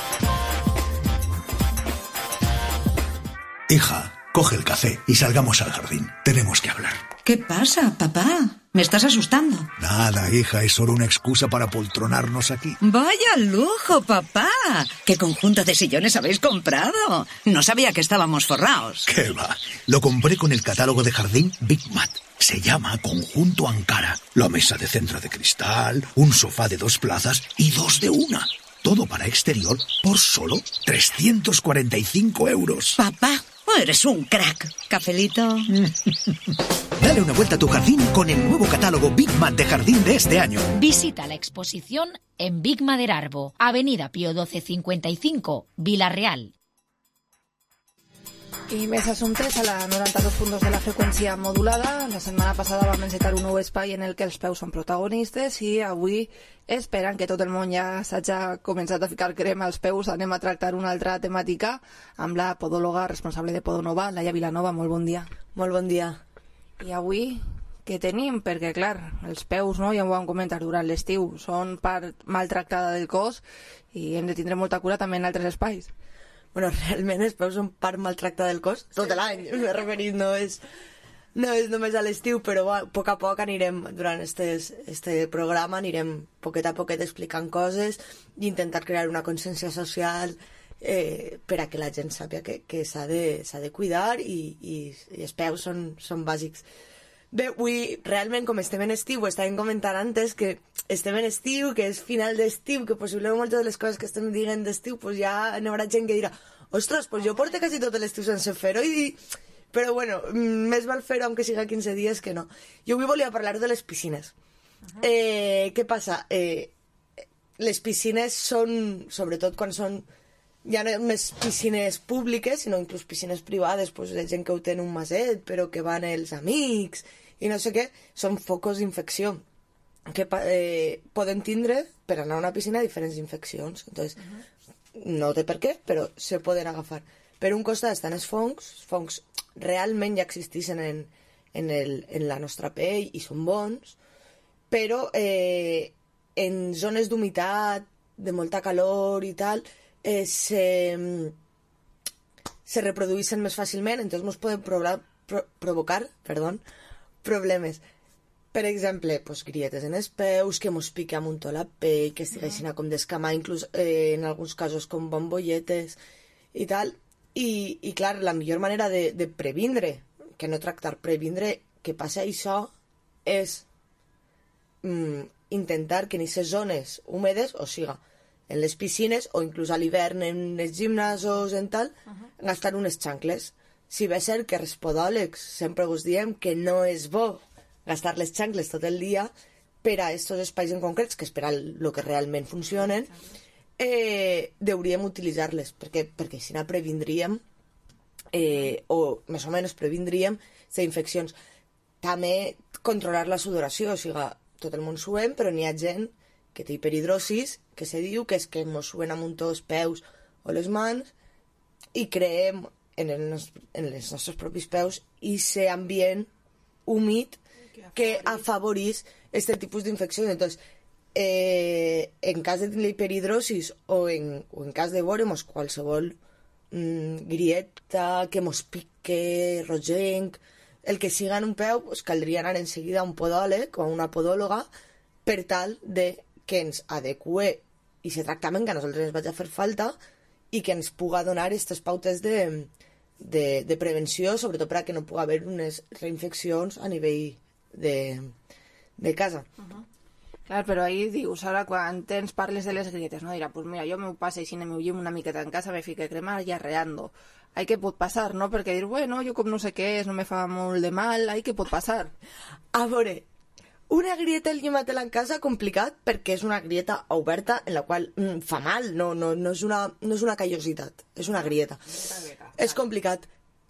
Hija, coge el café y salgamos al jardín. Tenemos que hablar. ¿Qué pasa, papá? Me estás asustando. Nada, hija, es solo una excusa para poltronarnos aquí. ¡Vaya lujo, papá! ¿Qué conjunto de sillones habéis comprado? No sabía que estábamos forraos. ¿Qué va? Lo compré con el catálogo de jardín Big Mat. Se llama Conjunto Ankara. La mesa de centro de cristal, un sofá de dos plazas y dos de una. Todo para exterior por solo trescientos cuarenta y cinco euros. Papá, eres un crack. ¿Cafelito? Dale una vuelta a tu jardín con el nuevo catálogo Big Mat de jardín de este año. Visita la exposición en Big Maderarbo, Avenida Pío doce cincuenta y cinco, Vila-real. I més assumptes a la noranta-dos punt dos de la freqüència modulada. La setmana passada vam encetar un nou espai en el que els peus són protagonistes i avui, esperant que tot el món ja s'hagi començat a ficar crema als peus, anem a tractar una altra temàtica amb la podòloga responsable de Podonova, Laia Vilanova. Molt bon dia. Molt bon dia. I avui què tenim? Perquè, clar, els peus, no, ja ho vam comentar durant l'estiu, són part maltractada del cos i hem de tindre molta cura també en altres espais. Bueno, realment els peus són part maltractada del cos tot l'any, m'he referit, no és, no és només a l'estiu, però a poc a poc anirem, durant estes, este programa, anirem poquet a poquet explicant coses i intentar crear una consciència social eh, per a que la gent sàpiga que, que s'ha de, s'ha de cuidar i, i, i els peus són, són bàsics. Bé, avui, realment, com estem en estiu, ho estàvem comentant antes, que estem en estiu, que és final d'estiu, que possiblement moltes de les coses que estem dient d'estiu, pues ja hi haurà gent que dirà ostres, pues jo porto quasi tot l'estiu sense fer-ho, i... però bueno, més val fer-ho aunque siga quinze dies que no. Jo avui volia parlar de les piscines. Uh-huh. Eh, què passa? Eh, les piscines són, sobretot quan són ja no més piscines públiques, sinó inclús piscines privades, pues, de gent que ho té en un maset, però que van els amics i no sé què, són focus d'infecció que eh, poden tindre per anar a una piscina diferents infeccions. Entonces, uh-huh. no té per què, però se poden agafar. Per un costat estan els fongs, els fongs realment ja existeixen en, en, el, en la nostra pell i són bons, però eh, en zones d'humitat, de molta calor i tal, eh, se, se reprodueixen més fàcilment, entonces ens poden provar, pro, provocar perdó, problemes. Per exemple, pues, grietes en els peus, que mos pique amunt la pell, que estiguessin a com d'escamar, inclús eh, en alguns casos com bombolletes i tal. I, i clar, la millor manera de, de previndre, que no tractar, previndre que passa això, és mm, intentar que en aquestes zones húmedes, o siga, en les piscines o inclús a l'hivern en els gimnasos en tal, uh-huh. gastar unes xancles. Si bé és cert que els podòlegs sempre us diem que no és bo gastar les xancles tot el dia per a aquests espais en concrets, que és per a el que realment funcionen, eh, hauríem utilitzar-les, perquè, perquè si no previndríem, eh, o més o menys previndríem, les infeccions. També controlar la sudoració, o sigui, tot el món suem, però n'hi ha gent que té hiperhidrosis, que se diu que és que ens suen amunt els peus o les mans i creem en, el nostre, en els nostres propis peus i ser ambient humit que afavorís este tipus d'infeccions. Entonces, eh, en cas de tenir hiperhidrosis o en, o en cas de veure-mos qualsevol mm, grieta que mos pique, rogenc, el que siga en un peu, pues, caldria anar enseguida a un podòleg o a una podòloga per tal de que ens adeqüe i se tractament que a nosaltres ens vaig a fer falta i que ens puga donar aquestes pautes de, de, de prevenció, sobretot per a que no pugui haver unes reinfeccions a nivell de, de casa. Uh-huh. Clar, però ahí dius, ara quan tens parles de les grietes, no? Dirà, pues mira, jo m'ho passe i si no m'ho llevo una miqueta en casa, me fique crema i arreando. Ai, què pot passar, no? Perquè dir, bueno, jo com no sé què és, no me fa molt de mal, ai, què pot passar? A veure, una grieta al llimatela en casa complicat perquè és una grieta oberta en la qual mm, fa mal, no, no, no, és una, no és una callositat, és una grieta. És complicat.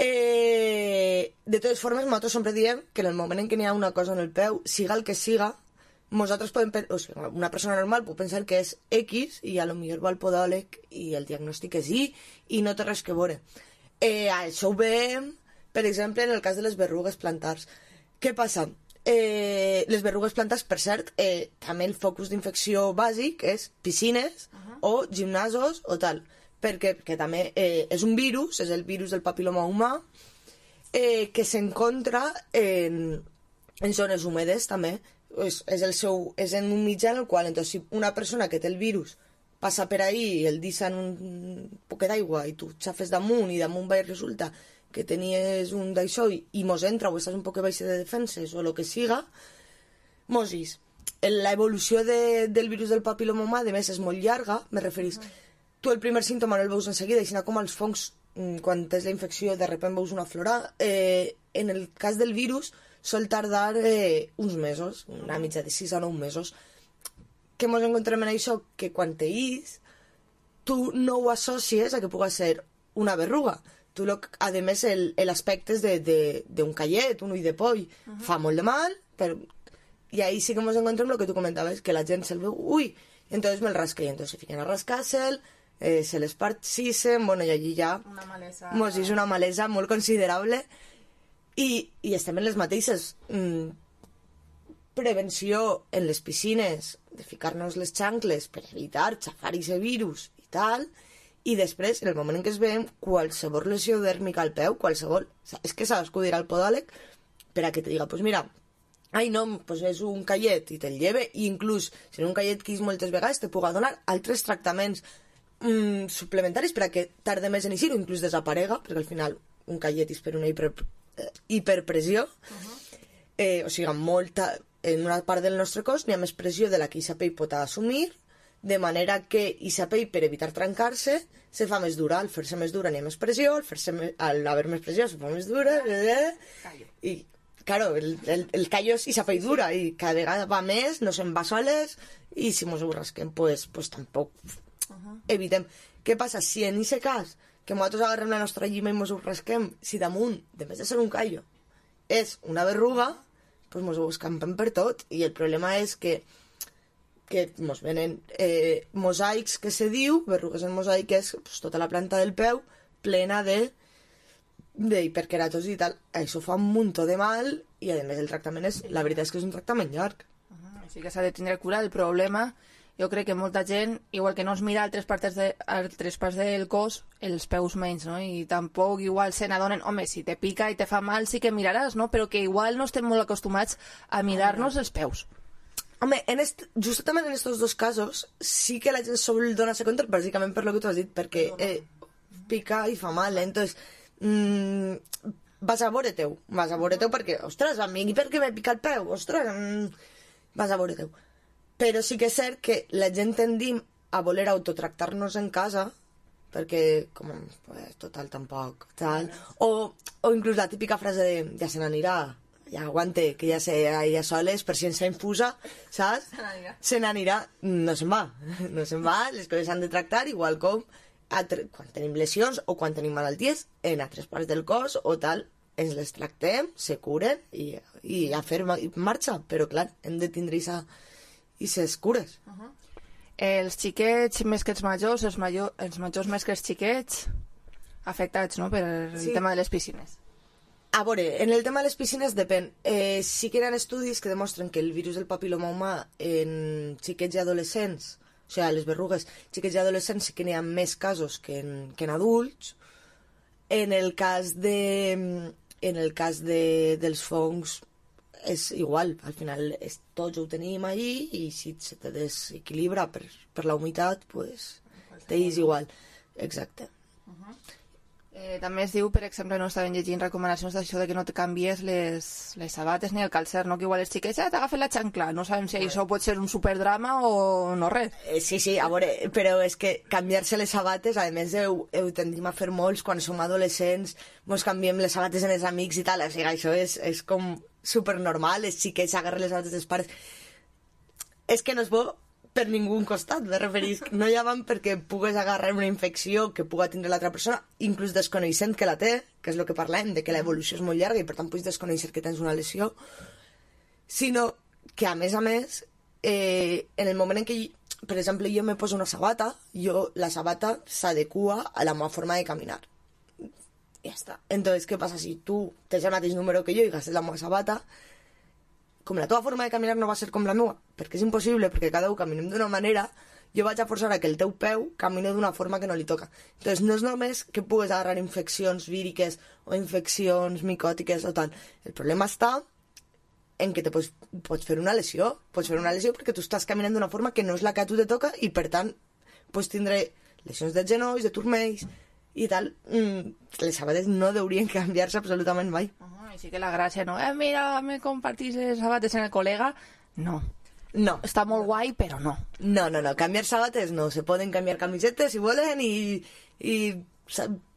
Eh, de totes formes, nosaltres sempre diem que en el moment en què n'hi ha una cosa en el peu, siga el que siga, nosaltres podem, o sigui, una persona normal pot pensar que és X i a lo millor va al podòleg i el diagnòstic és Y i no té res que veure. Eh, això ho veiem, per exemple, en el cas de les berrugues plantars. Què passa? Eh, les berrugues plantars, per cert, eh, també el focus d'infecció bàsic és piscines uh-huh. o gimnasos o tal, perquè, perquè també eh, és un virus, és el virus del papiloma humà, eh, que s'encontra en, en zones húmedes també, és, és, el seu, és en un mitjà en el qual, entonces, si una persona que té el virus passa per ahí i el deixa en un poquet d'aigua i tu xafes damunt i damunt va i resulta que tenies un d'això i, i mos entra o estàs un poc baix de defenses o el que siga, mos is. La evolució de, del virus del papiloma humà, de més, és molt llarga, me referís. Uh-huh. Tu el primer símptoma no el veus en seguida, i si no com els fongs, quan tens la infecció, de repente veus una flora, eh, en el cas del virus sol tardar eh, uns mesos, una mitja de sis a nou mesos. Què ens encontrem en això? Que quan te is, tu no ho associes a que pugui ser una verruga. Tu, lo, a més, l'aspecte és d'un callet, un ull de poll. Uh -huh. Fa molt de mal, però... i ahí sí que ens encontrem el que tu comentaves, que la gent se'l veu, ui, i entonces me'l rasca, i entonces se fiquen a rascar-se'l, eh, se l'esparcissen, bueno, i allí ja... Una malesa... Mos és una malesa molt considerable, i, i estem en les mateixes. Mm, prevenció en les piscines, de ficar-nos les xancles per evitar xafar aquest virus i tal, i després, en el moment en què es veiem, qualsevol lesió dèrmica al peu, qualsevol... És que saps que ho dirà el podòleg per a que te diga, pues mira, ai no, pues és un callet i te'l lleve, i inclús, si és un callet que és moltes vegades, te puga donar altres tractaments mm, suplementaris per a que tarde més en eixir o inclús desaparega, perquè al final un callet és per una hiper, eh, hiperpressió, uh-huh. eh, o sigui, molta, en una part del nostre cos n'hi ha més pressió de la que aquesta pell pot assumir, de manera que aquesta pell, per evitar trencar-se, se fa més dura. Al fer-se més dura n'hi ha més pressió, al, fer-se més, al haver més pressió se fa més dura, eh, i claro, el, el, el callo és aquesta pell dura, i cada vegada va més, no se'n va soles, i si mos ho rasquem, pues, pues tampoc uh-huh. evitem. Què passa? Si en aquest cas, que nosaltres agarrem la nostra llima i mos ho rasquem, si damunt, de més de ser un callo, és una verruga, pues mos ho escampem per tot, i el problema és que que mos venen eh, mosaics, que se diu, verrugues en mosaic, que és pues, tota la planta del peu plena de d'hiperkeratosi i tal. Això fa un muntó de mal, i a més el tractament és, la veritat és que és un tractament llarg. Uh-huh. Així que s'ha de tindre cura. El problema, jo crec que molta gent, igual que no es mira altres parts, de, altres parts del cos, els peus menys, no? I tampoc igual se n'adonen, home, si te pica i te fa mal sí que miraràs, no? Però que igual no estem molt acostumats a mirar-nos els peus. Home, en est, justament en estos dos casos sí que la gent sol donar-se compte, bàsicament per lo que tu has dit, perquè eh, pica i fa mal, eh? Entonces mm, vas a veure teu, vas a veure teu perquè, ostres, a mi per què me pica el peu? Ostres, mm, vas a veure teu. Però sí que és cert que la gent tendim a voler autotractar-nos en casa, perquè, com, pues, total, tampoc, tal, o, o inclús la típica frase de, ja se n'anirà, ja aguante, que ja sé, ja soles, per si ens infusa, saps? Se n'anirà. Se n'anirà, no se'n va, no se'n va, les coses s'han de tractar, igual com altre, quan tenim lesions o quan tenim malalties en altres parts del cos o tal, ens les tractem, se curen i, i a fer marxa, però clar, hem de tindre aquestes cures. Uh-huh. Els xiquets més que els majors, els, major, els majors més que els xiquets, afectats, no?, per el sí. tema de les piscines. A veure, en el tema de les piscines depèn. Eh, sí que hi ha estudis que demostren que el virus del papiloma humà en xiquets i adolescents, o sigui, les verrugues, xiquets i adolescents sí que n'hi ha més casos que en, que en adults. En el cas de en el cas de, dels fongs és igual, al final és, tots ho tenim allí, i si se te desequilibra per, per la humitat, pues, t'és igual. Exacte. Uh-huh. Eh, també es diu, per exemple, no estaven llegint recomanacions d'això de que no te canvies les, les sabates ni el calcer, no? Que igual els xiquets ja t'agafen la xancla, no sabem si això pot ser un superdrama o no res. Eh, sí, sí, a veure, però és que canviar-se les sabates, a més ho, ho tendim a fer molts quan som adolescents, mos canviem les sabates en els amics i tal, o sigui, això és, és com supernormal, els xiquets agarren les sabates dels pares. És que no és bo per ningú costat, me referís, no hi van perquè pugues agarrar una infecció que puga tindre l'altra persona, inclús desconeixent que la té, que és el que parlem, de que l'evolució és molt llarga i per tant puguis desconèixer que tens una lesió, sinó que a més a més, eh, en el moment en què, per exemple, jo me poso una sabata, jo, la sabata s'adequa a la meva forma de caminar. I ja està. Entonces, què passa si tu tens el mateix número que jo i gastes la meva sabata? Com la teva forma de caminar no va ser com la meva, perquè és impossible, perquè cada un caminem d'una manera, jo vaig a forçar a que el teu peu camini d'una forma que no li toca. Entonces no és només que pugues agarrar infeccions víriques o infeccions micòtiques o tal. El problema està en que te pots, pots fer una lesió, pots fer una lesió perquè tu estàs caminant d'una forma que no és la que a tu te toca i per tant pots tindre lesions de genolls, de turmells i tal. Mm, les sabates no deurien canviar-se absolutament mai. Uh-huh. Així que la gràcia, no? Eh, mira, me compartís les sabates en el col·lega. No. No. Està molt guai, però no. No, no, no. Canviar sabates no. Se poden canviar camisetes si volen i, i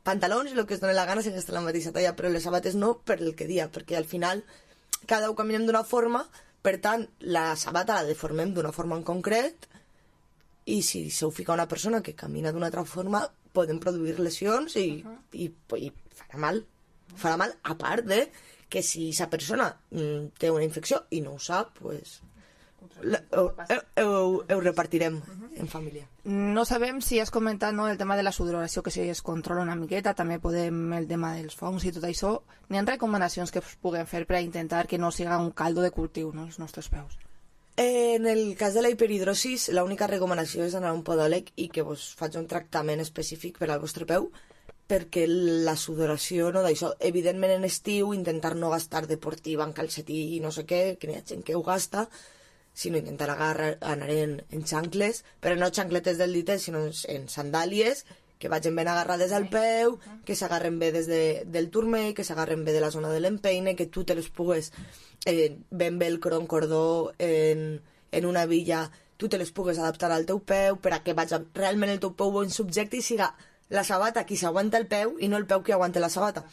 pantalons i el que es dona la gana sense estar la mateixa talla, però les sabates no per el que dia, perquè al final cada un caminem d'una forma, per tant, la sabata la deformem d'una forma en concret i si se ho fica una persona que camina d'una altra forma poden produir lesions i, uh -huh. i, i farà mal. Farà mal, a part de que si aquesta persona mm, té una infecció i no ho sap, pues, la, ho, ho, ho repartirem uh -huh. en família. No sabem si has comentat, no, el tema de la sudoració, que si es controla una miqueta, també podem el tema dels fongs i tot això. N'hi ha recomanacions que es puguem fer per a intentar que no siga un caldo de cultiu, no, els nostres peus? En el cas de la hiperhidrosis, l'única recomanació és anar a un podòleg i que vos faci un tractament específic per al vostre peu, perquè la sudoració, no, d'això, evidentment en estiu, intentar no gastar deportiva en calcetí i no sé què, que n'hi ha gent que ho gasta, sinó intentar agarrar, anar en, en xancles, però no xancletes del ditet, sinó en, en sandàlies, que vagin ben agarrades al peu, que s'agarren bé des de, del turmell, que s'agarren bé de la zona de l'empeine, que tu te les pugues, eh, ben velcro, en cordó, en, en una villa, tu te les pugues adaptar al teu peu, per a que vaig realment el teu peu ben subjecte i siga la sabata qui s'aguanta el peu i no el peu qui aguanta la sabata.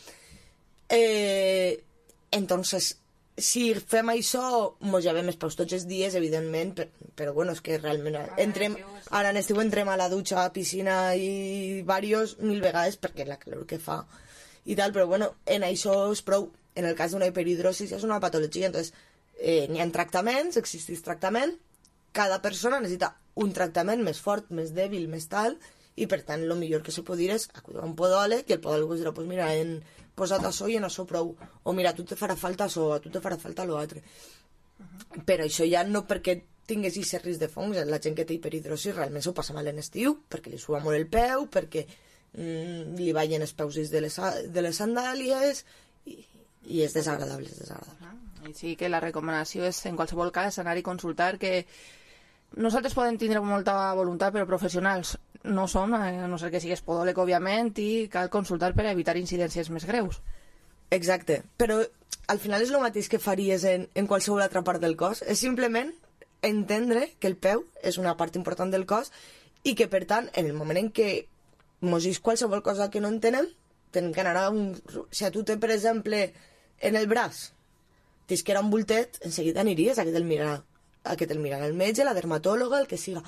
Eh, entonces, si fem això, mos llevem els peus tots els dies, evidentment, però, però bueno, és que realment entrem, ara en estiu entrem a la dutxa, a la piscina i varios mil vegades perquè la calor que fa i tal, però bueno, en això és prou. En el cas d'una hiperhidrosis és una patologia, entonces eh, n'hi ha tractaments, existeix tractament, cada persona necessita un tractament més fort, més dèbil, més tal, i per tant el millor que se pot dir és acudir a un podòleg i el podòleg us dirà, pues mira, en posat això i en això prou, o mira, a tu te farà falta això, a tu te farà falta l'altre. Uh -huh. Però això ja no perquè tingués aquest risc de fongs, la gent que té hiperhidrosis realment s'ho passa mal en estiu, perquè li suba molt el peu, perquè mm, li ballen els peus de les, de les sandàlies i, i és desagradable, és desagradable. Uh -huh. I sí que la recomanació és, en qualsevol cas, anar i consultar, que nosaltres podem tindre molta voluntat, però professionals no som, a no ser que sigues podòleg, òbviament, i cal consultar per evitar incidències més greus. Exacte, però al final és el mateix que faries en, en qualsevol altra part del cos, és simplement entendre que el peu és una part important del cos i que, per tant, en el moment en què mos és qualsevol cosa que no entenem, tenim que anar a un... Si a tu té, per exemple, en el braç, tens que era un voltet, en seguida aniries a que te'l mirarà, a que te'l mirarà el metge, la dermatòloga, el que siga.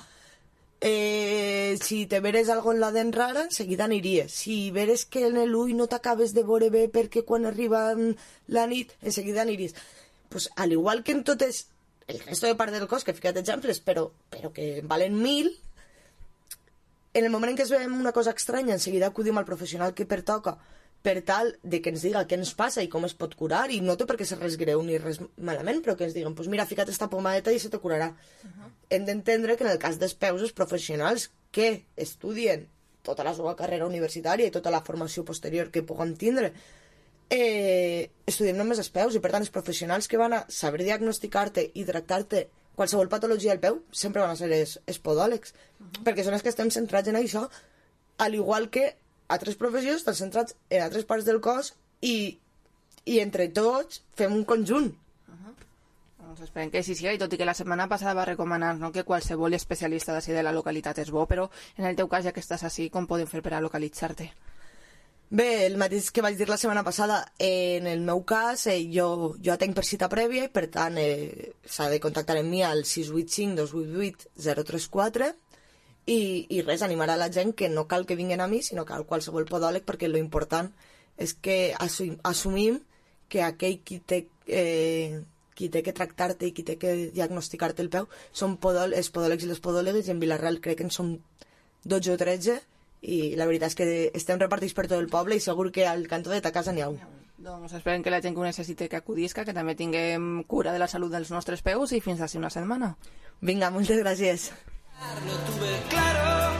Eh, si te veres algo en la dent rara, en seguida aniries. Si veres que en l'ull no t'acabes de veure bé perquè quan arriba la nit, en seguida aniries. Pues, al igual que en totes el resto de part del cos, que he ficat exemples, però, però que valen mil, en el moment en què es veiem una cosa estranya, en seguida acudim al professional que pertoca per tal de que ens diga què ens passa i com es pot curar, i no té per què ser res greu ni res malament, però que ens diguen, pues mira, fica't esta pomadeta i se te curarà. Uh-huh. Hem d'entendre que en el cas dels peus, els professionals que estudien tota la seva carrera universitària i tota la formació posterior que puguem tindre, eh, estudiem només els peus, i per tant els professionals que van a saber diagnosticar-te i tractar-te qualsevol patologia del peu sempre van a ser els, els podòlegs, uh-huh. perquè són els que estem centrats en això, al igual que altres professions estan centrats en altres parts del cos i, i entre tots fem un conjunt. Uh-huh. Doncs esperem que així siga, i tot i que la setmana passada va recomanar, no, que qualsevol especialista d'ací de la localitat és bo, però en el teu cas, ja que estàs així, com podem fer per a localitzar-te? Bé, el mateix que vaig dir la setmana passada, eh, en el meu cas eh, jo, jo atenc per cita prèvia i per tant eh, s'ha de contactar amb mi al sis vuit cinc dos vuit vuit zero tres quatre. I, i res, animar a la gent que no cal que vinguin a mi, sinó que a qualsevol podòleg, perquè lo important és que assum, assumim que aquell qui té, eh, qui té que tractar-te i qui té que diagnosticar-te el peu són podòl els podòlegs i les podòlegues, i en Vila-real crec que en som dotze o tretze, i la veritat és que estem repartits per tot el poble i segur que al cantó de ta casa n'hi ha un. Doncs esperem que la gent que ho necessite que acudisca, que també tinguem cura de la salut dels nostres peus, i fins d'ací una setmana. Vinga, moltes gràcies. Lo tuve claro,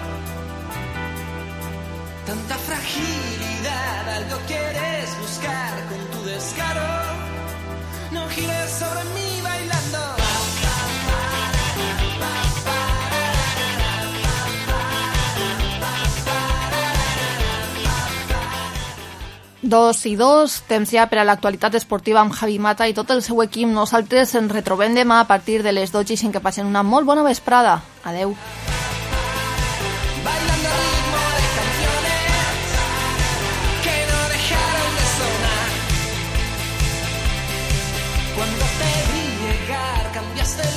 tanta fragilidad, algo quieres buscar con tu descaro, no gires sobre mí bailando. Dos i dos, temps ja per a l'actualitat esportiva amb Javi Mata i tot el seu equip. Nosaltres ens retrobem demà a partir de les dotze i cinc, que passen una molt bona vesprada. Adeu. Bailando ritmo de canciones, Cuando te vi llegar cambiaste